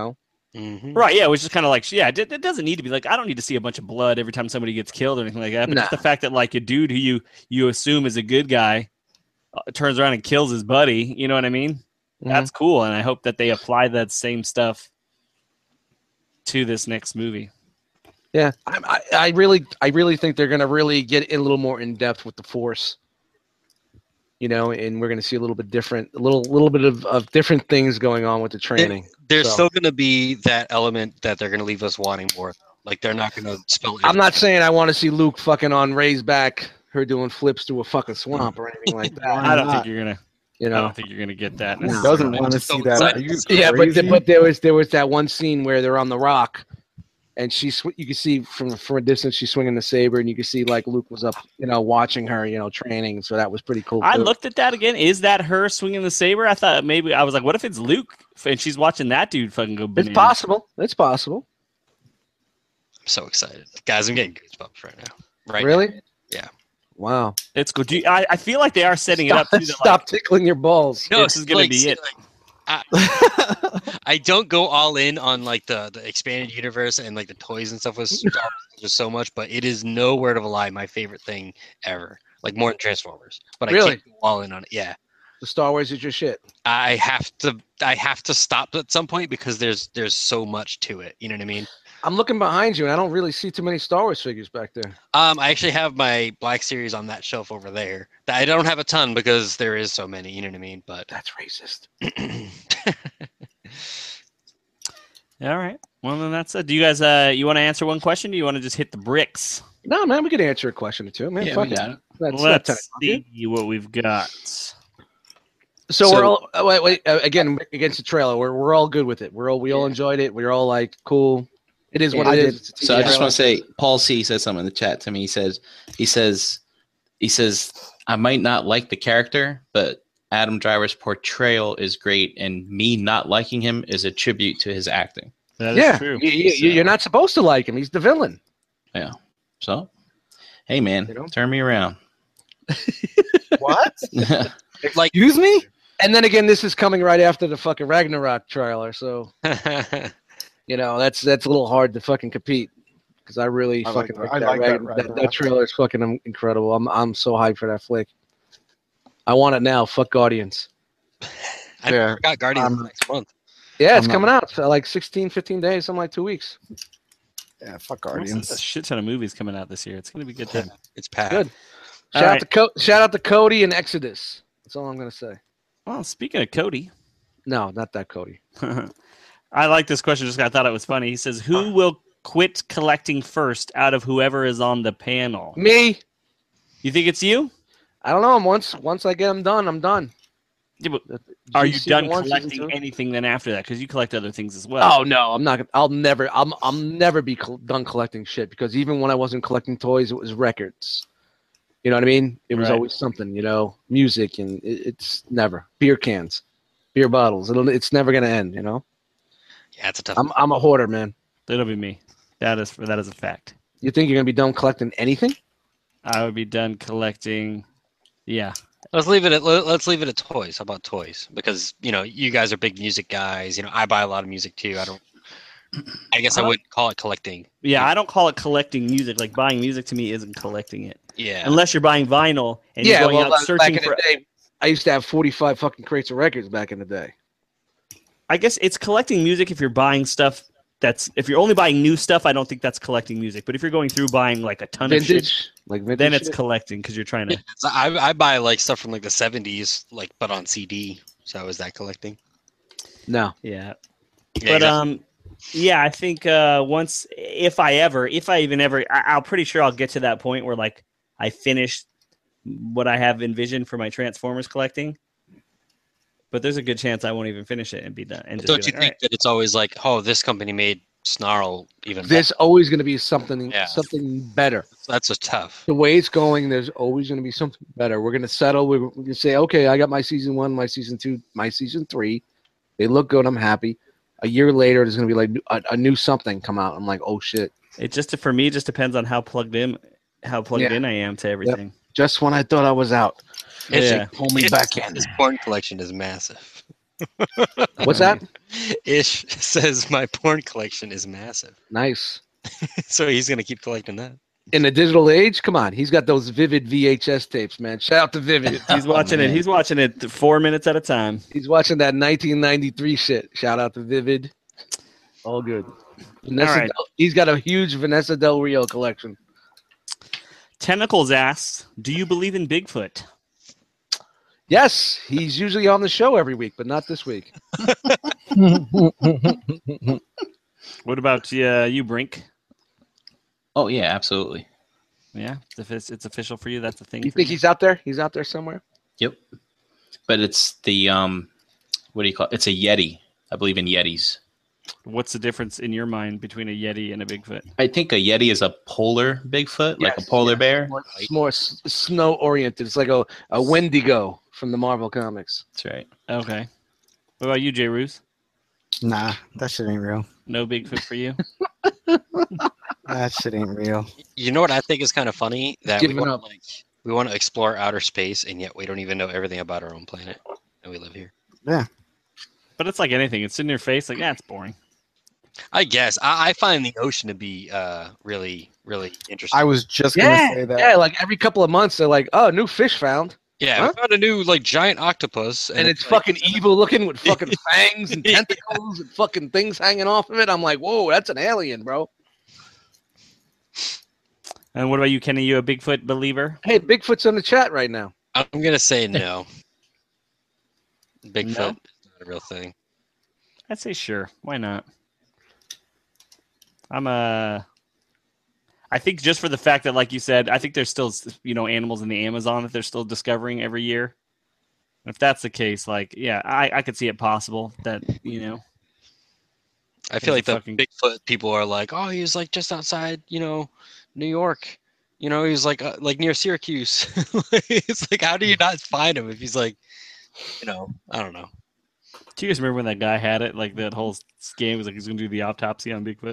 Mhm. Right, yeah, it was just kind of like, yeah, it, it doesn't need to be like, I don't need to see a bunch of blood every time somebody gets killed or anything like that. But just Nah. the fact that like a dude who you you assume is a good guy uh, turns around and kills his buddy, you know what I mean? Mhm. That's cool, and I hope that they apply that same stuff to this next movie. Yeah, I, I, I really, I really think they're gonna really get a little more in depth with the Force. You know, and we're gonna see a little bit different, a little, little bit of, of different things going on with the training. There's So- still going to be that element that they're going to leave us wanting more. Like they're not going to spell. I'm not saying I want to see Luke fucking on Ray's back, her doing flips through a fucking swamp or anything like that. I don't not? think you're gonna. You I know. don't think you're gonna get that. Who necessarily. doesn't want to see that? Are you Yeah, but crazy? but there was there was that one scene where they're on the rock, and she sw- you can see from from a distance she's swinging the saber, and you can see like Luke was up, you know, watching her, you know, training. So that was pretty cool. I too. looked at that again. Is that her swinging the saber? I thought maybe I was like, what if it's Luke and she's watching that dude fucking go It's bananas? possible. It's possible. I'm so excited, guys. I'm getting goosebumps right now. Right? Really? Yeah. Wow. It's good. Do you, I, I feel like they are setting Stop, it up. Too, that, stop like, tickling your balls. No, This is gonna like, be see, it. like, I, I don't go all in on like the, the expanded universe and like the toys and stuff with Star Wars just so much, but it is no word of a lie my favorite thing ever. Like more than Transformers, but I Really? can't go all in on it. Yeah, The Star Wars is your shit. I have to. I have to stop at some point because there's there's so much to it. You know what I mean? I'm looking behind you, and I don't really see too many Star Wars figures back there. Um, I actually have my Black Series on that shelf over there. I don't have a ton because there is so many. You know what I mean? But That's racist. all right. Well, then that's it. Do you guys, uh, you want to answer one question? Or do you want to just hit the bricks? No, man, we could answer a question or two, man. Yeah, Fuck we it. got it. That's not Let's ten o'clock. see what we've got. So, So- we're all oh, wait, wait. Uh, again, against the trailer, we're we're all good with it. We're all we all Yeah. enjoyed it. We're all like, cool. It is what Yeah, it I is. did. It's a T V So I just trailer. want to say, Paul C said something in the chat to me. He says, he says, he says, I might not like the character, but Adam Driver's portrayal is great, and me not liking him is a tribute to his acting. That is yeah, true. you, you, So- you're not supposed to like him. He's the villain. So, hey man, You know? turn me around. What? like, Excuse me? And then again, this is coming right after the fucking Ragnarok trailer, so you know that's that's a little hard to fucking compete. Because I really I like fucking that- like I that, like that Ragn- that, that, Ragnarok. trailer is fucking um, incredible. I'm I'm so hyped for that flick. I want it now. Fuck Guardians. I Yeah, forgot Guardians um, next month. Yeah, it's I'm not- coming out for like sixteen, fifteen days, something like two weeks. Yeah, fuck There's a Guardians. shit ton of movies coming out this year. It's going to be a good time. It's packed. Good. All Shout out right. to Co- shout out to Cody and Exodus. That's all I'm gonna say. Well, speaking of Cody, No, not that Cody. I like this question just 'cause I thought it was funny. He says, who will quit collecting first out of whoever is on the panel? Me. You think it's you? I don't know. Once once I get them done, I'm done. Yeah, but The- are you season done one, season collecting two? anything then after that? Because you collect other things as well. Oh no, I'm not. gonna- I'll never. I'm. I'll never be col- done collecting shit because even when I wasn't collecting toys, it was records. You know what I mean? It was Right. always something. You know, music, and it, it's never beer cans, beer bottles. It'll, it's never gonna end. You know. Yeah, it's a tough. I'm. I'm a hoarder, man. That'll be me. That is that is a fact. You think you're gonna be done collecting anything? I would be done collecting. Yeah. Let's leave it at let- let's leave it at toys. How about toys? Because you know you guys are big music guys. You know I buy a lot of music too. I don't. I guess I Uh, wouldn't call it collecting. Yeah, I don't call it collecting music. Like buying music to me isn't collecting it. Yeah. Unless you're buying vinyl and yeah. you're going Well, out like, back searching in for. the day, I used to have forty-five fucking crates of records back in the day. I guess it's collecting music if you're buying stuff that's if you're only buying new stuff, I don't think that's collecting music. But if you're going through buying like a ton of shit, Vintage, like vintage. then it's shit. collecting because you're trying to. So I I buy like stuff from like the seventies, like but on C D. So is that collecting? no. Yeah. Yeah, But exactly. um, yeah, I think uh, once if I ever, if I even ever, I, I'm pretty sure I'll get to that point where like I finish what I have envisioned for my Transformers collecting. But there's a good chance I won't even finish it and be done. And just Don't be you like, think that it's always like, oh, this company made Snarl even better? There's always gonna be something. Yeah. Something better. That's just tough. The way it's going, there's always going to be something better. We're going to settle. We're, we're going to say, okay, I got my season one, my season two, my season three. They look good. I'm happy. A year later, there's going to be like a, a new something come out. I'm like, oh shit! it just for me it just depends on how plugged in, how plugged Yeah. in I am to everything. Just when I thought I was out, It's- Yeah. pull me it's- back in. This porn collection is massive. What's that? Ish says my porn collection is massive, Nice. so he's gonna keep collecting that. In the digital age, come on, he's got those Vivid V H S tapes, man. Shout out to Vivid. He's watching it. He's watching it four minutes at a time. He's watching that nineteen ninety-three shit. Shout out to Vivid. All good. Vanessa All right. Del- he's got a huge Vanessa Del Rio collection. Tentacles asks, "Do you believe in Bigfoot?" Yes, he's usually on the show every week, but not this week. What about uh, you, Brink? Oh yeah, absolutely. Yeah, if it's, it's official for you, that's the thing. You for think he's out there? He's out there somewhere? Yep. But it's the um, what do you call it? It's a Yeti. I believe in Yetis. What's the difference in your mind between a Yeti and a Bigfoot? I think a Yeti is a polar Bigfoot, like Yes, a polar yes. bear. More- It's more s- snow oriented. It's like a, a Wendigo from the Marvel comics. That's right. Okay. What about you, J. Roos? Nah, that shit ain't real. No Bigfoot for you? That shit ain't real. You know what I think is kind of funny that we Giving want up. to like we want to explore outer space, and yet we don't even know everything about our own planet, and we live here. But it's like anything. It's in your face. Like, yeah, it's boring. I guess I, I find the ocean to be uh, really, really interesting. I was just gonna Yeah, say that. yeah. Like every couple of months, they're like, "Oh, new fish found," yeah, Huh? we found a new like giant octopus, and it's like- fucking evil looking with fucking fangs and tentacles and fucking things hanging off of it. I'm like, "Whoa, that's an alien, bro." And what about you, Kenny? You a Bigfoot believer? Hey, Bigfoot's in the chat right now. I'm gonna say no. Bigfoot No? is not a real thing. I'd say sure. Why not? I'm a. I think just for the fact that, like you said, I think there's still, you know, animals in the Amazon that they're still discovering every year. If that's the case, like, yeah, I, I could see it possible that, you know, I feel He's like a the fucking- Bigfoot people are like, oh, he was like just outside, you know, New York. You know, he was like uh, like near Syracuse. It's like, how do you not find him if he's like, you know, I don't know. do you guys remember when that guy had it? Like that whole scam was like he's going to do the autopsy on Bigfoot.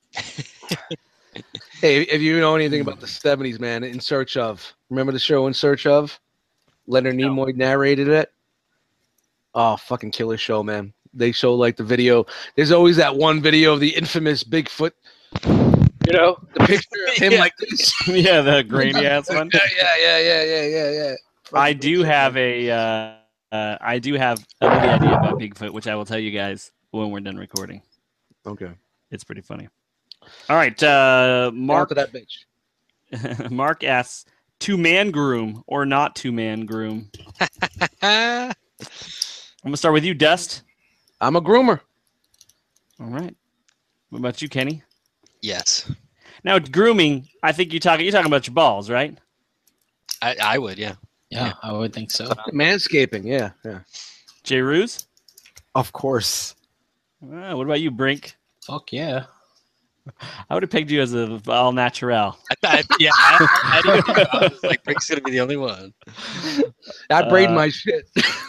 Hey, if you know anything about the seventies, man, In Search Of. Remember the show In Search Of? Leonard Nimoy narrated it. Oh, fucking killer show, man. They show like the video. There's always that one video of the infamous Bigfoot. You know, the picture of him Yeah. like this. Yeah, the grainy ass one. Yeah, yeah, yeah, yeah, yeah, yeah, yeah. I do have a, uh, uh, I do have a movie idea about Bigfoot, which I will tell you guys when we're done recording. Okay. It's pretty funny. All right, uh, Mark Mark. to that bitch. Mark asks, "To man groom or not to man groom?" I'm gonna start with you, Dust. I'm a groomer. All right. What about you, Kenny? Yes, Now, grooming. I think you're talking. You're talking about your balls, right? I, I would. Yeah. Yeah, I would think so. Manscaping, yeah, yeah. J. Ruse. Of course. Uh, what about you, Brink? Fuck yeah. I would have pegged you as a all natural. I, I, yeah. I, I, didn't think I was like, Brink's gonna be the only one. I braid Uh, my shit.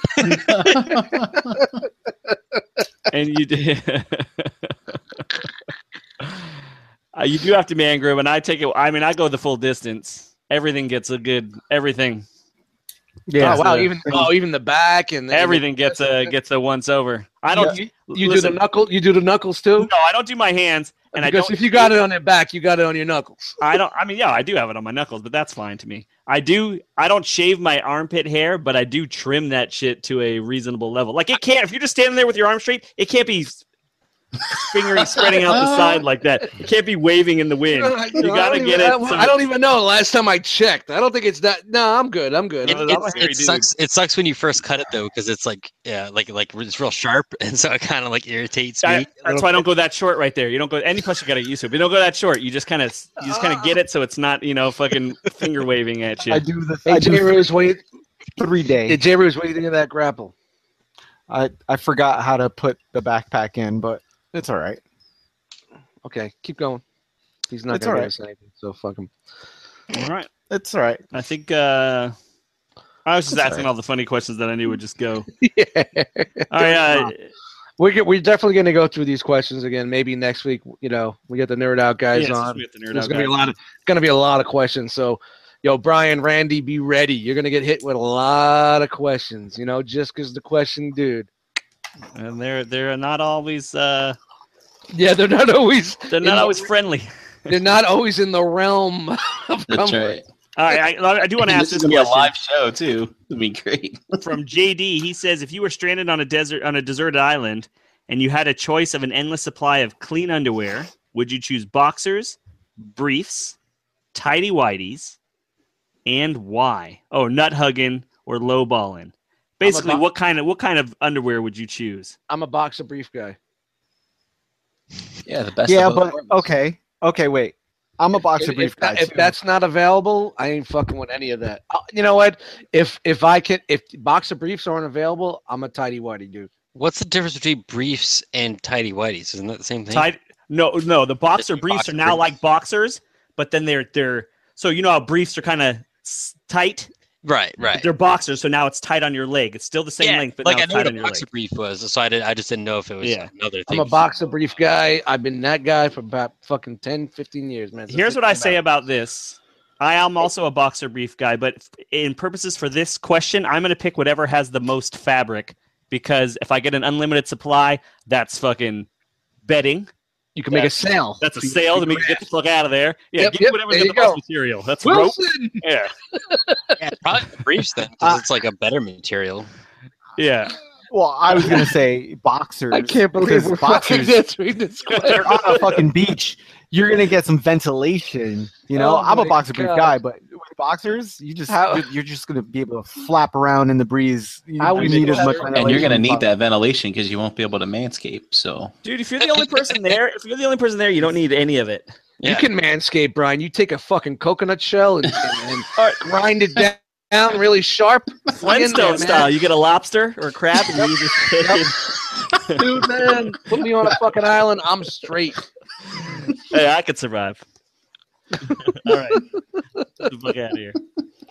And you did. Uh, you do have to man groom, and I take it. I mean, I go the full distance. Everything gets a good. Everything. Yeah. oh wow, so- even oh even the back and the, Everything gets a gets a once over. I don't. You, you do listen, the knuckle. You do the knuckles too. No, I don't do my hands, and I because don't. if you got it on their back, you got it on your knuckles. I don't. I mean, yeah, I do have it on my knuckles, but that's fine to me. I do. I don't shave my armpit hair, but I do trim that shit to a reasonable level. Like it can't. If you're just standing there with your arm straight, it can't be fingering spreading out the side like that. It can't be waving in the wind. I You gotta don't get even- it. so I don't even know. Last time I checked, I don't think it's that. No, I'm good. I'm good. It, I'm it, a scary it dude. sucks. It sucks when you first cut it though, because it's like yeah, like like it's real sharp, and so it kind of like irritates me. I- a that's little why I bit. don't go that short right there. You don't go any plus you gotta get used to it. But you don't go that short. You just kind of you just kind of get it so it's not you know fucking finger waving at you. I do the Hey, I J. do Rose, what do you, three hey, day. J. Rose, what do you think of that grapple? I I forgot how to put the backpack in, but it's all right. Okay, keep going. He's not It's gonna all give right. us anything, so fuck him. All right. It's all right. I think uh, I was just That's all asking right. all the funny questions that I knew would just go. yeah. All right. Uh, We're, get- we're definitely going to go through these questions again. Maybe next week, you know, we get the nerd out guys yeah, on. we have the nerd There's out going to be a guys. lot of going to be a lot of questions. So, yo, Brian, Randy, be ready. You're going to get hit with a lot of questions. You know, just because the question, dude. and they're they're not always uh, Yeah, they're not always. they're in not the- always friendly. They're not always in the realm of That's comfort. right. All right, I, I do want to And ask this this is gonna be a question live show too. It'd be great. from J D. He says, if you were stranded on a desert on a deserted island and you had a choice of an endless supply of clean underwear, would you choose boxers, briefs, tidy whities, and why? Oh, nut hugging or low balling. Basically, bo- what kind of what kind of underwear would you choose? I'm a boxer brief guy. Yeah, the best. Yeah, of both but worlds. okay, okay, wait. I'm a boxer If, brief if, guy. that- if too. that's not available, I ain't fucking with any of that. Uh, you know what? If if I can, if boxer briefs aren't available, I'm a tidy whitey dude. What's the difference between briefs and tidy whities? Isn't that the same thing? Tight? No, no. The boxer Boxer briefs are now briefs. like boxers, but then they're they're so you know how briefs are kind of tight. Right, But right. they're boxers, so now it's tight on your leg. It's still the same Yeah, length, but like now I it's knew tight what on a your boxer leg. brief was, so I did. I just didn't know if it was Yeah. another I'm thing. a boxer brief guy. I've been that guy for about fucking ten, fifteen years, man. So Here's think what I about say it. about this. I am also a boxer brief guy, but f- in purposes for this question, I'm going to pick whatever has the most fabric because if I get an unlimited supply, that's fucking betting. You can make a That's- sale. That's a For- sale for to your make get the fuck out of there. Yeah, Yep, give me yep, whatever's there got the you most go. material. That's rope. Wilson. Yeah, Yeah, probably the briefs then, Uh, because it's like a better material. yeah. Well, I was gonna say boxers. I can't believe because we're fucking boxers. answering this question. They're on a fucking beach. You're gonna get some ventilation. You know, Oh I'm a my boxer brief God. guy, but with boxers, you just How- you're, you're just gonna be able to flap around in the breeze. You, How you would need you as much ever- And you're ventilation gonna as need possible. that ventilation because you won't be able to manscape. So Dude, if you're the only person there, if you're the only person there, you don't need any of it. You Yeah. can manscape, Brian. You take a fucking coconut shell and, and, and All right. grind it down, down really sharp. Flintstone man. style. You get a lobster or a crab, and you just Dude, man, put me on a fucking island. I'm straight. hey, I could survive. All right, get the fuck out of here.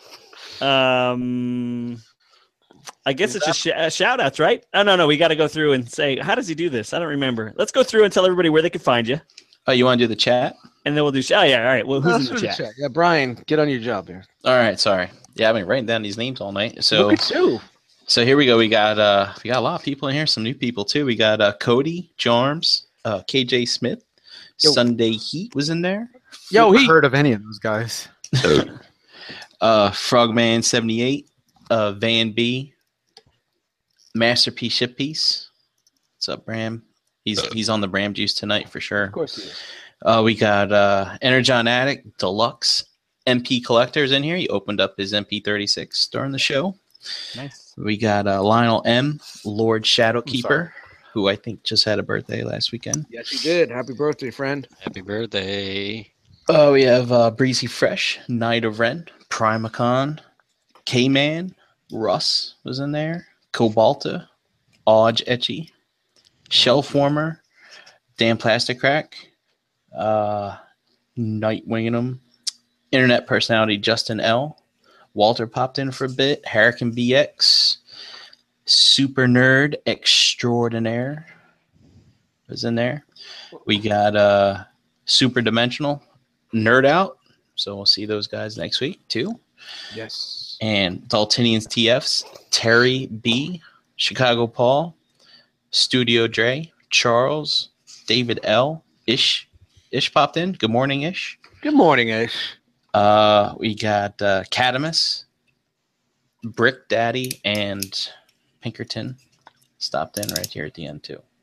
Um, I guess it's just sh- uh, shout outs, right? Oh, no, no, we got to go through and say, how does he do this? I don't remember. Let's go through and tell everybody where they can find you, oh, you want to do the chat? and then we'll do. Sh- oh yeah, all right. Well, who's Let's in the do chat? check. Yeah, Brian, get on your job here. All right, sorry. Yeah, I've been writing down these names all night. So Look at you. So here we go. We got uh we got a lot of people in here, some new people too. We got uh Cody, Jarms, uh K J Smith, Yo. Sunday Heat was in there. Yo, Never he. heard of any of those guys. Uh Frogman seventy-eight, uh Van B, Masterpiece Ship Piece. What's up, Bram? He's he's on the Bram juice tonight for sure. Of course he is. Uh we got uh Energon Addict Deluxe M P Collectors in here. He opened up his M P thirty-six during the show. Nice. We got uh, Lionel M, Lord sorry. Shadowkeeper, who I think just had a birthday last weekend. Yes, he did. Happy birthday, friend. Happy birthday. Oh, we have uh, Breezy Fresh, Knight of Ren, Primacon, K-Man, Russ was in there, Cobalta, Odge Etchy, Shellformer, Dan Plastic Crack, uh, Nightwingham, Internet personality Justin L, Walter popped in for a bit, Hurricane B X, Super Nerd Extraordinaire was in there. We got uh, Super Dimensional, Nerd Out, so we'll see those guys next week too. Yes. And Daltinians T Fs, Terry B, Chicago Paul, Studio Dre, Charles, David L, Ish, Ish popped in. Good morning, Ish. Good morning, Ish. Uh, we got uh, Cadamus, Brick Daddy, and Pinkerton stopped in right here at the end too.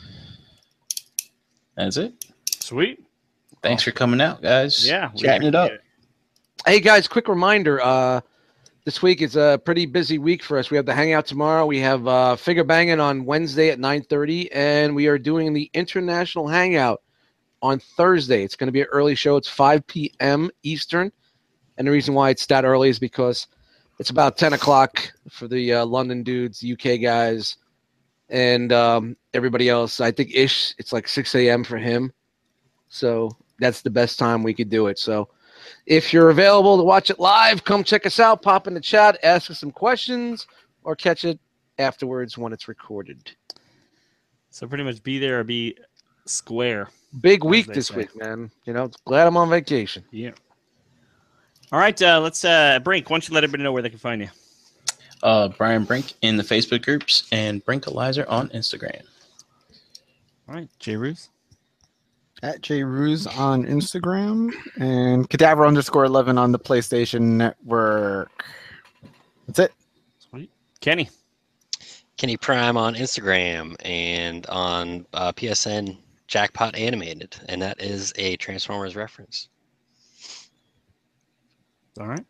That's it. Sweet. Thanks for coming out, guys. Yeah, we chatting it up. appreciate Hey guys, quick reminder. Uh, this week is a pretty busy week for us. We have the hangout tomorrow. We have uh, Figure Banging on Wednesday at nine thirty, and we are doing the International Hangout on Thursday. It's going to be an early show. It's five p.m. Eastern, and the reason why it's that early is because it's about ten o'clock for the uh, London dudes, U K guys, and um, everybody else. I think Ish, it's like six a.m. for him, so that's the best time we could do it. So if you're available to watch it live, come check us out, pop in the chat, ask us some questions, or catch it afterwards when it's recorded. So pretty much be there or be square. Big week they this say. week, man. You know, glad I'm on vacation. Yeah. All right, uh, let's uh, Brink. Why don't you let everybody know where they can find you? Uh, Brian Brink in the Facebook groups and Brinkalizer on Instagram. All right, J. Roos. At J Ruse on Instagram and Cadaver underscore eleven on the PlayStation Network. That's it. Sweet. Kenny. Kenny Prime on Instagram and on uh, P S N Jackpot Animated, and that is a Transformers reference. All right.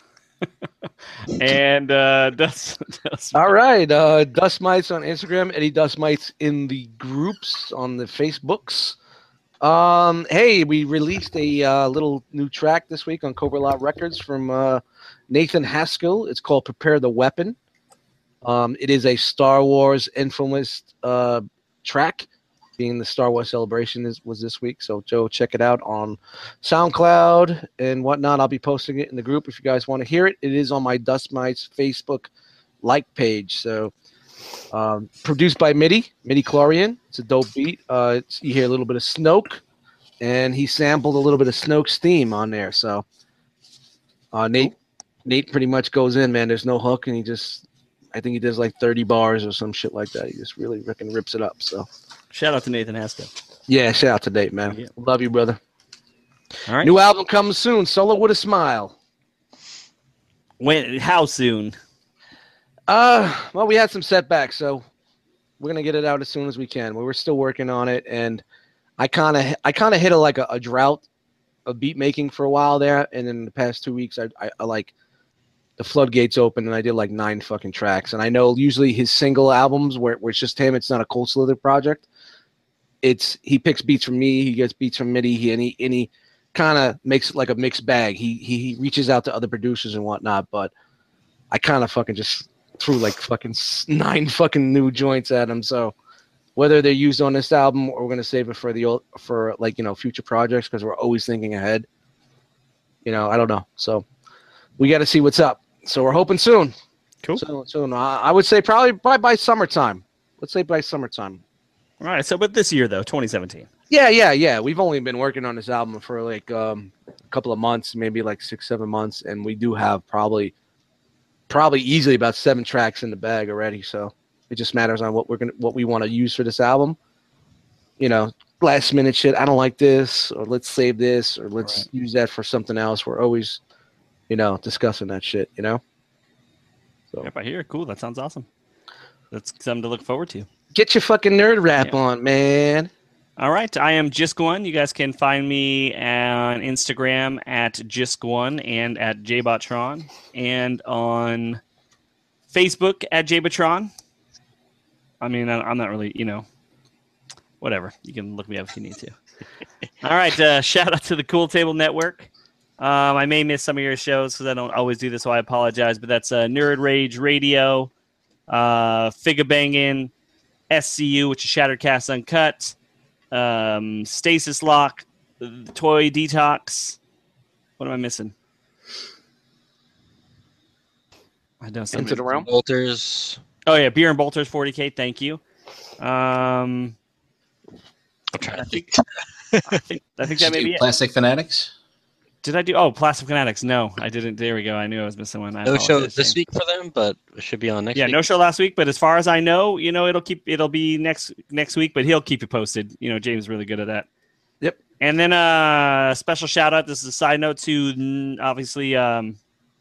and uh, Dust, Dust. All right, uh, Dust Mites on Instagram, Eddie Dust Mites in the groups on the Facebooks. Um, hey, we released a uh, little new track this week on Cobra Lot Records from uh, Nathan Haskell. It's called "Prepare the Weapon." Um, it is a Star Wars infamous uh, track, being the Star Wars Celebration is, was this week. So, Joe, check it out on SoundCloud and whatnot. I'll be posting it in the group if you guys want to hear it. It is on my Dust Mites Facebook like page. So, um, produced by MIDI, MIDI Chlorian. It's a dope beat. Uh, it's, you hear a little bit of Snoke, and he sampled a little bit of Snoke's theme on there. So, uh, Nate, Nate pretty much goes in, man. There's no hook, and he just, I think he does like thirty bars or some shit like that. He just really freaking rips it up. So, Shout out to Nathan Haskell. yeah, shout out to Nate, man. Yeah. Love you, brother. All right. New album comes soon. Solo with a Smile. When? How soon? Uh, well, we had some setbacks, so we're gonna get it out as soon as we can. We were still working on it, and I kind of, I kind of hit a like a, a drought of beat making for a while there, and in the past two weeks, I, I, I like the floodgates open, and I did like nine fucking tracks. And I know usually his single albums, where, where it's just him, it's not a Cold Slither project. It's he picks beats from me, he gets beats from MIDI, he and he and he kind of makes like a mixed bag. He, he he reaches out to other producers and whatnot, but I kind of fucking just threw like fucking nine fucking new joints at him. So whether they're used on this album or we're gonna save it for the old, for like you know future projects because we're always thinking ahead. You know, I don't know. So we got to see what's up. So we're hoping soon. Cool. So soon. I, I would say probably probably by summertime. Let's say by summertime. All right. So, but this year though, twenty seventeen. Yeah, yeah, yeah. We've only been working on this album for like um, a couple of months, maybe like six, seven months, and we do have probably, probably easily about seven tracks in the bag already. So it just matters on what we're gonna, what we want to use for this album. You know, last minute shit. I don't like this, or let's save this, or let's Right. use that for something else. We're always, you know, discussing that shit. You know. So Yep, I hear. Cool. That sounds awesome. That's something to look forward to. get your fucking nerd rap Yeah. on, man. All right, I am Jisk One. You guys can find me on Instagram at Jisk One and at Jbotron, and on Facebook at Jbatron. I mean, I- I'm not really, you know, whatever. You can look me up if you need to. All right, uh, shout out to the Cool Table Network. Um, I may miss some of your shows because I don't always do this, so I apologize. But that's uh, Nerd Rage Radio, uh, Figure Bangin', S C U, which is Shattered Cast Uncut. Um, Stasis Lock, Toy Detox. What am I missing? I know some Into the realm. Bolters. Oh yeah, Beer and Bolters forty K. Thank you. Um, I'm trying I to think. think I think I think that may be it. Plastic Fanatics. Did I do? Oh, Plastic Fanatics. No, I didn't. There we go. I knew I was missing one. I No show apologize, this Shane. week for them, but it should be on next Yeah, week. no show last week, but as far as I know, you know, it'll keep it'll be next next week, but he'll keep you posted. You know, James is really good at that. Yep. And then a uh, special shout out. This is a side note to mm, obviously. Um,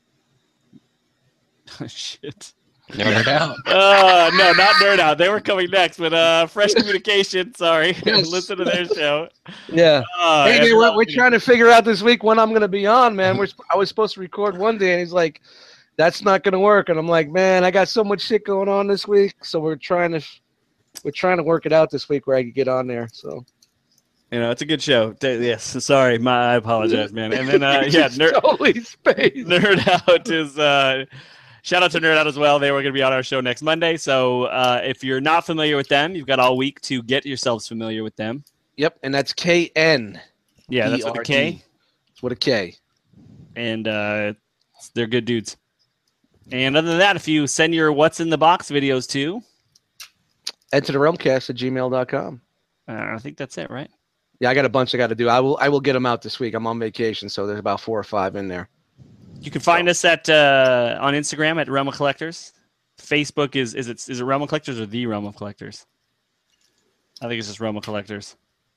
shit. Nerd out. Uh, no, not Nerd Out. They were coming next, but uh, Fresh Communication. Sorry, Yes. listen to their show. Yeah. Uh, Hey, and- dude, we're, we're trying to figure out this week when I'm going to be on, man. We're sp- I was supposed to record one day, and he's like, "That's not going to work." And I'm like, "Man, I got so much shit going on this week, so we're trying to we're trying to work it out this week where I could get on there." So You know, it's a good show. D- Yes, sorry, my I apologize, man. And then uh, yeah, Nerd totally space. Nerd Out is uh, shout out to Nerd Out as well. They were going to be on our show next Monday. So uh, if you're not familiar with them, you've got all week to get yourselves familiar with them. Yep, and that's K N. Yeah, that's with a K. It's with a K. And uh, they're good dudes. And other than that, if you send your What's in the Box videos to, Enter the Realmcast at gmail dot com. uh, I think that's it, right? Yeah, I got a bunch I got to do. I will I will get them out this week. I'm on vacation, so there's about four or five in there. You can find us at uh, on Instagram at Realm of Collectors. Facebook is is it is it Realm of Collectors or the Realm of Collectors? I think it's just Realm of Collectors.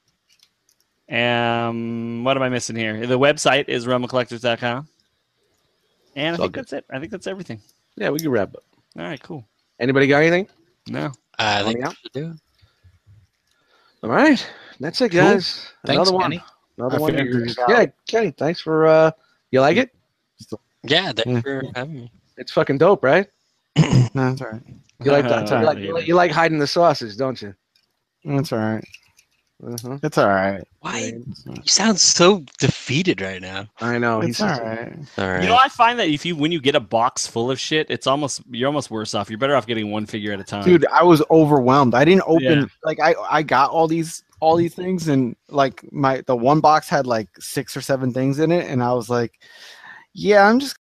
Um, what am I missing here? The website is realm of collectors dot com. And I It's all think good. that's it. I think that's everything. Yeah, we can wrap up. All right, cool. Anybody got anything? No. I think Anything we do. All right, that's it, Cool. guys. Thanks, Another Kenny. one. Another I one. figured it out. Yeah, Kenny. Thanks for. uh You like it? Yeah, thanks Yeah. for having me. It's fucking dope, right? No, that's all right. You like That's that? all you, right. like, you like hiding the sausage, don't you? That's all right. Uh-huh. It's all right. Why? You sound so defeated right now. I know. It's He's all right. All right. You know, I find that if you when you get a box full of shit, it's almost you're almost worse off. You're better off getting one figure at a time. Dude, I was overwhelmed. I didn't open Yeah. like I I got all these all these things and like my the one box had like six or seven things in it and I was like, yeah, I'm just